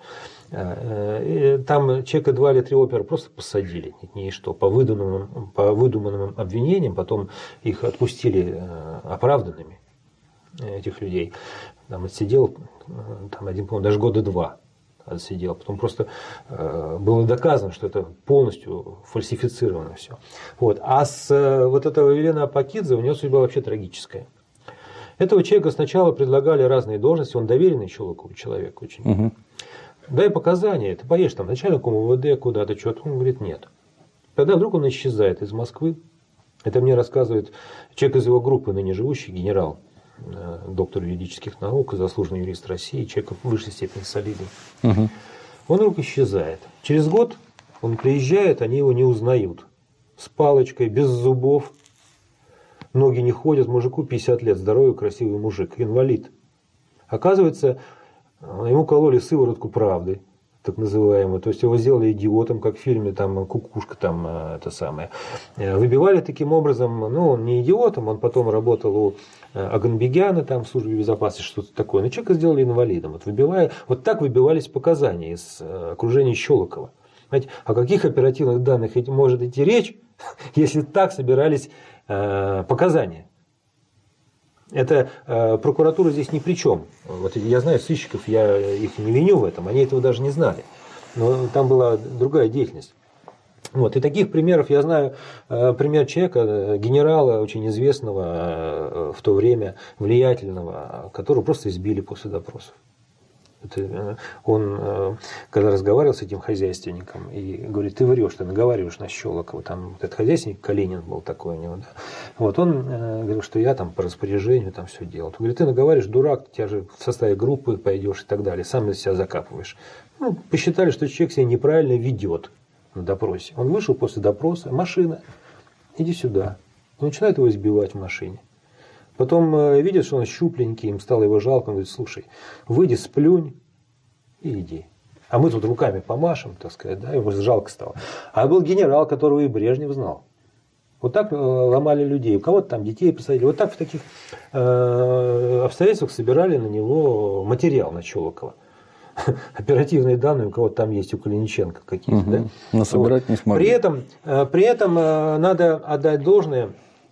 Там человека два или три опера просто посадили, ни что, по выдуманным, по выдуманным обвинениям, потом их отпустили оправданными, этих людей. Там отсидел, там один, по-моему, даже года два отсидел. Потом просто было доказано, что это полностью фальсифицировано все. Вот. А с вот этого Велена Апакидзе у него судьба вообще трагическая. Этого человека сначала предлагали разные должности, он доверенный Щелокову человек очень. Угу. Дай показания, ты поедешь там начальником УВД куда-то, что-то. Он говорит, нет. Тогда вдруг он исчезает из Москвы. Это мне рассказывает человек из его группы, ныне живущий, генерал, доктор юридических наук, заслуженный юрист России, человек в высшей степени солидный. Угу. Он вдруг исчезает. Через год он приезжает, они его не узнают. С палочкой, без зубов. Ноги не ходят, мужику пятьдесят лет, здоровый, красивый мужик, инвалид. Оказывается, ему кололи сыворотку правды, так называемую. То есть его сделали идиотом, как в фильме там «Кукушка», там это самое. Выбивали таким образом, ну, он не идиотом, он потом работал у Аганбегяна там в службе безопасности, что-то такое. Но человека сделали инвалидом. Вот, выбивая, вот так выбивались показания из окружения Щелокова. Знаете, о каких оперативных данных может идти речь, если так собирались э, показания? Это э, прокуратура здесь ни при чем. Вот я знаю сыщиков, я их не виню в этом, они этого даже не знали. Но там была другая деятельность. Вот. И таких примеров я знаю. Э, пример человека, генерала, очень известного э, в то время, влиятельного, которого просто избили после допросов. Это, он, когда разговаривал с этим хозяйственником, и говорит, ты врешь, ты наговариваешь на Щелокова. Там этот хозяйственник, Калинин был такой у него. Да. Вот он говорил, что я там по распоряжению там все делал. Он говорит, ты наговариваешь, дурак, ты же в составе группы пойдешь и так далее, сам из себя закапываешь. Ну, посчитали, что человек себя неправильно ведет на допросе. Он вышел после допроса, машина, иди сюда. Он начинает его избивать в машине. Потом видят, что он щупленький, им стало его жалко, он говорит, слушай, выйди, сплюнь и иди. А мы тут руками помашем, так сказать, да, ему жалко стало. А был генерал, которого и Брежнев знал. Вот так ломали людей. У кого-то там детей посадили. Вот так в таких э, обстоятельствах собирали на него материал, на Щелокова. Оперативные данные у кого-то там есть, у Калиниченко какие-то. Угу. Да? Но собирать вот. Не смогли. При этом, при этом надо отдать должное,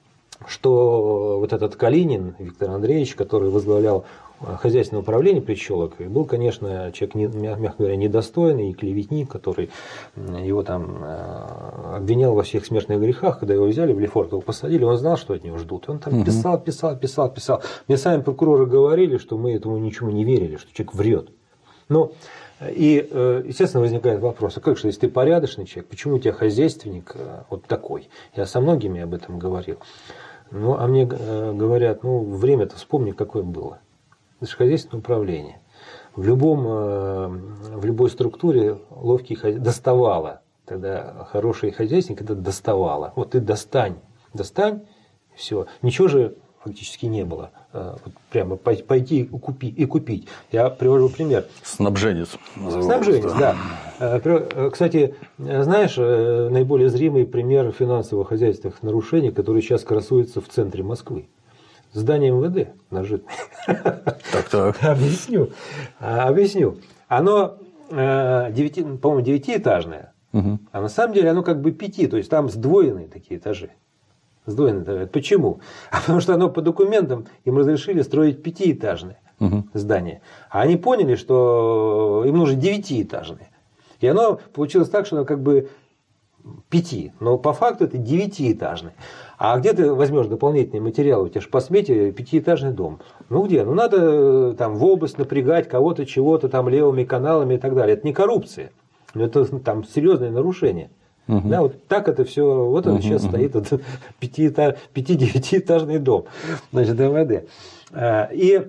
что вот этот Калинин Виктор Андреевич, который возглавлял хозяйственное управление при Щелокове, был, конечно, человек, мягко говоря, недостойный и клеветник, который его там обвинял во всех смертных грехах. Когда его взяли в Лефортово, посадили, он знал, что от него ждут. Он там писал, писал, писал, писал. Мне сами прокуроры говорили, что мы этому ничему не верили, что человек врет. Ну, и, естественно, возникает вопрос, а как же, если ты порядочный человек, почему у тебя хозяйственник вот такой? Я со многими об этом говорил. Ну, а мне говорят, ну, время-то вспомни, какое было. Это же хозяйственное управление. В, любом, в любой структуре ловкий хозяин доставало. Тогда хороший хозяйственник это доставало. Вот ты достань, достань, все. Ничего же фактически не было. Вот прямо пойти и купить, и купить. Я привожу пример. Снабженец. Снабженец, да. Кстати, знаешь, наиболее зримый пример финансово-хозяйственных нарушений, который сейчас красуется в центре Москвы. Здание МВД на Житной. Так, так. Объясню. Объясню. Оно, по-моему, девятиэтажное, угу. А на самом деле оно как бы пяти, то есть там сдвоенные такие этажи. Сдвоенные. Почему? А потому что оно по документам им разрешили строить пятиэтажное угу. здание. А они поняли, что им нужно девятиэтажное. И оно получилось так, что оно как бы пяти, но по факту это девятиэтажное. А где ты возьмешь дополнительные материалы? У тебя же по смете пятиэтажный дом. Ну где? Ну надо там в область напрягать кого-то, чего-то там левыми каналами и так далее. Это не коррупция. Это там серьезное нарушение. Угу. Да, вот так это все, вот он угу, сейчас угу. стоит, вот, пяти-девятиэтажный дом, значит, МВД. И,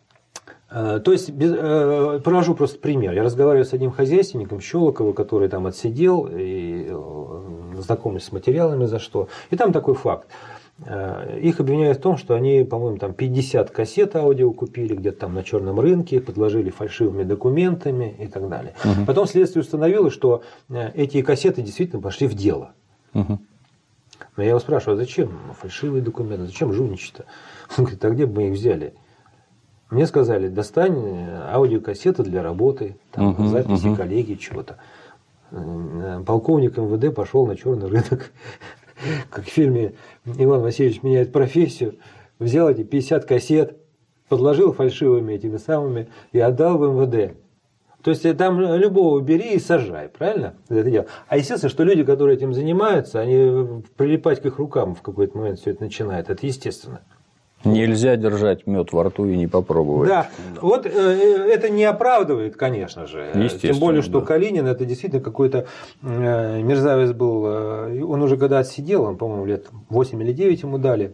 то есть, без, провожу просто пример. Я разговариваю с одним хозяйственником Щелокова, который там отсидел, и знакомлюсь с материалами за что. И там такой факт. Их обвиняют в том, что они, по-моему, там пятьдесят кассет аудио купили где-то там на черном рынке, подложили фальшивыми документами и так далее. Угу. Потом следствие установило, что эти кассеты действительно пошли в дело. Угу. Но я его спрашиваю, а зачем фальшивые документы, зачем жульничать-то? Он говорит, а где бы мы их взяли? Мне сказали, достань аудиокассеты для работы, там, uh-huh, записи uh-huh. коллеги, чего-то. Полковник эм вэ дэ пошел на черный рынок, как в фильме «Иван Васильевич меняет профессию», взял эти пятьдесят кассет, подложил фальшивыми этими самыми и отдал в эм вэ дэ. То есть там любого бери и сажай, правильно? Это дело. А естественно, что люди, которые этим занимаются, они прилипать к их рукам в какой-то момент все это начинает. Это естественно. Нельзя держать мед во рту и не попробовать. Да, да. Вот э, это не оправдывает, конечно же. Тем более, что да. Калинин это действительно какой-то э, мерзавец был. Э, он уже когда отсидел, он, по-моему, лет восемь или девять ему дали.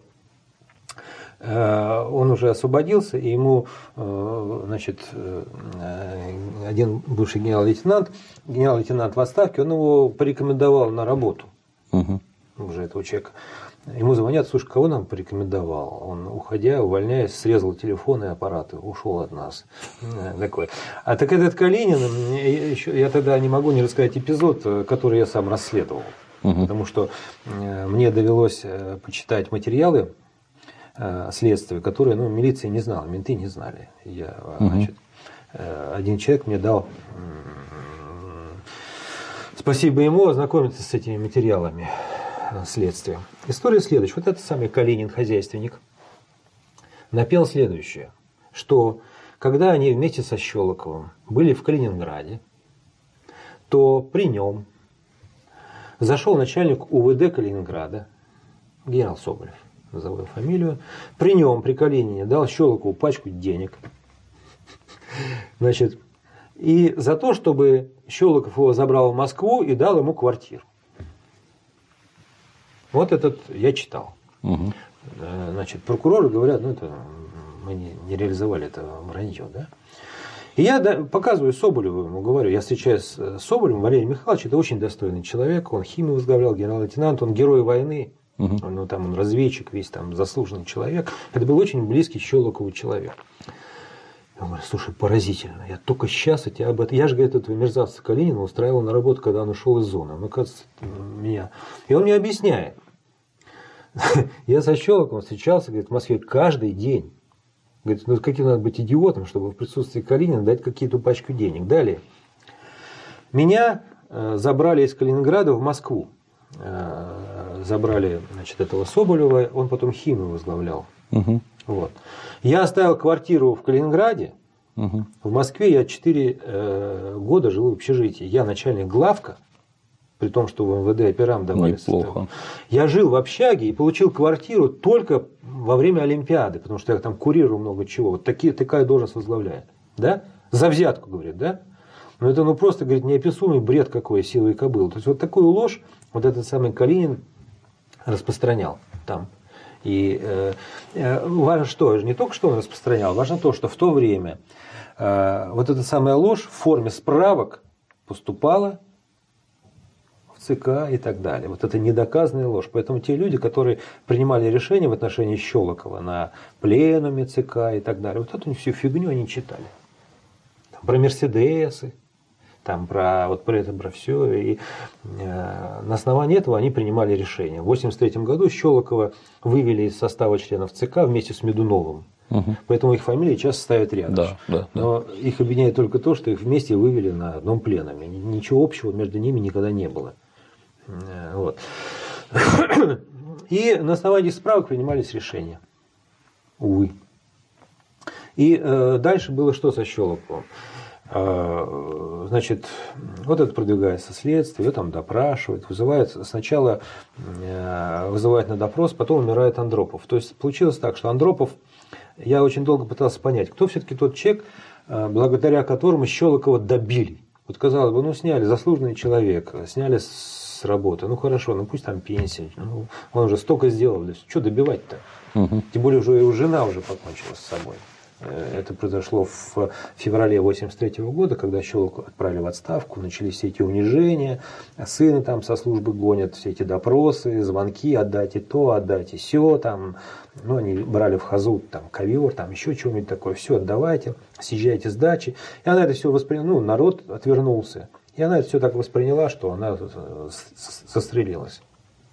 Э, он уже освободился, и ему, э, значит, э, один бывший генерал-лейтенант, генерал-лейтенант в отставке, он его порекомендовал на работу. Угу. Уже этого человека. Ему звонят, слушай, кого нам порекомендовал? Он, уходя, увольняясь, срезал телефон и аппараты, ушел от нас. Такой. А так этот Калинин, еще, я тогда не могу не рассказать эпизод, который я сам расследовал. Угу. Потому что мне довелось почитать материалы следствия, которые ну, милиция не знала, менты не знали. Я, угу. значит, один человек мне дал, спасибо ему, ознакомиться с этими материалами следствия. История следующая. Вот этот самый Калинин, хозяйственник, напел следующее, что когда они вместе со Щелоковым были в Калининграде, то при нем зашел начальник у вэ дэ Калининграда, генерал Соболев, назову его фамилию, при нем, при Калинине, дал Щелокову пачку денег. Значит, и за то, чтобы Щелоков его забрал в Москву и дал ему квартиру. Вот этот я читал. Угу. Значит, прокуроры говорят, ну это мы не, не реализовали это вранье, да? И я да, показываю Соболеву, ему говорю, я встречаюсь с Соболевым, Валерий Михайлович, это очень достойный человек, он химию возглавлял, генерал-лейтенант, он герой войны, угу. он, ну, там, он разведчик, весь там заслуженный человек. Это был очень близкий Щелокову человек. Я говорю, слушай, поразительно, я только сейчас эти об этом, я же, говорит, этого мерзавца Калинина устраивал на работу, когда он ушел из зоны, ну, кажется, меня. И он мне объясняет. Я со Щелоковым встречался, говорит, в Москве каждый день. Говорит, ну каким надо быть идиотом, чтобы в присутствии Калинина дать какие-то пачку денег. Далее. Меня забрали из Калининграда в Москву. Забрали, значит, этого Соболева, он потом химию возглавлял. Угу. Вот. Я оставил квартиру в Калининграде. Угу. В Москве я четыре года жил в общежитии. Я начальник главка. При том, что в эм вэ дэ операм давали. Неплохо. Я жил в общаге и получил квартиру только во время Олимпиады, потому что я там курирую много чего. Вот такие, такая должность возглавляет. Да? За взятку, говорит, да? Но это ну просто, говорит, неописуемый бред какой, силы и кобыл. То есть вот такую ложь вот этот самый Калинин распространял там. И э, э, важно что, не только что он распространял, важно то, что в то время э, вот эта самая ложь в форме справок поступала ЦК и так далее. Вот это недоказанная ложь. Поэтому те люди, которые принимали решения в отношении Щелокова на пленуме ЦК и так далее, вот эту всю фигню они читали. Там про Мерседесы, там про, вот про это, про все. И э, на основании этого они принимали решения. В восемьдесят третьем году Щелокова вывели из состава членов ЦК вместе с Медуновым. Угу. Поэтому их фамилии часто ставят рядом. Да, да, Но да. их объединяет только то, что их вместе вывели на одном пленуме. Ничего общего между ними никогда не было. Вот. И на основании справок принимались решения. Увы. И э, дальше было что со Щелоковым? Э, значит, вот это продвигается следствие, его там допрашивают, вызывают, сначала э, вызывают на допрос, потом умирает Андропов. То есть получилось так, что Андропов, я очень долго пытался понять, кто все-таки тот человек, э, благодаря которому Щелокова добили. Вот казалось бы, ну сняли, заслуженный человек, сняли с с работы. Ну хорошо, ну пусть там пенсия. Ну, он уже столько сделал. Что добивать-то? Угу. Тем более, уже его жена уже покончила с собой. Это произошло в феврале восемьдесят третьего года, когда Щелокова отправили в отставку, начались все эти унижения, сына там со службы гонят, все эти допросы, звонки, отдайте то, отдайте сё, там, ну, они брали в хазу там ковер, там еще чего-нибудь такое, все отдавайте, съезжайте с дачи. И она это все восприняла, ну, народ отвернулся. И она это все так восприняла, что она застрелилась.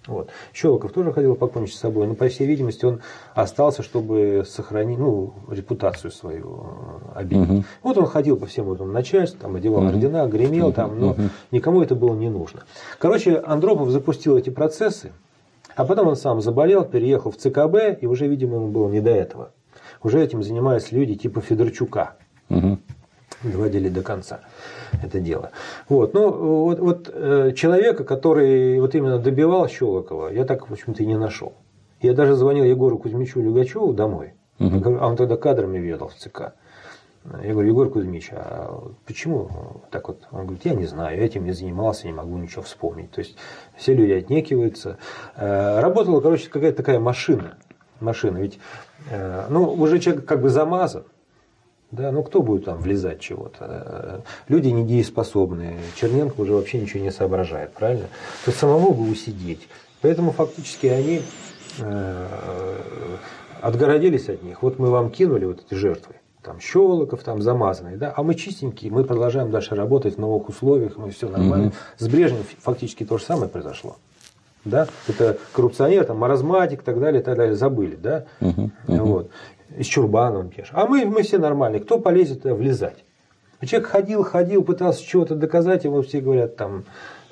Вот. Щелоков тоже хотел покончить с собой, но, по всей видимости, он остался, чтобы сохранить, ну, репутацию свою обидеть. Угу. Вот он ходил по всем этому начальству, там, одевал угу. ордена, гремел, угу. там, но угу. никому это было не нужно. Короче, Андропов запустил эти процессы, а потом он сам заболел, переехал в ЦКБ, и уже, видимо, ему было не до этого. Уже этим занимаются люди типа Федорчука. Угу. Доводили до конца это дело. Вот. Ну, вот, вот э, человека, который вот именно добивал Щелокова, я так, в общем-то, и не нашел. Я даже звонил Егору Кузьмичу Люгачеву домой, угу. а он тогда кадрами ведал в ЦК. Я говорю: Егор Кузьмич, а почему так вот? Он говорит: я не знаю, я этим не занимался, не могу ничего вспомнить. То есть все люди отнекиваются. Э, работала, короче, какая-то такая машина. Машина. Ведь э, ну, уже человек как бы замазан. Да, ну кто будет там влезать чего-то? Люди недееспособные. Черненко уже вообще ничего не соображает, правильно? То есть самому бы усидеть. Поэтому фактически они э, отгородились от них. Вот мы вам кинули вот эти жертвы. Там Щелоков, там замазанные, да, а мы чистенькие, мы продолжаем дальше работать в новых условиях, мы все нормально. Угу. С Брежневым фактически то же самое произошло. Да? Это коррупционер, там, маразматик и так далее, и так далее, забыли, да? Угу. Угу. Вот. И с Чурбановым те же. А мы, мы все нормальные. Кто полезет туда влезать? Человек ходил, ходил, пытался чего-то доказать, ему все говорят там.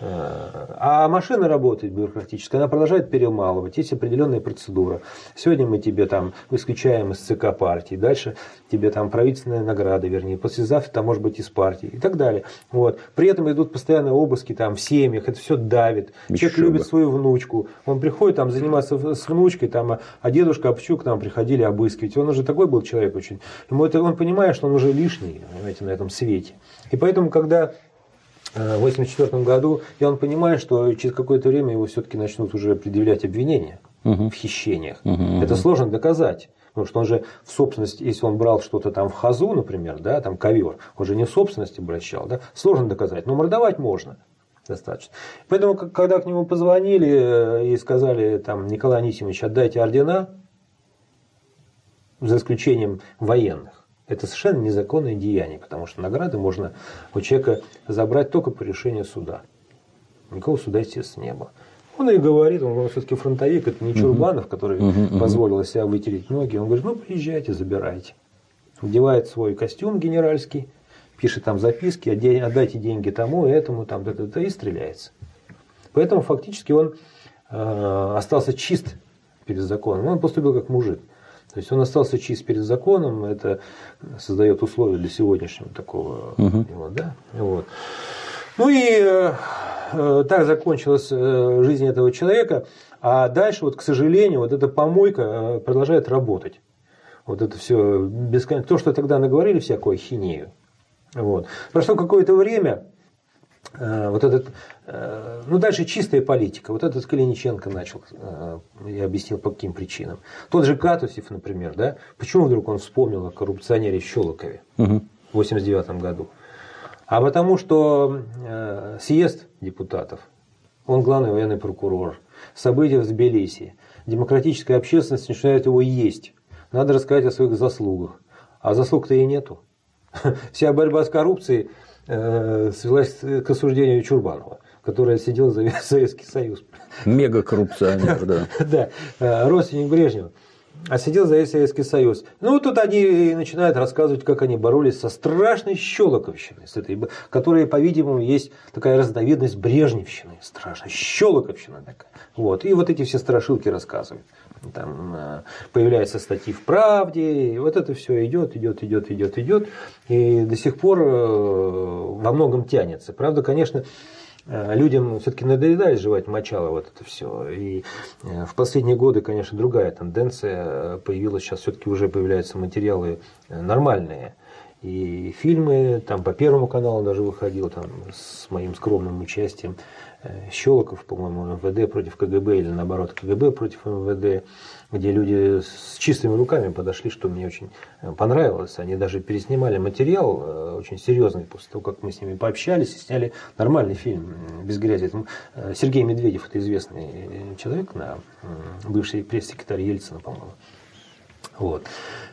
А машина работает бюрократически, она продолжает перемалывать, есть определенная процедура. Сегодня мы тебе там исключаем из ЦК партии, дальше тебе там правительственная награда, вернее, послезавтра там может быть из партии и так далее. Вот. При этом идут постоянные обыски там, в семьях, это все давит. Еще Человек бы. любит свою внучку, он приходит там заниматься с внучкой, там, а дедушка, Апчу к нам приходили обыскивать. Он уже такой был человек очень. Ему это, он понимает, что он уже лишний, понимаете, на этом свете. И поэтому, когда в восемьдесят четвёртом году, и он понимает, что через какое-то время его все-таки начнут уже предъявлять обвинения угу. в хищениях. Угу. Это сложно доказать. Потому что он же в собственности, если он брал что-то там в хазу, например, да, там ковер, он же не в собственности обращал, да, сложно доказать, но мордовать можно достаточно. Поэтому, когда к нему позвонили и сказали, там, Николай Анисимович, отдайте ордена, за исключением военных, это совершенно незаконное деяние, потому что награды можно у человека забрать только по решению суда. Никакого суда, естественно, не было. Он и говорит, он все-таки фронтовик, это не Чурбанов, который uh-huh, uh-huh. позволил себя вытереть ноги. Он говорит: ну, приезжайте, забирайте. Одевает свой костюм генеральский, пишет там записки, отдайте деньги тому, этому, там, и стреляется. Поэтому фактически он э, остался чист перед законом. Он поступил как мужик. То есть он остался чист перед законом, это создает условия для сегодняшнего такого угу. его, да? Вот. Ну и э, э, так закончилась э, жизнь этого человека, а дальше, вот, к сожалению, вот эта помойка э, продолжает работать. Вот это все бесконечно. То, что тогда наговорили всякую ахинею. Вот. Прошло какое-то время. Вот этот, ну дальше чистая политика. Вот этот Калиниченко начал, я объяснил по каким причинам. Тот же Катусев, например, да, почему вдруг он вспомнил о коррупционере Щелокове угу. в восемьдесят девятом году? А потому что съезд депутатов, он главный военный прокурор, события в Тбилиси, демократическая общественность начинает его есть. Надо рассказать о своих заслугах. А заслуг-то и нету. Вся борьба с коррупцией свелась к осуждению Чурбанова, который сидел за Советский Союз. Мега-коррупционер, да. Да, родственник Брежнева. А сидел за Советский Союз. Ну, тут они начинают рассказывать, как они боролись со страшной щелоковщиной, с этой, которая, по-видимому, есть такая разновидность брежневщины. Страшная щелоковщина такая. Вот. И вот эти все страшилки рассказывают. Там появляются статьи в «Правде», и вот это все идет, идет, идет, идет, идет, и до сих пор во многом тянется. Правда, конечно, людям все-таки надоедает жевать мочало вот это все. И в последние годы, конечно, другая тенденция появилась. Сейчас все-таки уже появляются материалы нормальные. И фильмы, там по Первому каналу даже выходил, там, с моим скромным участием, Щелоков, по-моему, эм вэ дэ против ка гэ бэ, или наоборот, ка гэ бэ против эм вэ дэ, где люди с чистыми руками подошли, что мне очень понравилось. Они даже переснимали материал очень серьезный после того, как мы с ними пообщались, и сняли нормальный фильм без грязи. Сергей Медведев, это известный человек, бывший пресс-секретарь Ельцина, по-моему. Вот.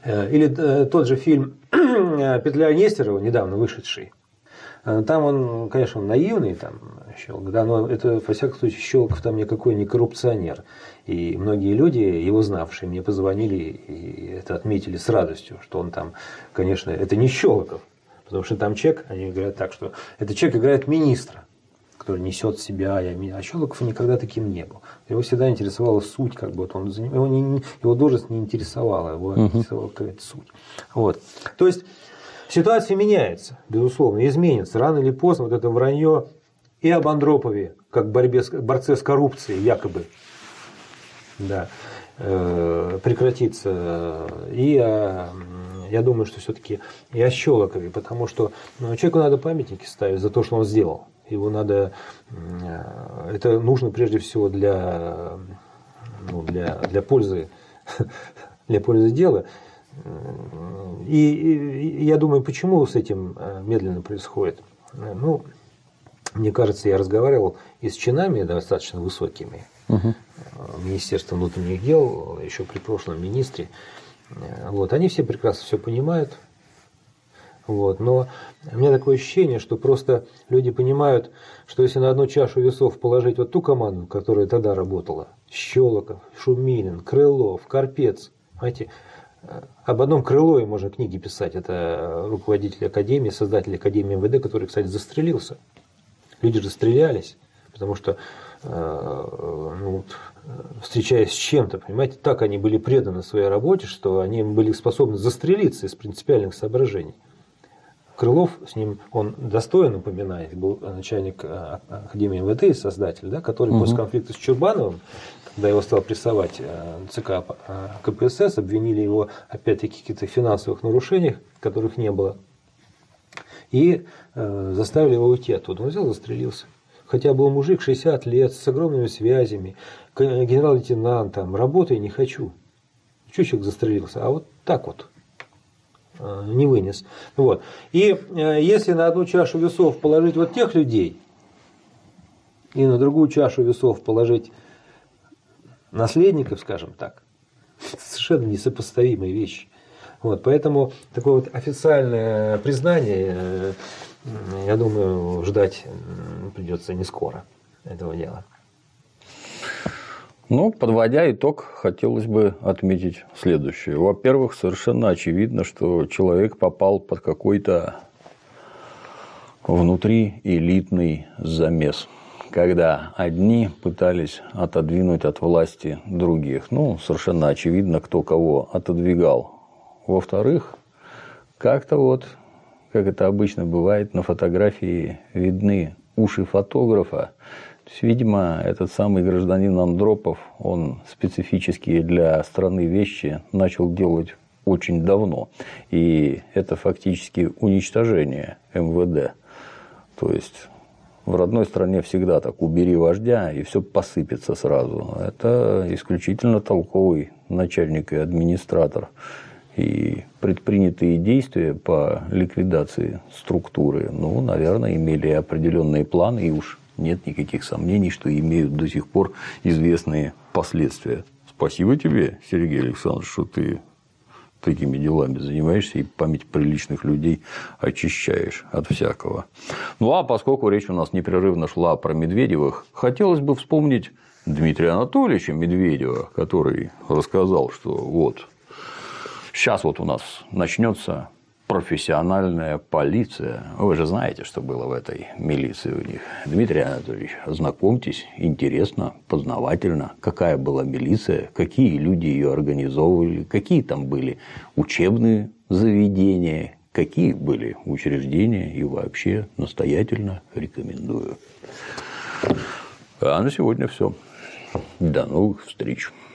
Или тот же фильм «Петля Нестерова», недавно вышедший. Там он, конечно, он наивный, там Щелоков. Да, но это, во всяком случае, Щелоков там никакой не коррупционер. И многие люди, его знавшие, мне позвонили и это отметили с радостью, что он там, конечно, это не Щелоков. Потому что там человек, они говорят так, что этот человек играет министра, который несет себя, а Щелоков никогда таким не был. Его всегда интересовала суть, как бы вот он его, не, его должность не интересовала, его uh-huh. интересовала какая-то суть. Вот. То есть ситуация меняется, безусловно, изменится. Рано или поздно вот это вранье и об Андропове, как борьбе с, борце с коррупцией, якобы, да, э, прекратится. И о, я думаю, что все-таки и о Щелокове, потому что ну, человеку надо памятники ставить за то, что он сделал. Его надо, это нужно прежде всего для, ну, для, для пользы, для пользы дела. И, и я думаю, почему с этим медленно происходит. Ну, мне кажется, я разговаривал и с чинами достаточно высокими угу. Министерства внутренних дел, еще при прошлом министре. Вот, они все прекрасно все понимают. Вот, но у меня такое ощущение, что просто люди понимают, что если на одну чашу весов положить вот ту команду, которая тогда работала, Щелоков, Шумилин, Крылов, Карпец, понимаете, об одном Крылове можно книги писать, это руководитель Академии, создатель Академии эм вэ дэ, который, кстати, застрелился. Люди же стрелялись, потому что, ну, встречаясь с чем-то, понимаете, так они были преданы своей работе, что они были способны застрелиться из принципиальных соображений. Крылов, с ним он достоин упоминать, был начальник Академии эм вэ дэ и создатель, да, который угу. после конфликта с Чурбановым, когда его стал прессовать ЦК ка пэ эс эс, обвинили его опять-таки в каких-то финансовых нарушениях, которых не было, и э, заставили его уйти оттуда. Он взял, застрелился. Хотя был мужик шестьдесят лет, с огромными связями, генерал-лейтенант, там, работай не хочу. Чего человек застрелился? А вот так вот. Не вынес. Вот. И э, если на одну чашу весов положить вот тех людей, и на другую чашу весов положить наследников, скажем так, совершенно несопоставимые вещи. Вот. Поэтому такое вот официальное признание, э, я думаю, ждать придется не скоро этого дела. Ну, подводя итог, хотелось бы отметить следующее. Во-первых, совершенно очевидно, что человек попал под какой-то внутриэлитный замес, когда одни пытались отодвинуть от власти других. Ну, совершенно очевидно, кто кого отодвигал. Во-вторых, как-то вот, как это обычно бывает, на фотографии видны уши фотографа. То есть, видимо, этот самый гражданин Андропов, он специфические для страны вещи начал делать очень давно. И это фактически уничтожение эм вэ дэ. То есть, в родной стране всегда так: убери вождя, и все посыпется сразу. Это исключительно толковый начальник и администратор. И предпринятые действия по ликвидации структуры, ну, наверное, имели определенные планы, и уж нет никаких сомнений, что имеют до сих пор известные последствия. Спасибо тебе, Сергей Александрович, что ты такими делами занимаешься и память приличных людей очищаешь от всякого. Ну, а поскольку речь у нас непрерывно шла про Медведевых, хотелось бы вспомнить Дмитрия Анатольевича Медведева, который рассказал, что вот сейчас вот у нас начнется профессиональная полиция. Вы же знаете, что было в этой милиции у них. Дмитрий Анатольевич, знакомьтесь, интересно, познавательно, какая была милиция, какие люди ее организовывали, какие там были учебные заведения, какие были учреждения, и вообще настоятельно рекомендую. А на сегодня все. До новых встреч.